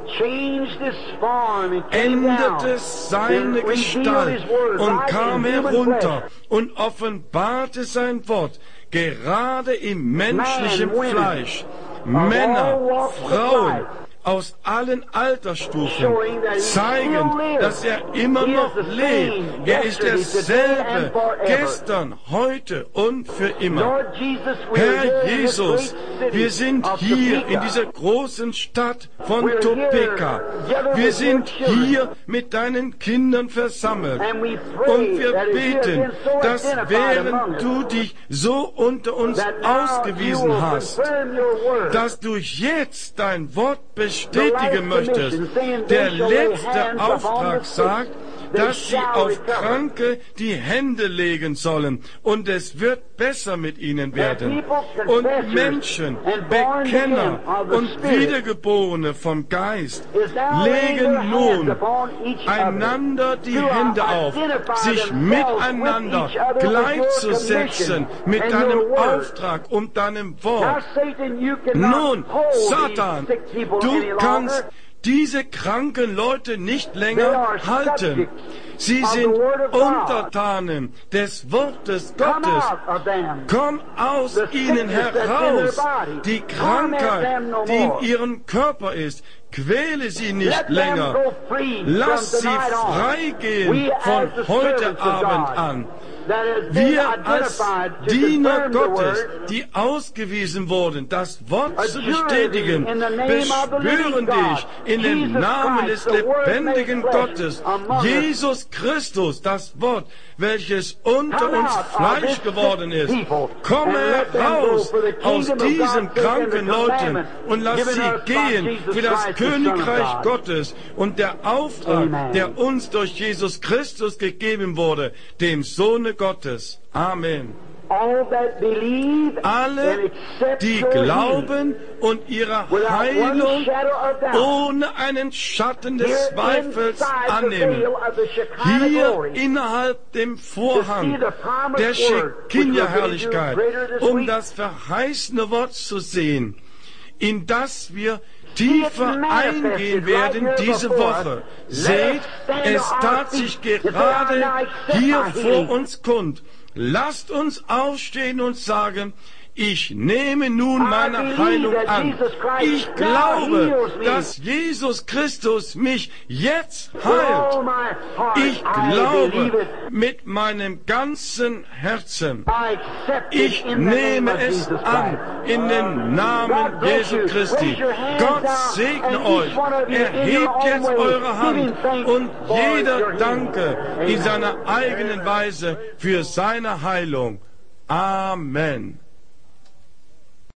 änderte seine Gestalt und kam herunter und offenbarte sein Wort, gerade im menschlichen Fleisch. Männer, Frauen, aus allen Altersstufen zeigen, dass er immer noch lebt. Er ist derselbe, gestern, heute und für immer. Herr Jesus, wir sind hier in dieser großen Stadt von Topeka. Wir sind hier mit deinen Kindern versammelt. Und wir beten, dass während du dich so unter uns ausgewiesen hast, dass du jetzt dein Wort bestätigen möchtest. Der letzte Auftrag sagt, dass sie auf Kranke die Hände legen sollen und es wird besser mit ihnen werden. Und Menschen, Bekenner und Wiedergeborene vom Geist legen nun einander die Hände auf, sich miteinander gleichzusetzen mit deinem Auftrag und deinem Wort. Nun, Satan, du kannst diese kranken Leute nicht länger halten. Sie sind Untertanen des Wortes Gottes. Komm aus ihnen heraus. Die Krankheit, die in ihrem Körper ist, quäle sie nicht länger. Lass sie freigehen von heute Abend an. Wir als Diener Gottes, die ausgewiesen wurden, das Wort zu bestätigen, beschwören dich in den Namen des lebendigen Gottes, Jesus Christus, das Wort, welches unter uns Fleisch geworden ist. Komme heraus aus diesen kranken Leuten und lass sie gehen für das Königreich Gottes und der Auftrag, der uns durch Jesus Christus gegeben wurde, dem Sohne Gottes. Amen. Alle, die glauben und ihre Heilung ohne einen Schatten des Zweifels annehmen, hier innerhalb dem Vorhang der Shekinah-Herrlichkeit, um das verheißene Wort zu sehen, in das wir tiefer eingehen werden diese Woche. Seht, es tat sich gerade hier vor uns kund. Lasst uns aufstehen und sagen, ich nehme nun meine Heilung an. Ich glaube, dass Jesus Christus mich jetzt heilt. Ich glaube mit meinem ganzen Herzen. Ich nehme es an in den Namen Jesu Christi. Gott segne euch. Erhebt jetzt eure Hand und jeder danke in seiner eigenen Weise für seine Heilung. Amen.